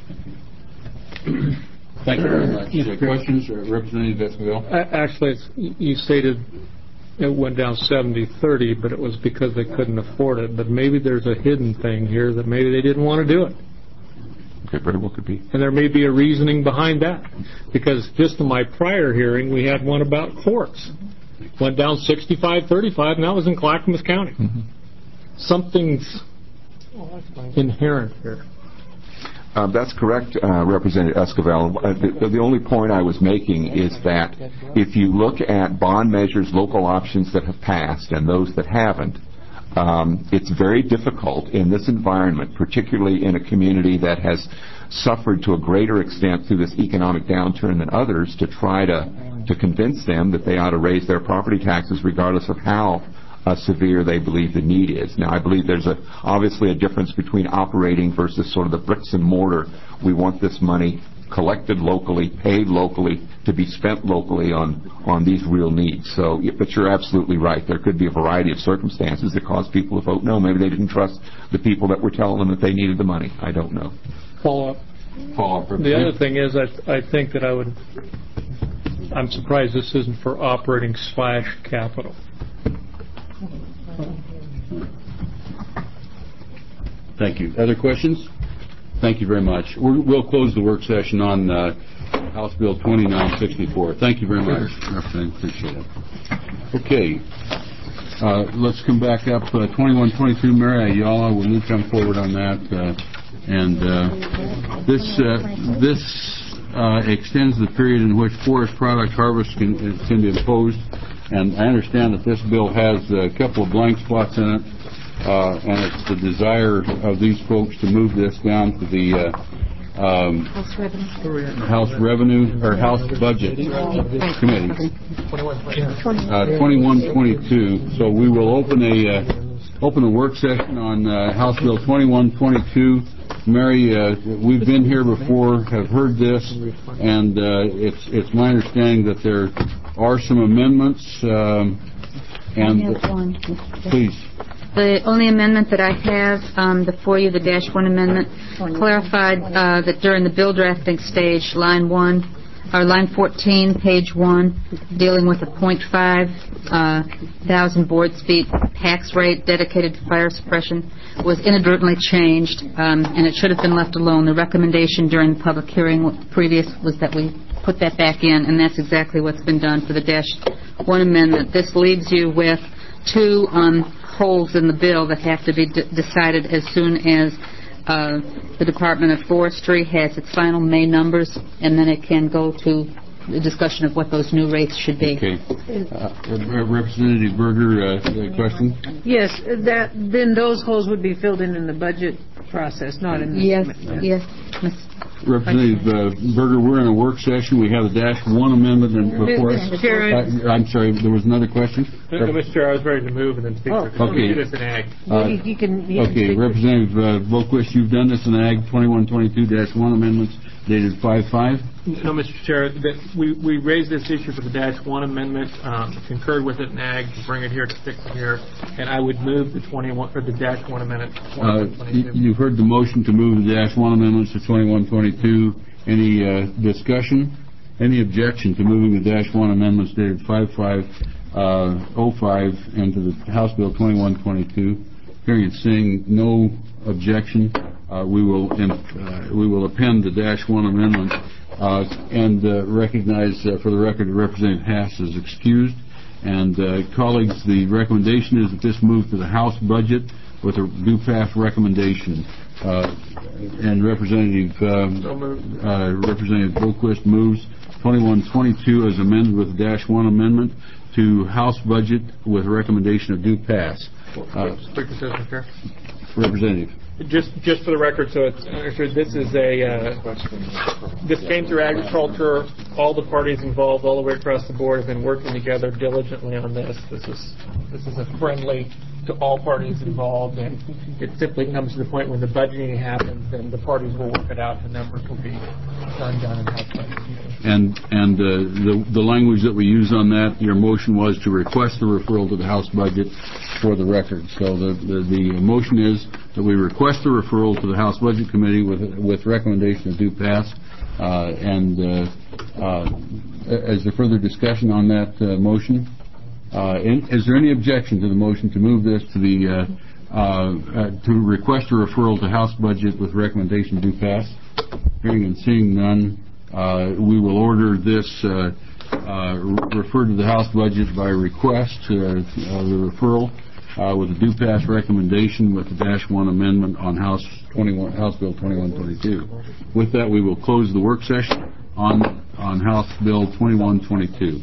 Speaker 1: to. Thank you very much. Uh, questions, uh, Representative Esquivel?
Speaker 4: Actually, it's, you stated it went down seventy thirty, but it was because they couldn't afford it. But maybe there's a hidden thing here that maybe they didn't want to do it.
Speaker 21: Okay, very well could be.
Speaker 4: And there may be a reasoning behind that. Because just in my prior hearing, we had one about Forks. Went down sixty-five thirty-five, and that was in Clackamas County.
Speaker 21: Mm-hmm.
Speaker 4: Something's inherent here.
Speaker 21: Uh, that's correct, uh, Representative Esquivel. Uh, the, the only point I was making is that if you look at bond measures, local options that have passed and those that haven't, um, it's very difficult in this environment, particularly in a community that has suffered to a greater extent through this economic downturn than others, to try to, to convince them that they ought to raise their property taxes regardless of how Uh, severe they believe the need is. Now, I believe there's a, obviously a difference between operating versus sort of the bricks and mortar. We want this money collected locally, paid locally, to be spent locally on, on these real needs. So, but you're absolutely right. There could be a variety of circumstances that cause people to vote no. Maybe they didn't trust the people that were telling them that they needed the money. I don't know.
Speaker 4: Follow up.
Speaker 21: Follow up.
Speaker 4: The other thing is, I, I think that I would, I'm surprised this isn't for operating slash capital.
Speaker 1: Thank you. Other questions? Thank you very much. We're, we'll close the work session on uh, House Bill twenty-nine sixty-four. Thank you very much, Representative. Appreciate it. Okay. Uh, let's come back up. Uh, twenty-one twenty-two, Mary Ayala. Will you come forward on that? Uh, and uh, this uh, this uh, extends the period in which forest product harvest can, can be imposed. And I understand that this bill has a couple of blank spots in it, uh, and it's the desire of these folks to move this down to the uh, um,
Speaker 18: House Revenue.
Speaker 1: House Revenue or House Budget Committee. Uh, twenty-one twenty-two. So we will open a uh, open a work session on uh, House Bill twenty-one twenty-two. Mary, uh, we've been here before, have heard this, and uh, it's it's my understanding that there are some amendments. Um, and
Speaker 22: I have one.
Speaker 1: Please.
Speaker 22: The only amendment that I have um, before you, the dash one amendment, clarified uh, that during the bill drafting stage, line one, or line fourteen, page one, dealing with a point five uh, thousand board feet tax rate dedicated to fire suppression, was inadvertently changed, um, and it should have been left alone. The recommendation during the public hearing previous was that we put that back in, and that's exactly what's been done for the dash one amendment. This leaves you with two um, holes in the bill that have to be d- decided as soon as uh, the Department of Forestry has its final May numbers, and then it can go to the discussion of what those new rates should be.
Speaker 1: Okay. Uh, Representative Berger, uh, question?
Speaker 6: Yes, that then those holes would be filled in in the budget process, not in the...
Speaker 22: Yes, yes.
Speaker 1: Representative uh, Berger, we're in a work session. We have a dash one amendment and before us.
Speaker 6: Mister Chair,
Speaker 1: uh, I'm sorry, there was another question?
Speaker 4: No, Mister Chair, I was ready to move and then speak
Speaker 6: oh,
Speaker 4: to
Speaker 1: okay.
Speaker 4: this in ag.
Speaker 1: Uh,
Speaker 6: you, you can, you
Speaker 1: okay,
Speaker 6: can
Speaker 1: Representative uh, Volquist, you've done this in ag, twenty-one twenty-two dash one amendments dated five five.
Speaker 4: No, Mister Chair, that we, we raised this issue for the dash one amendment, um, concurred with it in ag to bring it here to fix it here, and I would move the twenty-one or the dash one amendment.
Speaker 1: Uh, y- you've heard the motion to move the dash one amendments to twenty-one twenty-two. Any uh, discussion? Any objection to moving the dash one amendments dated five five oh five into the House Bill twenty-one twenty-two? Hearing and seeing no objection, uh, we will imp- uh, we will append the dash one amendment uh, and uh, recognize uh, for the record that Representative Haas is excused. And uh, colleagues, the recommendation is that this move to the House budget. with a due pass recommendation. Uh, and Representative um, uh, Representative Boquist moves twenty-one twenty-two as amended with the dash one amendment to House budget with a recommendation of due pass. Uh,
Speaker 4: Quick decision, Chair.
Speaker 1: Representative.
Speaker 4: Just, just for the record, so it's understood, this is a, uh, this came through agriculture. All the parties involved, all the way across the board, have been working together diligently on this. This is, this is a friendly to all parties involved, and it simply comes to the point when the budgeting happens, then the parties will work it out, and the numbers will be done, done, and helped.
Speaker 1: And and uh, the the language that we use on that, your motion was to request the referral to the House budget for the record. So the the, the motion is that we request the referral to the House Budget Committee with with recommendation of due pass. Uh, and uh, uh, is there further discussion on that uh, motion? Uh, in, is there any objection to the motion to move this to the uh, uh, uh, to request a referral to House budget with recommendation due pass? Hearing and seeing none, uh, we will order this uh, uh, referred to the House budget by request, uh, uh, the referral uh, with a due pass recommendation with the dash one amendment on House twenty-one, House Bill twenty-one twenty-two. With that, we will close the work session on on House Bill twenty-one twenty-two.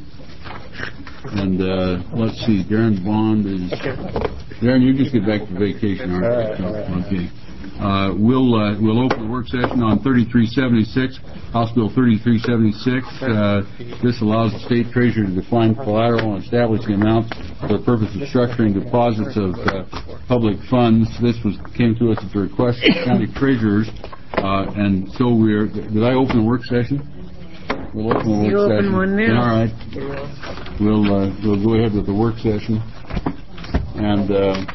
Speaker 1: And uh, let's see, Darren Bond is... Darren, you just get back to vacation, aren't you? Okay. Uh, we'll uh, we'll open the work session on thirty-three seventy-six, House Bill thirty-three seventy-six. Uh, this allows the state treasurer to define collateral and establish the amount for the purpose of structuring deposits of uh, public funds. This was came to us at the request of the county treasurers, uh, and so we're... Did I open the work session? We'll open the work
Speaker 6: you
Speaker 1: session.
Speaker 6: Open one now.
Speaker 1: All right. We'll uh, we'll go ahead with the work session. And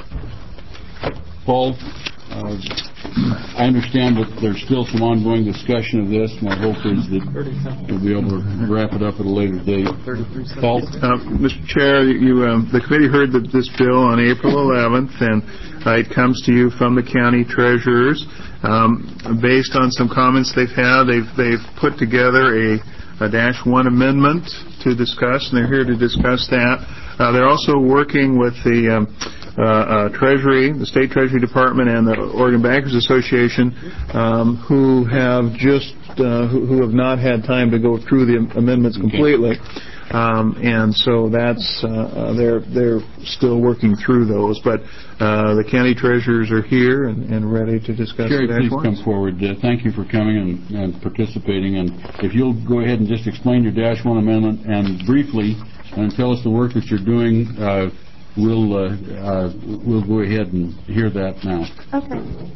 Speaker 1: uh, Paul, uh, I understand that there's still some ongoing discussion of this. My hope is that we'll be able to wrap it up at a later date. Paul?
Speaker 8: Uh, Mister Chair, you, um, the committee heard that this bill on April eleventh, and uh, it comes to you from the county treasurers. Um, based on some comments they've had, they've, they've put together a a dash one amendment to discuss, and they're here to discuss that. Uh, they're also working with the um, uh, uh, Treasury, the State Treasury Department, and the Oregon Bankers Association, um, who have just uh, who, who have not had time to go through the amendments completely. Um, and so that's uh, they're they're still working through those, but uh, the county treasurers are here and, and ready to discuss.
Speaker 1: Sherry,
Speaker 8: the
Speaker 1: please come forward. Uh, thank you for coming and, and participating. And if you'll go ahead and just explain your dash one amendment and briefly, and tell us the work that you're doing, uh, we'll uh, uh, we'll go ahead and hear that now.
Speaker 7: Okay.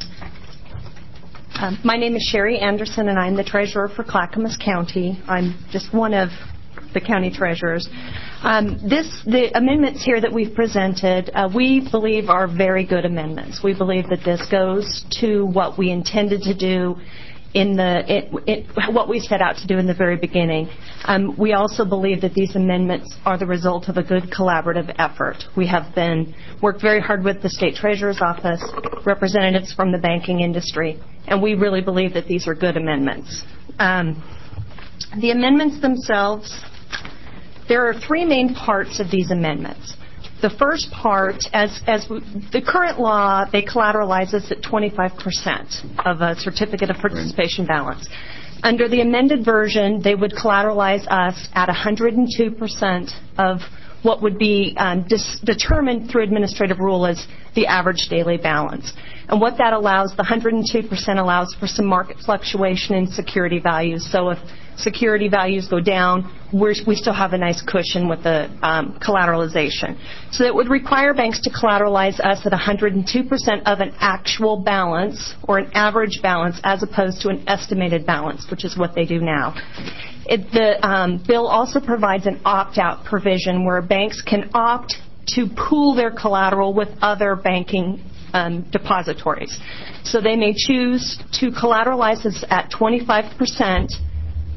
Speaker 7: Um, my name is Sherry Anderson, and I'm the treasurer for Clackamas County. I'm just one of the county treasurers. Um, this, the amendments here that we've presented, uh, we believe are very good amendments. We believe that this goes to what we intended to do in the it, it, what we set out to do in the very beginning. Um, we also believe that these amendments are the result of a good collaborative effort. We have been worked very hard with the state treasurer's office, representatives from the banking industry, and we really believe that these are good amendments. Um, the amendments themselves. There are three main parts of these amendments. The first part, as, as we, the current law, they collateralize us at twenty-five percent of a certificate of participation balance. Under the amended version, they would collateralize us at one hundred two percent of what would be um, dis- determined through administrative rule as the average daily balance. And what that allows, the one hundred two percent allows for some market fluctuation in security values. So if security values go down, we're, we still have a nice cushion with the um, collateralization. So it would require banks to collateralize us at one hundred two percent of an actual balance or an average balance as opposed to an estimated balance, which is what they do now. It, the um, bill also provides an opt-out provision where banks can opt to pool their collateral with other banking um, depositories. So they may choose to collateralize us at twenty-five percent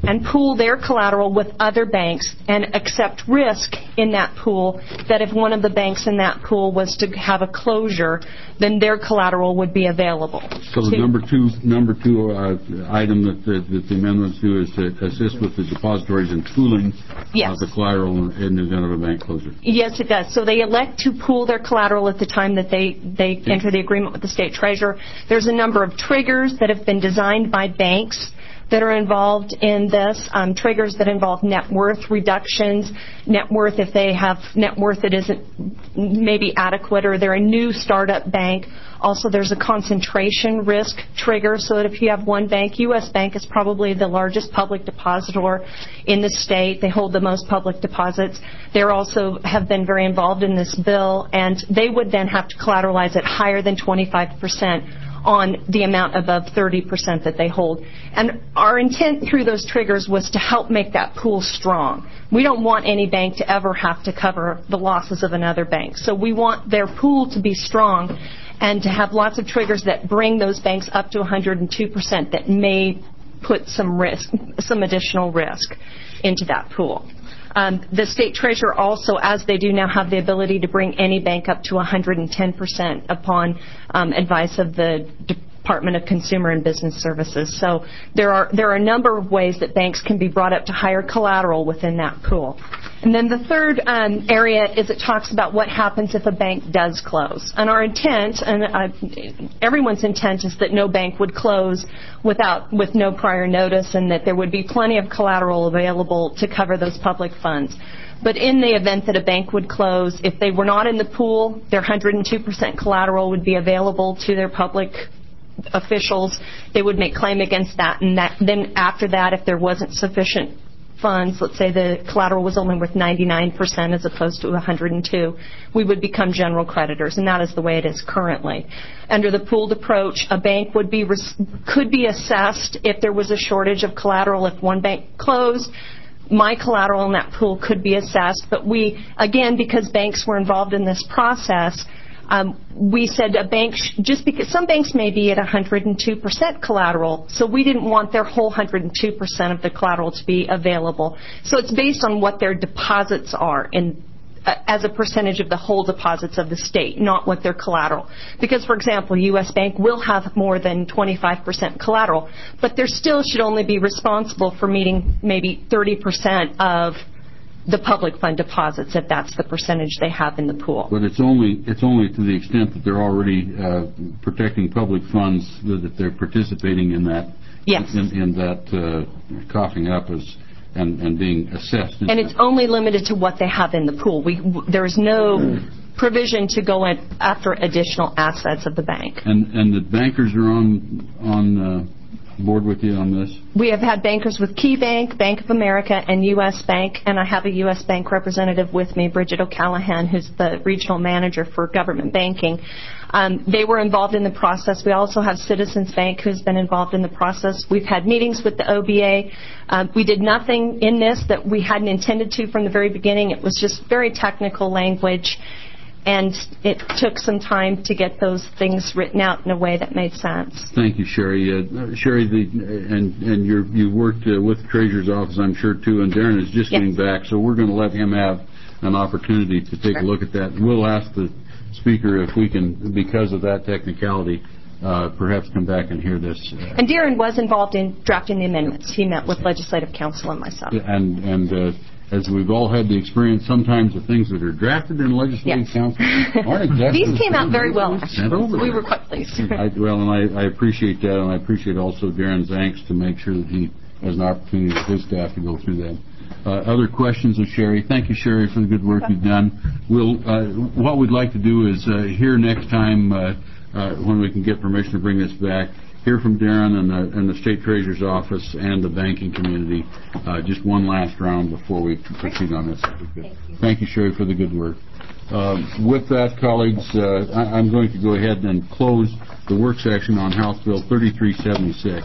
Speaker 7: and pool their collateral with other banks and accept risk in that pool, that if one of the banks in that pool was to have a closure, then their collateral would be available.
Speaker 1: So the number two number two uh, item that the, that the amendments do is to assist with the depositories in pooling
Speaker 7: yes.
Speaker 1: uh, the collateral in the event of a bank closure.
Speaker 7: Yes, it does. So they elect to pool their collateral at the time that they, they okay. enter the agreement with the state treasurer. There's a number of triggers that have been designed by banks that are involved in this, um, triggers that involve net worth reductions, net worth if they have net worth that isn't maybe adequate or they're a new startup bank. Also, there's a concentration risk trigger, so that if you have one bank, U S Bank is probably the largest public depositor in the state. They hold the most public deposits. They also have been very involved in this bill, and they would then have to collateralize it higher than twenty-five percent on the amount above thirty percent that they hold. And our intent through those triggers was to help make that pool strong. We don't want any bank to ever have to cover the losses of another bank. So we want their pool to be strong and to have lots of triggers that bring those banks up to one hundred two percent that may put some risk, some additional risk into that pool. Um, the state treasurer also, as they do now, have the ability to bring any bank up to one hundred ten percent upon um, advice of the Department of Consumer and Business Services. So there are there are a number of ways that banks can be brought up to higher collateral within that pool. And then the third um, area is it talks about what happens if a bank does close. And our intent, and uh, everyone's intent, is that no bank would close without with no prior notice, and that there would be plenty of collateral available to cover those public funds. But in the event that a bank would close, if they were not in the pool, their one hundred two percent collateral would be available to their public officials. They would make claim against that, and that, then after that, if there wasn't sufficient funds, let's say the collateral was only worth ninety-nine percent as opposed to one hundred two, we would become general creditors, and that is the way it is currently. Under the pooled approach, a bank would be could be assessed if there was a shortage of collateral. If one bank closed, my collateral in that pool could be assessed, but we, again, because banks were involved in this process, Um, we said a bank, sh- just because some banks may be at one hundred two percent collateral, so we didn't want their whole one hundred two percent of the collateral to be available. So it's based on what their deposits are in, uh, as a percentage of the whole deposits of the state, not what their collateral. Because, for example, U S Bank will have more than twenty-five percent collateral, but they still should only be responsible for meeting maybe thirty percent of the public fund deposits, if that's the percentage they have in the pool.
Speaker 1: But it's only it's only to the extent that they're already uh, protecting public funds that, that they're participating in that.
Speaker 7: Yes.
Speaker 1: In, in that uh, coughing up as and, and being assessed.
Speaker 7: And it's only limited to what they have in the pool. We w- there is no provision to go in after additional assets of the bank.
Speaker 1: And and the bankers are on on. Uh, board with you on this?
Speaker 7: We have had bankers with KeyBank, Bank of America, and U S Bank, and I have a U S Bank representative with me, Bridget O'Callahan, who's the regional manager for government banking. Um, they were involved in the process. We also have Citizens Bank, who's been involved in the process. We've had meetings with the O B A. Um, we did nothing in this that we hadn't intended to from the very beginning. It was just very technical language, and it took some time to get those things written out in a way that made sense.
Speaker 1: Thank you, Sherry. Uh, Sherry, the, and and you're, you worked uh, with the Treasurer's Office, I'm sure, too, and Darren is just
Speaker 7: yes.
Speaker 1: getting back, so we're going to let him have an opportunity to take
Speaker 7: sure.
Speaker 1: a look at that. We'll ask the Speaker if we can, because of that technicality, uh, perhaps come back and hear this. Uh,
Speaker 7: and Darren was involved in drafting the amendments. He met with Legislative Counsel and myself.
Speaker 1: And, and uh, as we've all had the experience, sometimes the things that are drafted in Legislative
Speaker 7: yes.
Speaker 1: Counsel aren't exactly...
Speaker 7: These came out very well, actually.
Speaker 1: So
Speaker 7: we were quite pleased.
Speaker 1: I, well, and I, I appreciate that, and I appreciate also Darren's angst to make sure that he has an opportunity with his staff to go through that. Uh, other questions of Sherry? Thank you, Sherry, for the good work you've done. We'll, uh, what we'd like to do is uh, hear next time, uh, uh, when we can get permission to bring this back, hear from Darren and the, and the State Treasurer's Office and the banking community, uh, just one last round before we proceed on this. Thank you, Thank you Sherry, for the good work. Uh, with that, colleagues, uh, I, I'm going to go ahead and close the work session on House Bill thirty-three seventy-six.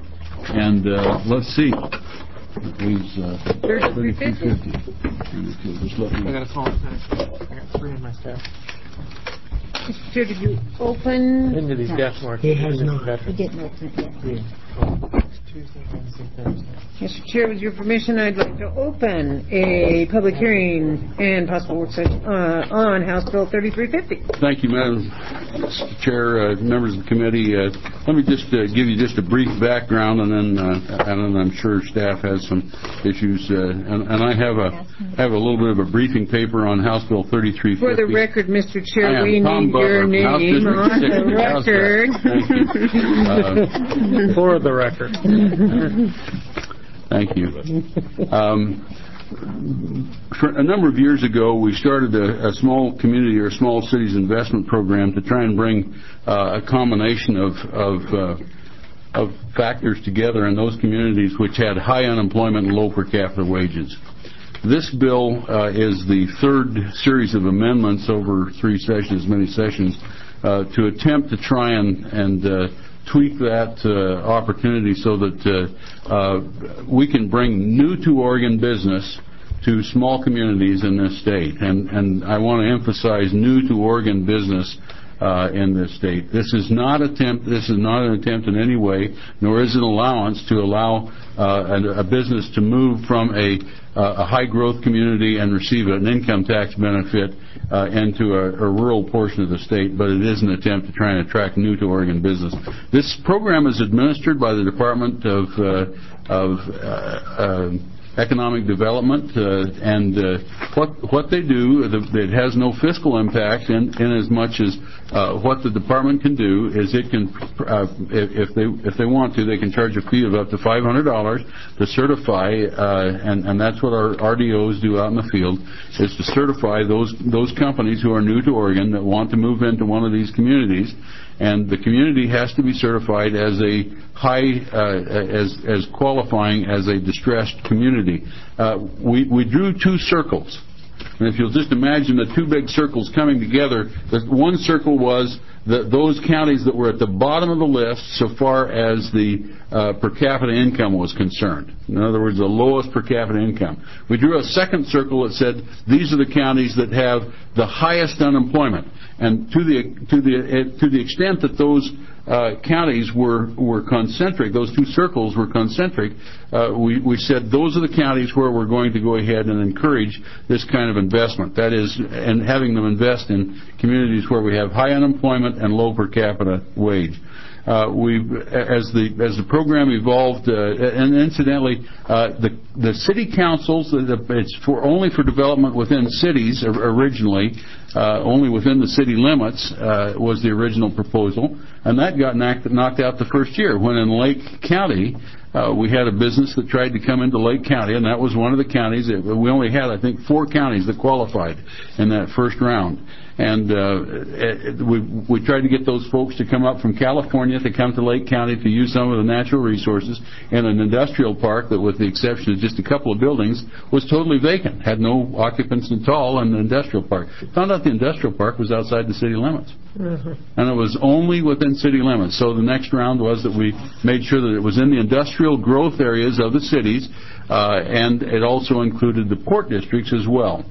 Speaker 1: And uh, let's see. Please, uh, thirty-three fifty. Just let me.
Speaker 5: I got a small pack. I got three in my staff.
Speaker 6: Mister Chair, did you open?
Speaker 5: Into these desk marks.
Speaker 9: He has not.
Speaker 10: We didn't open it yet.
Speaker 5: Yeah.
Speaker 6: Mister Chair, with your permission, I'd like to open a public hearing and possible work session uh, on House Bill thirty-three fifty.
Speaker 1: Thank you, Madam Chair, uh, members of the committee. Uh, let me just uh, give you just a brief background, and then uh, and then I'm sure staff has some issues. Uh, and, and I have a have a little bit of a briefing paper on House Bill thirty-three fifty.
Speaker 6: For the record, Mister Chair, we
Speaker 1: Tom
Speaker 6: need
Speaker 1: Butler,
Speaker 6: your
Speaker 1: House
Speaker 6: name
Speaker 1: District
Speaker 6: on
Speaker 1: sixty.
Speaker 6: the record.
Speaker 1: Uh,
Speaker 5: For the record.
Speaker 1: Thank you. Um, for a number of years ago, we started a, a small community or small cities investment program to try and bring uh, a combination of of, uh, of factors together in those communities which had high unemployment and low per capita wages. This bill uh, is the third series of amendments over three sessions, many sessions, uh, to attempt to try and and uh, tweak that uh, opportunity so that uh, uh, we can bring new to Oregon business to small communities in this state. And, and I want to emphasize new to Oregon business uh, in this state. This is not attempt. This is not an attempt in any way, nor is it an allowance to allow uh, a, a business to move from a, uh, a high growth community and receive an income tax benefit uh, into a, a rural portion of the state, but it is an attempt to try and attract new to Oregon business. This program is administered by the Department of uh, of uh, uh, Economic Development, uh, and uh, what what they do, it has no fiscal impact in, in as much as uh, what the department can do is it can, uh, if they if they want to, they can charge a fee of up to five hundred dollars to certify, uh, and and that's what our R D Os do out in the field, is to certify those those companies who are new to Oregon that want to move into one of these communities. And the community has to be certified as a high, uh, as as qualifying as a distressed community. Uh, we we drew two circles, and if you'll just imagine the two big circles coming together, the one circle was the, those counties that were at the bottom of the list so far as the uh, per capita income was concerned. In other words, the lowest per capita income. We drew a second circle that said these are the counties that have the highest unemployment. And to the to the to the extent that those uh, counties were were concentric, those two circles were concentric, uh, we we said those are the counties where we're going to go ahead and encourage this kind of investment. That is, and having them invest in communities where we have high unemployment and low per capita wage. Uh, we, as the as the program evolved, uh, and incidentally, uh, the the city councils, it's for only for development within cities originally, uh, only within the city limits uh, was the original proposal, and that got knocked, knocked out the first year. When in Lake County, uh, we had a business that tried to come into Lake County, and that was one of the counties. That we only had, I think, four counties that qualified in that first round. And uh, we we tried to get those folks to come up from California to come to Lake County to use some of the natural resources in an industrial park that, with the exception of just a couple of buildings, was totally vacant, had no occupants at all in the industrial park. Found out the industrial park was outside the city limits. Mm-hmm. And it was only within city limits. So the next round was that we made sure that it was in the industrial growth areas of the cities, uh, and it also included the port districts as well.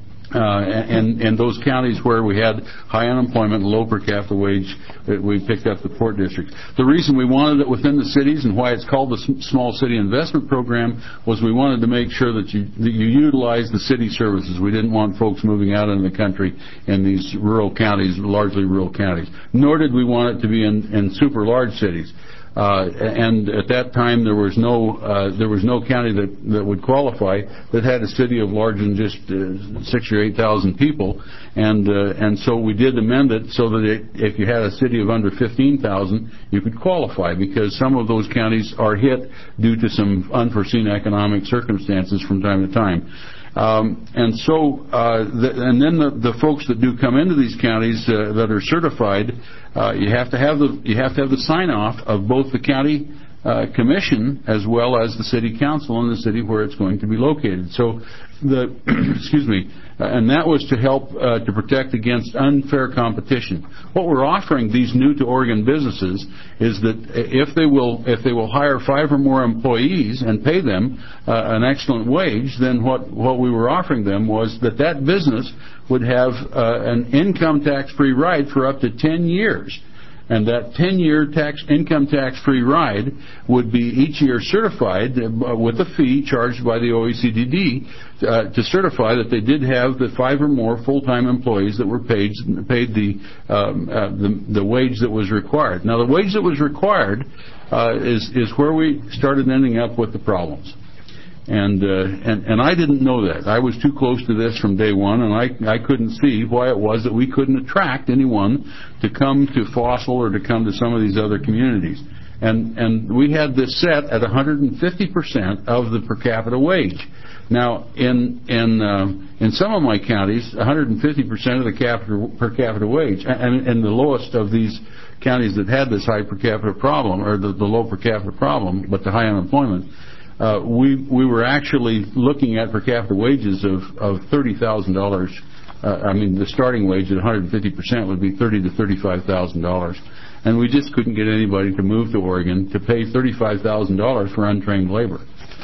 Speaker 1: Uh, and, and those counties where we had high unemployment and low per capita wage, we picked up the port districts. The reason we wanted it within the cities and why it's called the Small City Investment Program was we wanted to make sure that you, that you utilize the city services. We didn't want folks moving out into the country in these rural counties, largely rural counties. Nor did we want it to be in, in super large cities. Uh, and at that time, there was no uh, there was no county that, that would qualify that had a city of larger than just uh, six or eight thousand people, and uh, and so we did amend it so that it, if you had a city of under fifteen thousand, you could qualify, because some of those counties are hit due to some unforeseen economic circumstances from time to time. Um, and so, uh, the, and then the, the folks that do come into these counties uh, that are certified, uh, you have to have the you have to have the sign off of both the county uh, commission as well as the city council in the city where it's going to be located. So, the excuse me, uh, and that was to help uh, to protect against unfair competition. What we're offering these new to Oregon businesses is that if they will if they will hire five or more employees and pay them uh, an excellent wage, then what what we were offering them was that that business would have uh, an income tax free ride for up to ten years. And that ten-year tax income tax-free ride would be each year certified with a fee charged by the O E C D D uh, to certify that they did have the five or more full-time employees that were paid paid the, um, uh, the the wage that was required. Now, the wage that was required uh, is is where we started ending up with the problems. And, uh, and and I didn't know that. I was too close to this from day one, and I I couldn't see why it was that we couldn't attract anyone to come to Fossil or to come to some of these other communities. And and we had this set at one hundred fifty percent of the per capita wage. Now, in in uh, in some of my counties, one hundred fifty percent of the capita, per capita wage, and, and the lowest of these counties that had this high per capita problem, or the, the low per capita problem, but the high unemployment. Uh, we we were actually looking at per capita wages of, of thirty thousand dollars. Uh, I mean, the starting wage at one hundred fifty percent would be thirty to thirty-five thousand dollars, and we just couldn't get anybody to move to Oregon to pay thirty-five thousand dollars for untrained labor.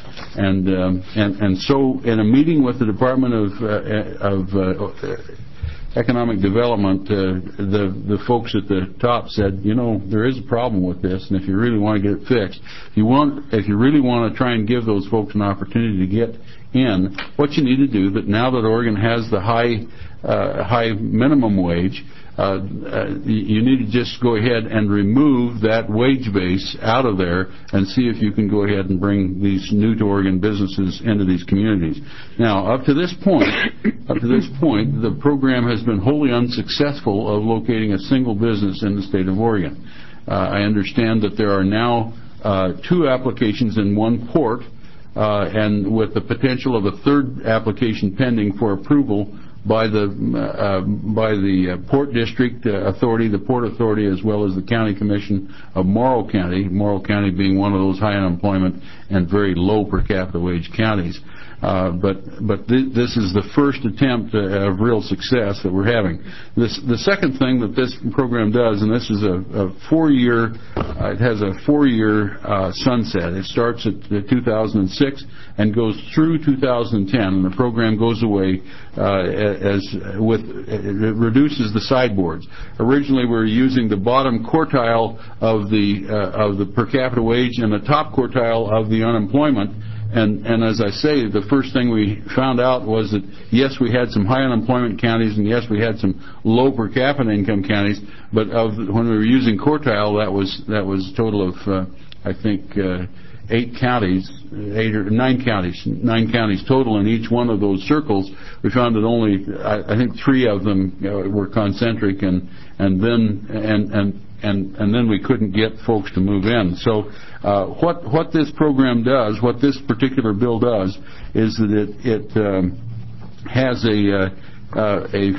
Speaker 1: And um, and and so, in a meeting with the Department of uh, of uh, Economic Development, uh, the the folks at the top said, you know, there is a problem with this, and if you really want to get it fixed, if you want, if you really want to try and give those folks an opportunity to get in, what you need to do, that now that Oregon has the high uh, high minimum wage, uh, uh, you need to just go ahead and remove that wage base out of there and see if you can go ahead and bring these new to Oregon businesses into these communities. Now, up to this point, up to this point, the program has been wholly unsuccessful of locating a single business in the state of Oregon. Uh, I understand that there are now uh, two applications in one port, uh, and with the potential of a third application pending for approval by the uh, by the uh, Port District uh, Authority, the Port Authority, as well as the County Commission of Morrow County, Morrow County being one of those high unemployment and very low per capita wage counties. Uh, but but th- this is the first attempt uh, of real success that we're having. This the second thing that this program does, and this is a, a four-year, uh, it has a four-year uh, sunset. It starts at uh, two thousand six and goes through two thousand ten, and the program goes away uh, as with it reduces the sideboards. Originally, we were using the bottom quartile of the uh, of the per capita wage and the top quartile of the unemployment. And, and as I say, the first thing we found out was that, yes, we had some high unemployment counties, and yes, we had some low per capita income counties, but of when we were using quartile, that was that was a total of, uh, I think, uh, eight counties, eight or nine counties, nine counties total in each one of those circles. We found that only, I, I think, three of them uh, were concentric, and and then and and. And, and then we couldn't get folks to move in. So uh, what what this program does, what this particular bill does, is that it it um, has a, uh, uh, a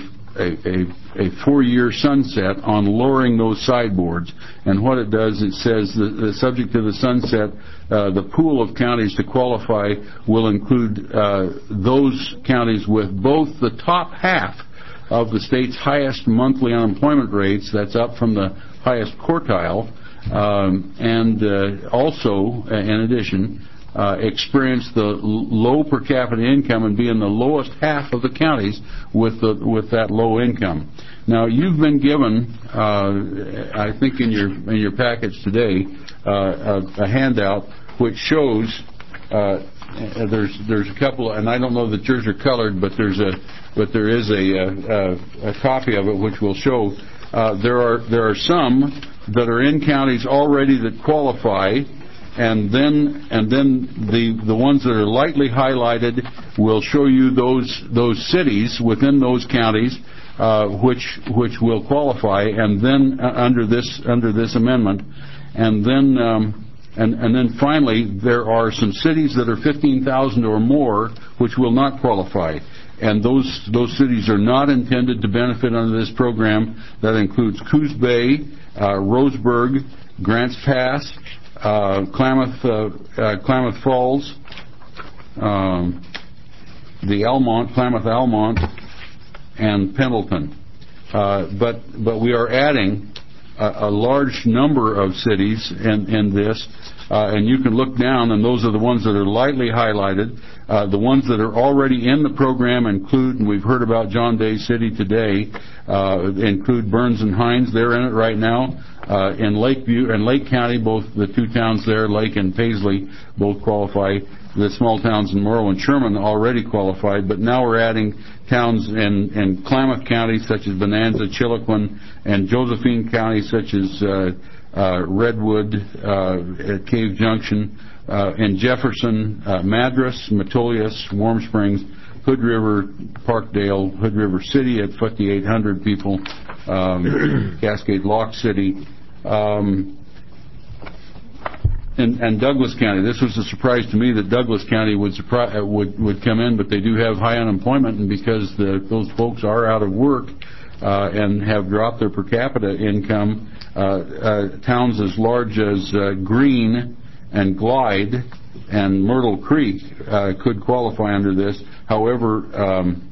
Speaker 1: a a four-year sunset on lowering those sideboards. And what it does, it says that the subject to the sunset, uh, the pool of counties to qualify will include uh, those counties with both the top half of the state's highest monthly unemployment rates, that's up from the highest quartile, um, and uh, also, in addition, uh, experience the l- low per capita income and be in the lowest half of the counties with the with that low income. Now, you've been given, uh, I think, in your in your package today, uh, a, a handout which shows. Uh, there's there's a couple, and I don't know that yours are colored, but there's a but there is a a, a copy of it which will show. Uh, there are there are some that are in counties already that qualify, and then and then the the ones that are lightly highlighted will show you those those cities within those counties uh, which which will qualify, and then uh, under this under this amendment, and then um, and and then finally there are some cities that are fifteen thousand or more which will not qualify. And those those cities are not intended to benefit under this program. That includes Coos Bay, uh, Roseburg, Grants Pass, uh, Klamath uh, uh, Klamath Falls, um, the Almont, Klamath Almont, and Pendleton. Uh, but but we are adding a, a large number of cities in in this. Uh, and you can look down, and those are the ones that are lightly highlighted. Uh, the ones that are already in the program include, and we've heard about John Day City today, uh, include Burns and Hines. They're in it right now. Uh, in Lakeview and Lake County, both the two towns there, Lake and Paisley, both qualify. The small towns in Morrow and Sherman already qualified, but now we're adding towns in, in Klamath County, such as Bonanza, Chiloquin, and Josephine County, such as uh, uh, Redwood, uh, at Cave Junction, uh, in Jefferson, uh, Madras, Metolius, Warm Springs, Hood River, Parkdale, Hood River City at fifty-eight hundred people, um, Cascade Lock City, um, and, and Douglas County. This was a surprise to me that Douglas County would, surprise, uh, would would come in, but they do have high unemployment, and because the, those folks are out of work uh, and have dropped their per capita income, uh, uh, towns as large as uh, Greene and Glide and Myrtle Creek uh, could qualify under this. However, um,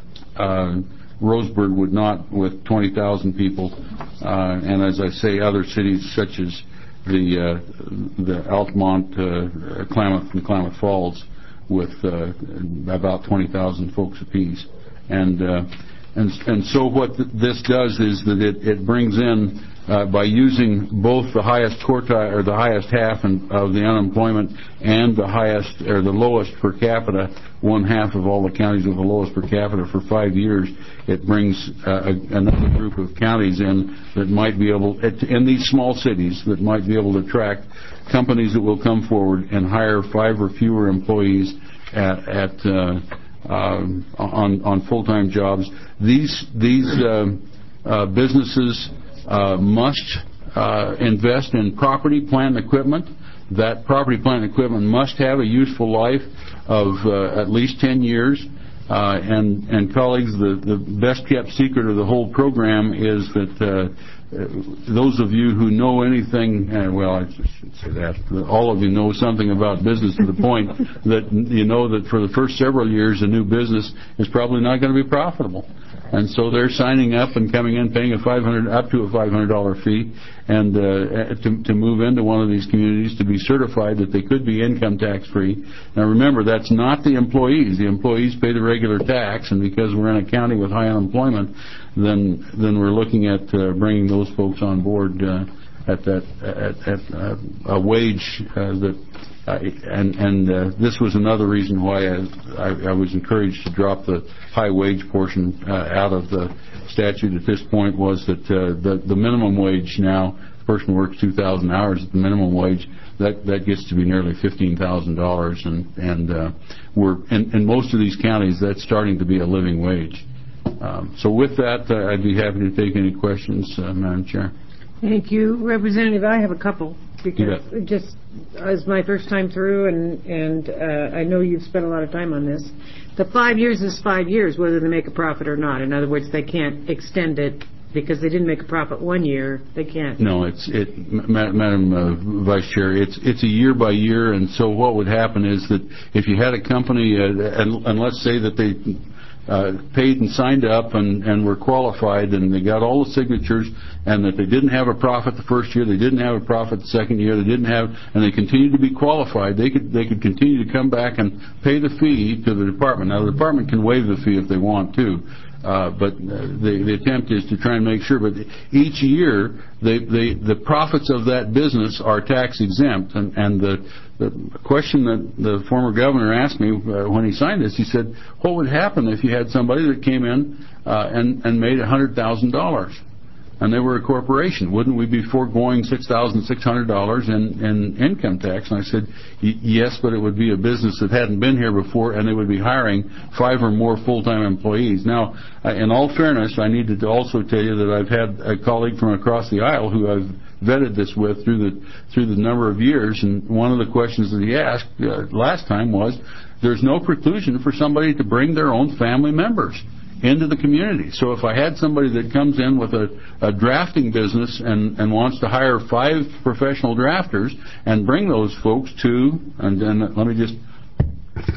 Speaker 1: uh, Roseburg would not, with twenty thousand people, uh, and as I say, other cities such as the uh, the Altamont, uh, Klamath, and Klamath Falls, with uh, about twenty thousand folks apiece. And uh, and and so what th- this does is that it, it brings in, uh, by using both the highest quartile or the highest half in, of the unemployment and the highest or the lowest per capita, one half of all the counties with the lowest per capita for five years, it brings uh, a, another group of counties in that might be able, in these small cities, that might be able to attract companies that will come forward and hire five or fewer employees at, at uh, uh, on on full-time jobs. These these uh, uh, businesses uh, must uh, invest in property, plant, and equipment. That property, plant, and equipment must have a useful life of uh, at least ten years. Uh, and, and colleagues, the, the best kept secret of the whole program is that uh, those of you who know anything, uh, well, I should say that, all of you know something about business to the point that you know that for the first several years a new business is probably not going to be profitable. And so they're signing up and coming in, paying a five hundred up to a five hundred dollar fee, and uh, to, to move into one of these communities to be certified that they could be income tax free. Now remember, that's not the employees. The employees pay the regular tax, and because we're in a county with high unemployment, then then we're looking at uh, bringing those folks on board uh, at that at, at uh, a wage uh, that. Uh, and and uh, this was another reason why I, I, I was encouraged to drop the high wage portion uh, out of the statute at this point, was that uh, the, the minimum wage now, the person works two thousand hours at the minimum wage, that, that gets to be nearly fifteen thousand dollars. And, and uh, we're in, in most of these counties, that's starting to be a living wage. Um, so with that, uh, I'd be happy to take any questions, uh, Madam Chair.
Speaker 6: Thank you. Representative, I have a couple, because
Speaker 1: Yeah.
Speaker 6: just as my first time through, and, and uh, I know you've spent a lot of time on this. The five years is five years, whether they make a profit or not. In other words, they can't extend it because they didn't make a profit one year. They can't.
Speaker 1: No, it's it, Ma- Madam uh, Vice Chair. It's it's a year by year, and so what would happen is that if you had a company, uh, and, and let's say that they uh, paid and signed up and, and were qualified, and they got all the signatures, and that they didn't have a profit the first year, they didn't have a profit the second year, they didn't have, and they continued to be qualified, they could they could continue to come back and pay the fee to the department. Now, the department can waive the fee if they want to. Uh, but uh, the, the attempt is to try and make sure. But each year, they, they, the profits of that business are tax exempt. And, and the, the question that the former governor asked me uh, when he signed this, he said, "What would happen if you had somebody that came in uh, and, and made one hundred thousand dollars?" And they were a corporation. Wouldn't we be foregoing six thousand six hundred dollars in, in income tax? And I said, yes, but it would be a business that hadn't been here before, and they would be hiring five or more full-time employees. Now, uh, in all fairness, I need to also tell you that I've had a colleague from across the aisle who I've vetted this with through the through the number of years, and one of the questions that he asked uh, last time was, there's no preclusion for somebody to bring their own family members into the community. So if I had somebody that comes in with a, a drafting business and, and wants to hire five professional drafters and bring those folks to, and then let me just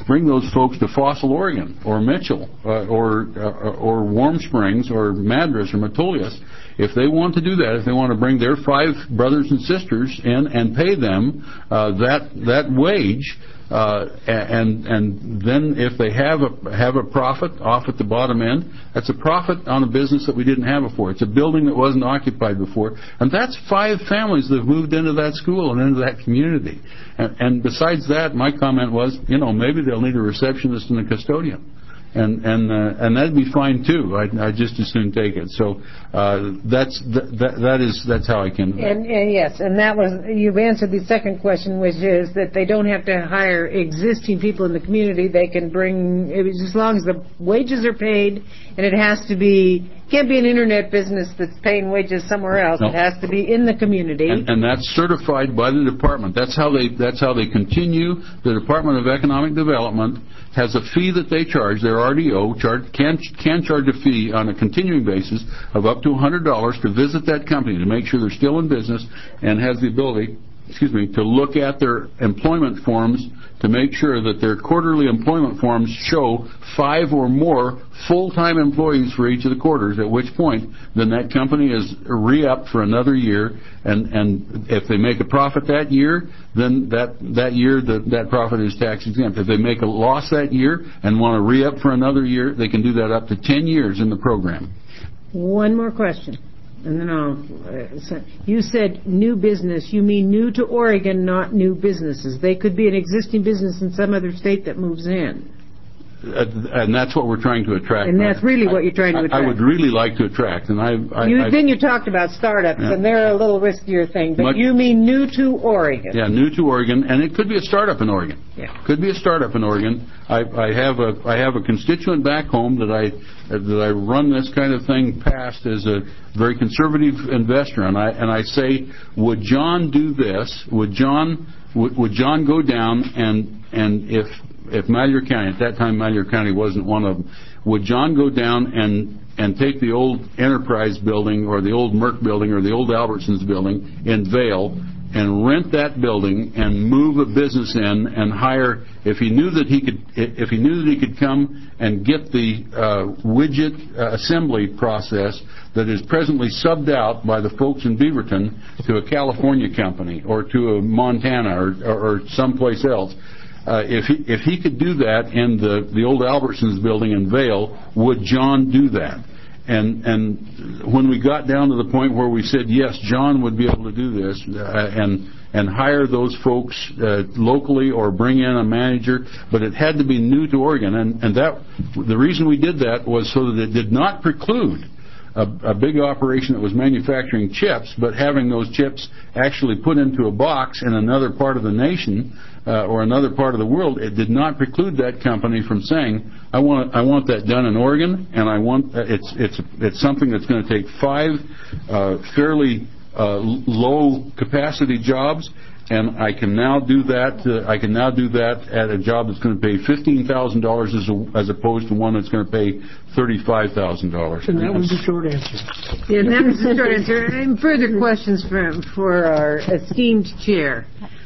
Speaker 1: bring those folks to Fossil, Oregon, or Mitchell, uh, or uh, or Warm Springs, or Madras, or Metolius. If they want to do that, if they want to bring their five brothers and sisters in and pay them uh, that that wage, uh, and and then if they have a have a profit off at the bottom end, that's a profit on a business that we didn't have before. It's a building that wasn't occupied before, and that's five families that have moved into that school and into that community. And, and besides that, my comment was, you know, maybe they'll need a receptionist and a custodian. And and uh, and that'd be fine too. I I just as soon take it. So uh, that's that, that that is that's how I can.
Speaker 6: And, and yes, and that was you've answered the second question, which is that they don't have to hire existing people in the community. They can bring it was as long as the wages are paid, and it has to be can't be an internet business that's paying wages somewhere else.
Speaker 1: No.
Speaker 6: It has to be in the community.
Speaker 1: And, and that's certified by the department. That's how they that's how they continue. The Department of Economic Development has a fee that they charge. Their R D O charge, can can charge a fee on a continuing basis of up to one hundred dollars to visit that company to make sure they're still in business, and has the ability, excuse me, to look at their employment forms to make sure that their quarterly employment forms show five or more full-time employees for each of the quarters, at which point then that company is re-upped for another year, and, and if they make a profit that year, then that, that year the, that profit is tax exempt. If they make a loss that year and want to re-up for another year, they can do that up to ten years in the program.
Speaker 6: One more question, and then I'll. Uh, so you said new business. You mean new to Oregon, not new businesses. They could be an existing business in some other state that moves in.
Speaker 1: Uh, and that's what we're trying to attract.
Speaker 6: And that's really what you're trying to attract.
Speaker 1: I, I would really like to attract, and I. I,
Speaker 6: you,
Speaker 1: I
Speaker 6: then you talked about startups,
Speaker 1: yeah.
Speaker 6: and they're a little riskier thing. But
Speaker 1: Much,
Speaker 6: you mean new to Oregon?
Speaker 1: Yeah, new to Oregon, and it could be a startup in Oregon.
Speaker 6: Yeah,
Speaker 1: could be a startup in Oregon. I, I have a I have a constituent back home that I uh, that I run this kind of thing past as a very conservative investor, and I and I say, would John do this? Would John would, would John go down and and if if Malheur County, at that time Malheur County wasn't one of them, would John go down and and take the old Enterprise building or the old Merck building or the old Albertsons building in Vail and rent that building and move a business in and hire, if he knew that he could if he knew that he could come and get the uh, widget uh, assembly process that is presently subbed out by the folks in Beaverton to a California company or to a Montana or, or, or someplace else. Uh, if he if he could do that in the the old Albertsons building in Vail, would John do that? And and when we got down to the point where we said yes, John would be able to do this uh, and and hire those folks uh, locally or bring in a manager, but it had to be new to Oregon. And and that the reason we did that was so that it did not preclude A, a big operation that was manufacturing chips, but having those chips actually put into a box in another part of the nation uh, or another part of the world. It did not preclude that company from saying, "I want I want that done in Oregon, and I want uh, it's it's it's something that's going to take five uh, fairly uh, low capacity jobs." And I can now do that. Uh, I can now do that at a job that's going to pay fifteen thousand dollars as a, as opposed to one that's going to pay thirty-five thousand dollars.
Speaker 9: And that was the short answer.
Speaker 6: Yeah, that was the short answer. And further questions for for our esteemed chair,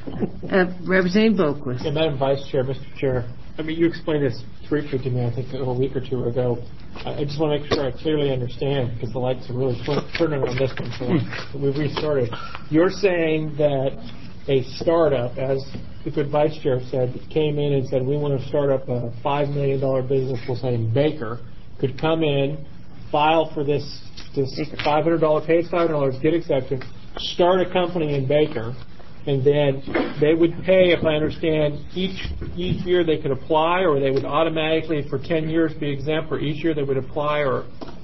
Speaker 6: uh, Representative Boquist.
Speaker 5: Yeah, Madam Vice Chair, Mister Chair. I mean, you explained this briefly to me, I think, a week or two ago. I just want to make sure I clearly understand, because the lights are really turning on this one, so we've restarted. You're saying that a startup, as the good vice chair said, came in and said, we want to start up a five million dollars business, we'll say in Baker, could come in, file for this this five hundred dollars, pay five hundred dollars, get accepted, start a company in Baker, and then they would pay, if I understand, each each year they could apply, or they would automatically for ten years be exempt, or each year they would apply, or...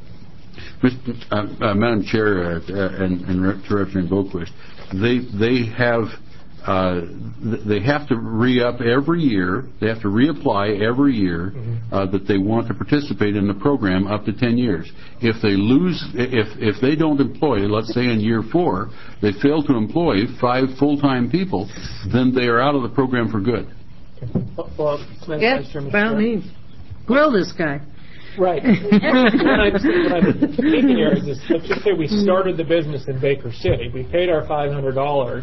Speaker 1: Mister Uh, uh, Madam Chair uh, and, and Representative Boquist, they they have uh, they have to re-up every year. They have to reapply every year mm-hmm. uh, that they want to participate in the program up to ten years. If they lose, if if they don't employ, let's say in year four, they fail to employ five full-time people, then they are out of the program for good.
Speaker 5: Well,
Speaker 6: yes, by all means, grill this guy.
Speaker 5: Right. what, I'm, what I'm thinking here is this, let's just say we started the business in Baker City. We paid our five hundred dollars,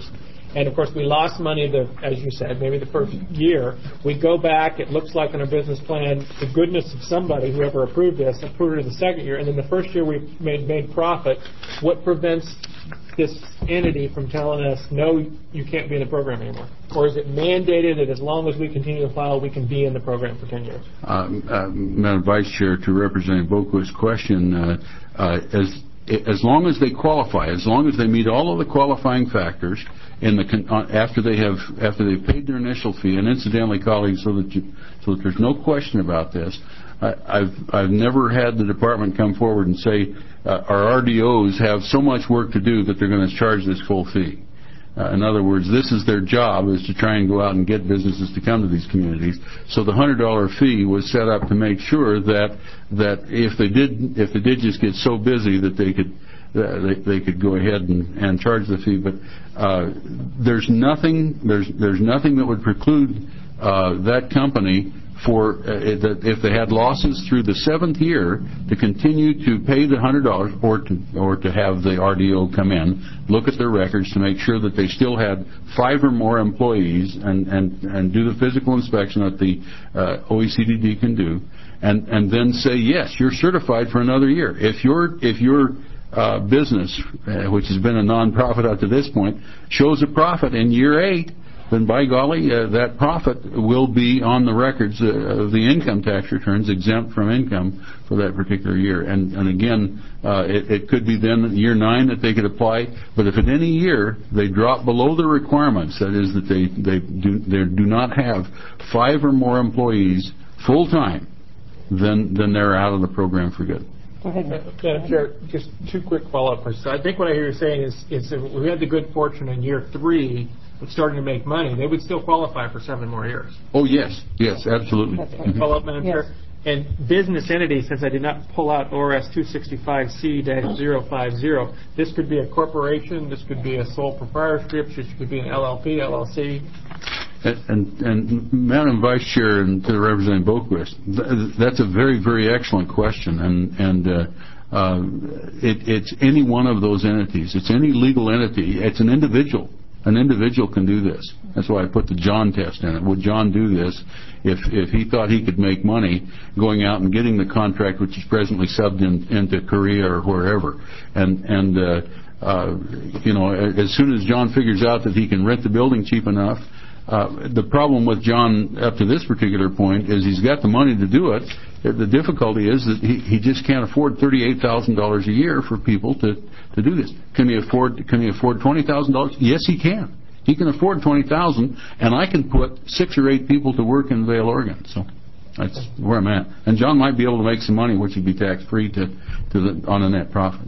Speaker 5: And of course, we lost money, the, as you said, maybe the first year. We go back, it looks like in our business plan, the goodness of somebody, whoever approved this, approved it in the second year, and then the first year we made, made profit. What prevents this entity from telling us, no, you can't be in the program anymore? Or is it mandated that as long as we continue to file, we can be in the program for ten years?
Speaker 1: Uh, uh, Madam Vice Chair, to Representative Boquist's question, uh, uh, as as long as they qualify, as long as they meet all of the qualifying factors, in the con- uh, after they have after they've paid their initial fee, and incidentally, colleagues, so that you, so that there's no question about this, I, I've I've never had the department come forward and say uh, our R D Os have so much work to do that they're going to charge this full fee. Uh, in other words, this is their job, is to try and go out and get businesses to come to these communities. So the one hundred dollar fee was set up to make sure that that if they did if they did just get so busy that they could uh, they, they could go ahead and, and charge the fee. But uh, there's nothing there's there's nothing that would preclude uh, that company for uh, that if they had losses through the seventh year to continue to pay the one hundred dollars, or to or to have the R D O come in, look at their records to make sure that they still had five or more employees, and and and do the physical inspection that the uh, O E C D D can do, and and then say, yes, you're certified for another year. If your if your uh, business, uh, which has been a nonprofit up to this point, shows a profit in year eight, then by golly, uh, that profit will be on the records uh, of the income tax returns, exempt from income for that particular year. And, and again, uh, it, it could be then year nine that they could apply. But if in any year they drop below the requirements, that is that they, they, do, they do not have five or more employees full time, then then they're out of the program for good.
Speaker 5: Go ahead. Madam Chair, just two quick follow-up questions. I think what I hear you saying is, is that we had the good fortune in year three of starting to make money, they would still qualify for seven more years.
Speaker 1: Oh, yes. Yes, absolutely.
Speaker 5: Mm-hmm. Follow-up, Madam yes. Chair. And business entities, since I did not pull out O R S two sixty-five C zero five zero, this could be a corporation, this could be a sole proprietorship, this could be an L L P, L L C.
Speaker 1: And, and, and Madam Vice Chair and to Representative Boquist, th- that's a very, very excellent question. And, and uh, uh, it, it's any one of those entities. It's any legal entity. It's an individual. An individual can do this. That's why I put the John test in it. Would John do this if if he thought he could make money going out and getting the contract, which is presently subbed in, into Korea or wherever? And and uh, uh, you know, as soon as John figures out that he can rent the building cheap enough. Uh, the problem with John up to this particular point is he's got the money to do it. The difficulty is that he, he just can't afford thirty-eight thousand dollars a year for people to, to do this. Can he afford Can he afford twenty thousand dollars? Yes, he can. He can afford twenty thousand dollars, and I can put six or eight people to work in Vail, Oregon. So that's where I'm at. And John might be able to make some money, which would be tax-free to, to the, on a net profit.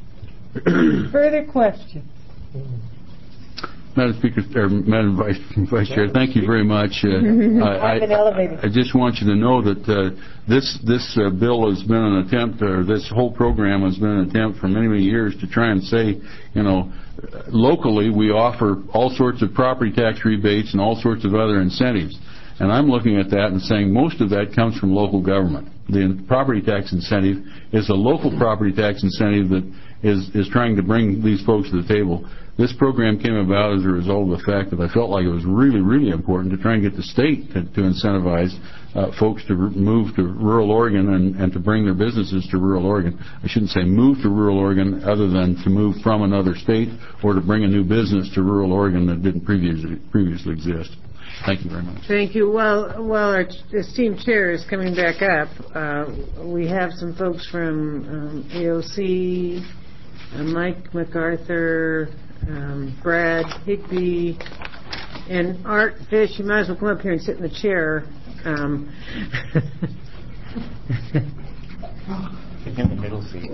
Speaker 6: Further questions?
Speaker 1: Madam Speaker, or Madam Vice, Vice Chair, thank you very much. Uh, I, I, I just want you to know that uh, this this uh, bill has been an attempt, or this whole program has been an attempt for many, many years to try and say, you know, locally we offer all sorts of property tax rebates and all sorts of other incentives. And I'm looking at that and saying most of that comes from local government. The property tax incentive is a local property tax incentive that is, is trying to bring these folks to the table. This program came about as a result of the fact that I felt like it was really, really important to try and get the state to, to incentivize uh, folks to r- move to rural Oregon and, and to bring their businesses to rural Oregon. I shouldn't say move to rural Oregon other than to move from another state or to bring a new business to rural Oregon that didn't previously, previously exist. Thank you very much.
Speaker 6: Thank you. While, while our esteemed chair is coming back up, uh, we have some folks from um, A O C, uh, Mike MacArthur, um, Brad Higby, and Art Fish. You might as well come up here and sit in the chair. Um,
Speaker 2: in the middle seat.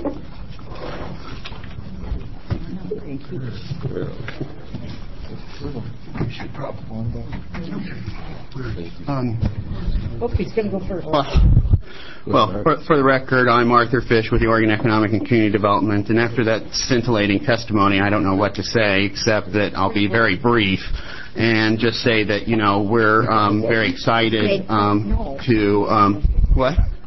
Speaker 6: Thank you.
Speaker 12: Um,
Speaker 6: oh, he's going to go first.
Speaker 12: Well, well for, for the record, I'm Arthur Fish with the Oregon Economic and Community Development, and after that scintillating testimony, I don't know what to say except that I'll be very brief and just say that, you know, we're um, very excited um, to, um, what?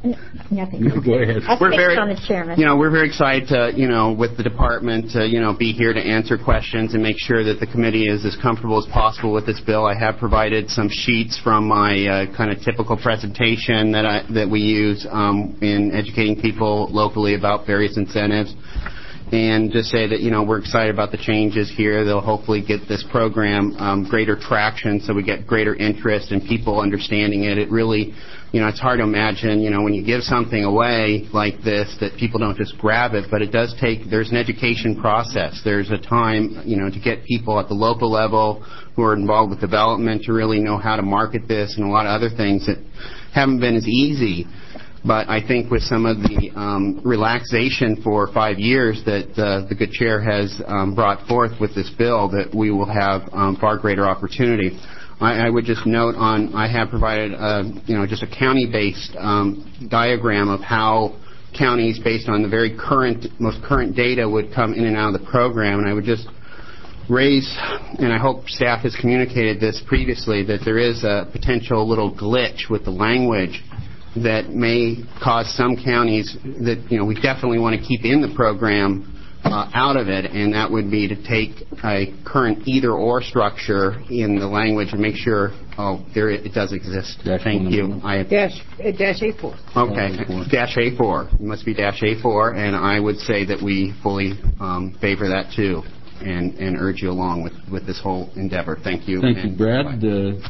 Speaker 10: Nothing.
Speaker 1: Go ahead.
Speaker 10: I'll
Speaker 12: We're
Speaker 10: speak
Speaker 12: very,
Speaker 10: on the chairman.
Speaker 12: you know, we're very excited to, you know, with the department, to, you know, be here to answer questions and make sure that the committee is as comfortable as possible with this bill. I have provided some sheets from my uh, kind of typical presentation that I, that we use um, in educating people locally about various incentives. And just say that, you know, we're excited about the changes here. They'll hopefully get this program um, greater traction so we get greater interest and people understanding it. It really, you know, it's hard to imagine, you know, when you give something away like this that people don't just grab it, but it does take, there's an education process. There's a time, you know, to get people at the local level who are involved with development to really know how to market this and a lot of other things that haven't been as easy. But I think with some of the um, relaxation for five years that uh, the good chair has um, brought forth with this bill, that we will have um, far greater opportunity. I, I would just note on, I have provided, a, you know, just a county-based um, diagram of how counties, based on the very current, most current data, would come in and out of the program. And I would just raise, and I hope staff has communicated this previously, that there is a potential little glitch with the language that may cause some counties that, you know, we definitely want to keep in the program uh, out of it, and that would be to take a current either-or structure in the language and make sure, oh, there it, it does exist.
Speaker 1: Dash
Speaker 12: Thank you. I have,
Speaker 6: Dash, uh, dash A four.
Speaker 12: okay, dash A four. It must be dash A four, and I would say that we fully um, favor that, too, and, and urge you along with, with this whole endeavor. Thank you.
Speaker 1: Thank
Speaker 12: and
Speaker 1: you, Brad. Uh,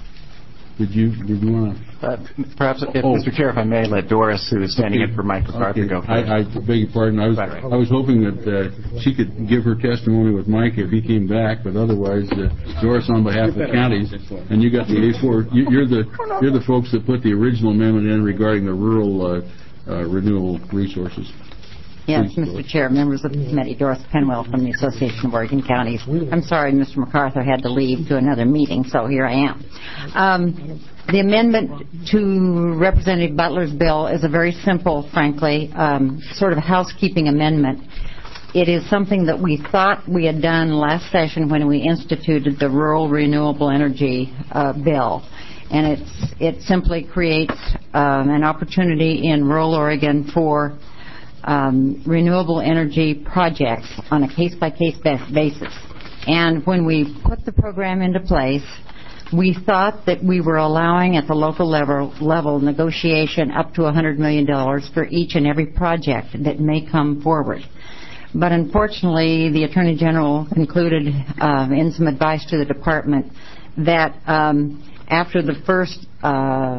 Speaker 1: Did you, did you want to?
Speaker 2: Uh, perhaps, if,
Speaker 1: Oh.
Speaker 2: Mister Chair, if I may, let Doris, who is standing
Speaker 1: Okay.
Speaker 2: in for Mike McCarthy,
Speaker 1: Okay.
Speaker 2: go first.
Speaker 1: I, I beg your pardon. I was,
Speaker 2: Right, right.
Speaker 1: I was hoping that uh, she could give her testimony with Mike if he came back, but otherwise, uh, Doris, on behalf of the counties, and you got the A four. You, you're the you're the folks that put the original amendment in regarding the rural uh, uh, renewable resources.
Speaker 3: Yes,
Speaker 1: Please,
Speaker 3: Mister Chair, members of the committee, Doris Penwell from the Association of Oregon Counties. I'm sorry Mister MacArthur had to leave to another meeting, so here I am. Um, the amendment to Representative Butler's bill is a very simple, frankly, um, sort of housekeeping amendment. It is something that we thought we had done last session when we instituted the Rural Renewable Energy uh, Bill. And it's, it simply creates um, an opportunity in rural Oregon for Um, renewable energy projects on a case-by-case basis. And when we put the program into place, we thought that we were allowing at the local level, level negotiation up to one hundred million dollars for each and every project that may come forward. But unfortunately, the Attorney General concluded uh, in some advice to the department that um, after the first uh,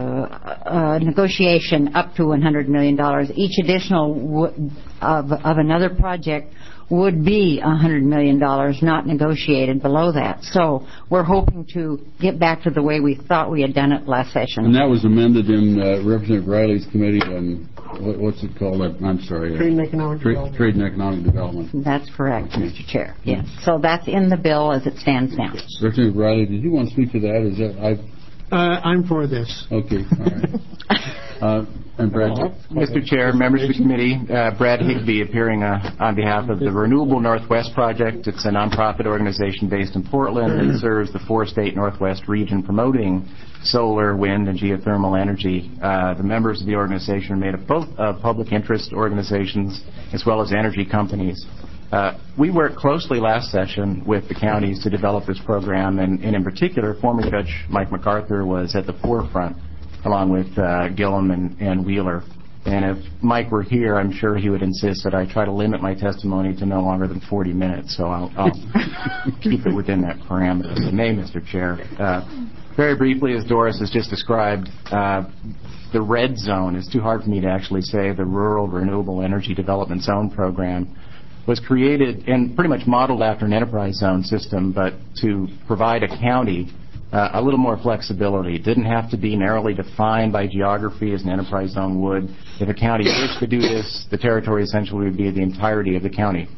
Speaker 3: uh, negotiation up to one hundred million dollars, each additional w- of, of another project would be one hundred million dollars, not negotiated below that. So we're hoping to get back to the way we thought we had done it last session.
Speaker 1: And that was amended in uh, Representative Riley's committee on, what, what's it called? I'm sorry.
Speaker 9: Trade and Economic
Speaker 1: Tra-
Speaker 9: Development.
Speaker 1: Trade and Economic Development.
Speaker 3: That's correct, Mister Chair. Yes. So that's in the bill as it stands now.
Speaker 1: Representative Riley, did you want to speak to that? Is that I?
Speaker 9: Uh, I'm for this.
Speaker 1: Okay. All right. uh, and Brad.
Speaker 2: Mister Chair, members of the committee, uh, Brad Higby appearing uh, on behalf of the Renewable Northwest Project. It's a nonprofit organization based in Portland that serves the four-state Northwest region promoting solar, wind, and geothermal energy. Uh, the members of the organization are made up both of public interest organizations as well as energy companies. Uh, we worked closely last session with the counties to develop this program, and, and in particular, former Judge Mike MacArthur was at the forefront, along with uh, Gillum and, and Wheeler. And if Mike were here, I'm sure he would insist that I try to limit my testimony to no longer than forty minutes, so I'll, I'll keep it within that parameter. If I may, Mister Chair. Uh, very briefly, as Doris has just described, uh, the RED zone, it's too hard for me to actually say, the Rural Renewable Energy Development Zone program, was created and pretty much modeled after an enterprise zone system, but to provide a county uh, a little more flexibility. It didn't have to be narrowly defined by geography as an enterprise zone would. If a county wished to do this, the territory essentially would be the entirety of the county.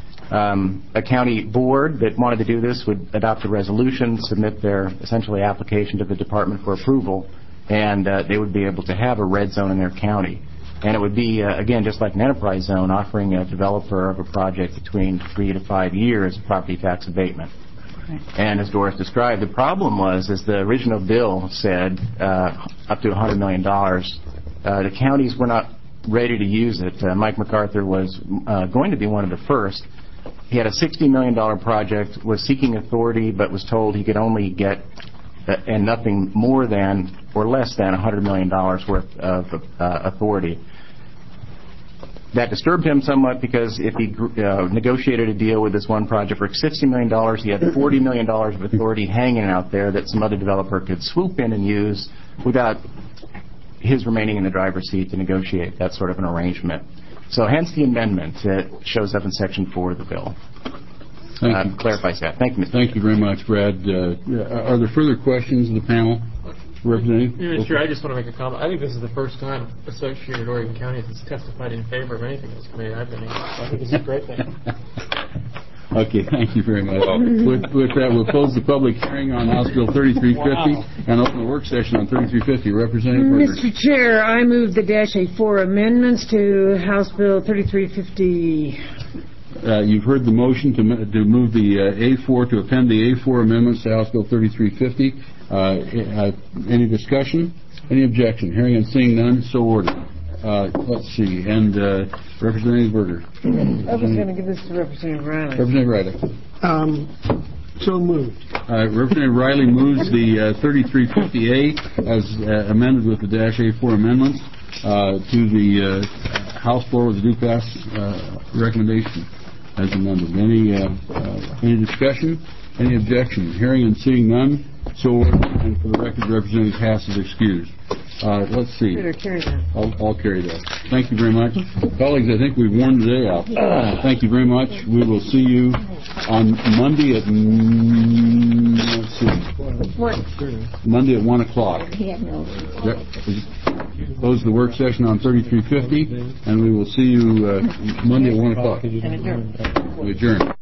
Speaker 2: Um, a county board that wanted to do this would adopt a resolution, submit their essentially application to the department for approval, and uh, they would be able to have a red zone in their county. And it would be, uh, again, just like an enterprise zone, offering a developer of a project between three to five years of property tax abatement. Right. And as Doris described, the problem was, as the original bill said, uh, up to one hundred million dollars.
Speaker 13: Uh, the counties were not ready to use it. Uh, Mike MacArthur was uh, going to be one of the first. He had a sixty million dollars project, was seeking authority, but was told he could only get uh, and nothing more than or less than one hundred million dollars worth of uh, authority. That disturbed him somewhat because if he uh, negotiated a deal with this one project for sixty million dollars, he had forty million dollars of authority hanging out there that some other developer could swoop in and use without his remaining in the driver's seat to negotiate that sort of an arrangement. So hence the amendment that shows up in Section four of the bill.
Speaker 1: Thank
Speaker 13: uh,
Speaker 1: you.
Speaker 13: Clarifies that. Thank you, Mister
Speaker 1: Thank you very much, Brad. Uh, are there further questions of the panel? Representative?
Speaker 4: Yeah, Mister Chair, I just want to make a comment. I think this is the first time Associated Oregon County has testified in favor of anything in this committee I've been in. So I think this is a great thing.
Speaker 1: Okay, thank you very much. With, with that, we'll close the public hearing on House Bill thirty-three fifty
Speaker 4: Wow.
Speaker 1: and open the work session on thirty-three fifty. Representative Berger.
Speaker 6: Mister Chair, I move the Dash A four amendments to House Bill thirty-three fifty.
Speaker 1: Uh, you've heard the motion to, to move the uh, A four, to append the A four amendments to House Bill thirty-three fifty. Uh, uh, any discussion? Any objection? Hearing and seeing none, so ordered. Uh, let's see. And uh, Representative Berger.
Speaker 6: I was going to give this to Representative Riley.
Speaker 1: Representative Riley.
Speaker 9: Um, so moved.
Speaker 1: Uh, Representative Riley moves the uh, thirty-three fifty A as uh, amended with the Dash A four amendments uh, to the uh, House floor with the due pass uh, recommendation as amended. Any uh, uh, any discussion? Any objection? Hearing and seeing none, so ordered. And for the record, Representative Hass is excused. Uh, let's see.
Speaker 6: Better carry that.
Speaker 1: I'll, I'll carry that. Thank you very much. Colleagues, I think we've worn the day out. Uh, thank you very much. We will see you on Monday at, mm, let's see.
Speaker 6: What?
Speaker 1: Monday at one o'clock. Close the work session on thirty-three fifty, and we will see you uh, Monday at one o'clock. We adjourn.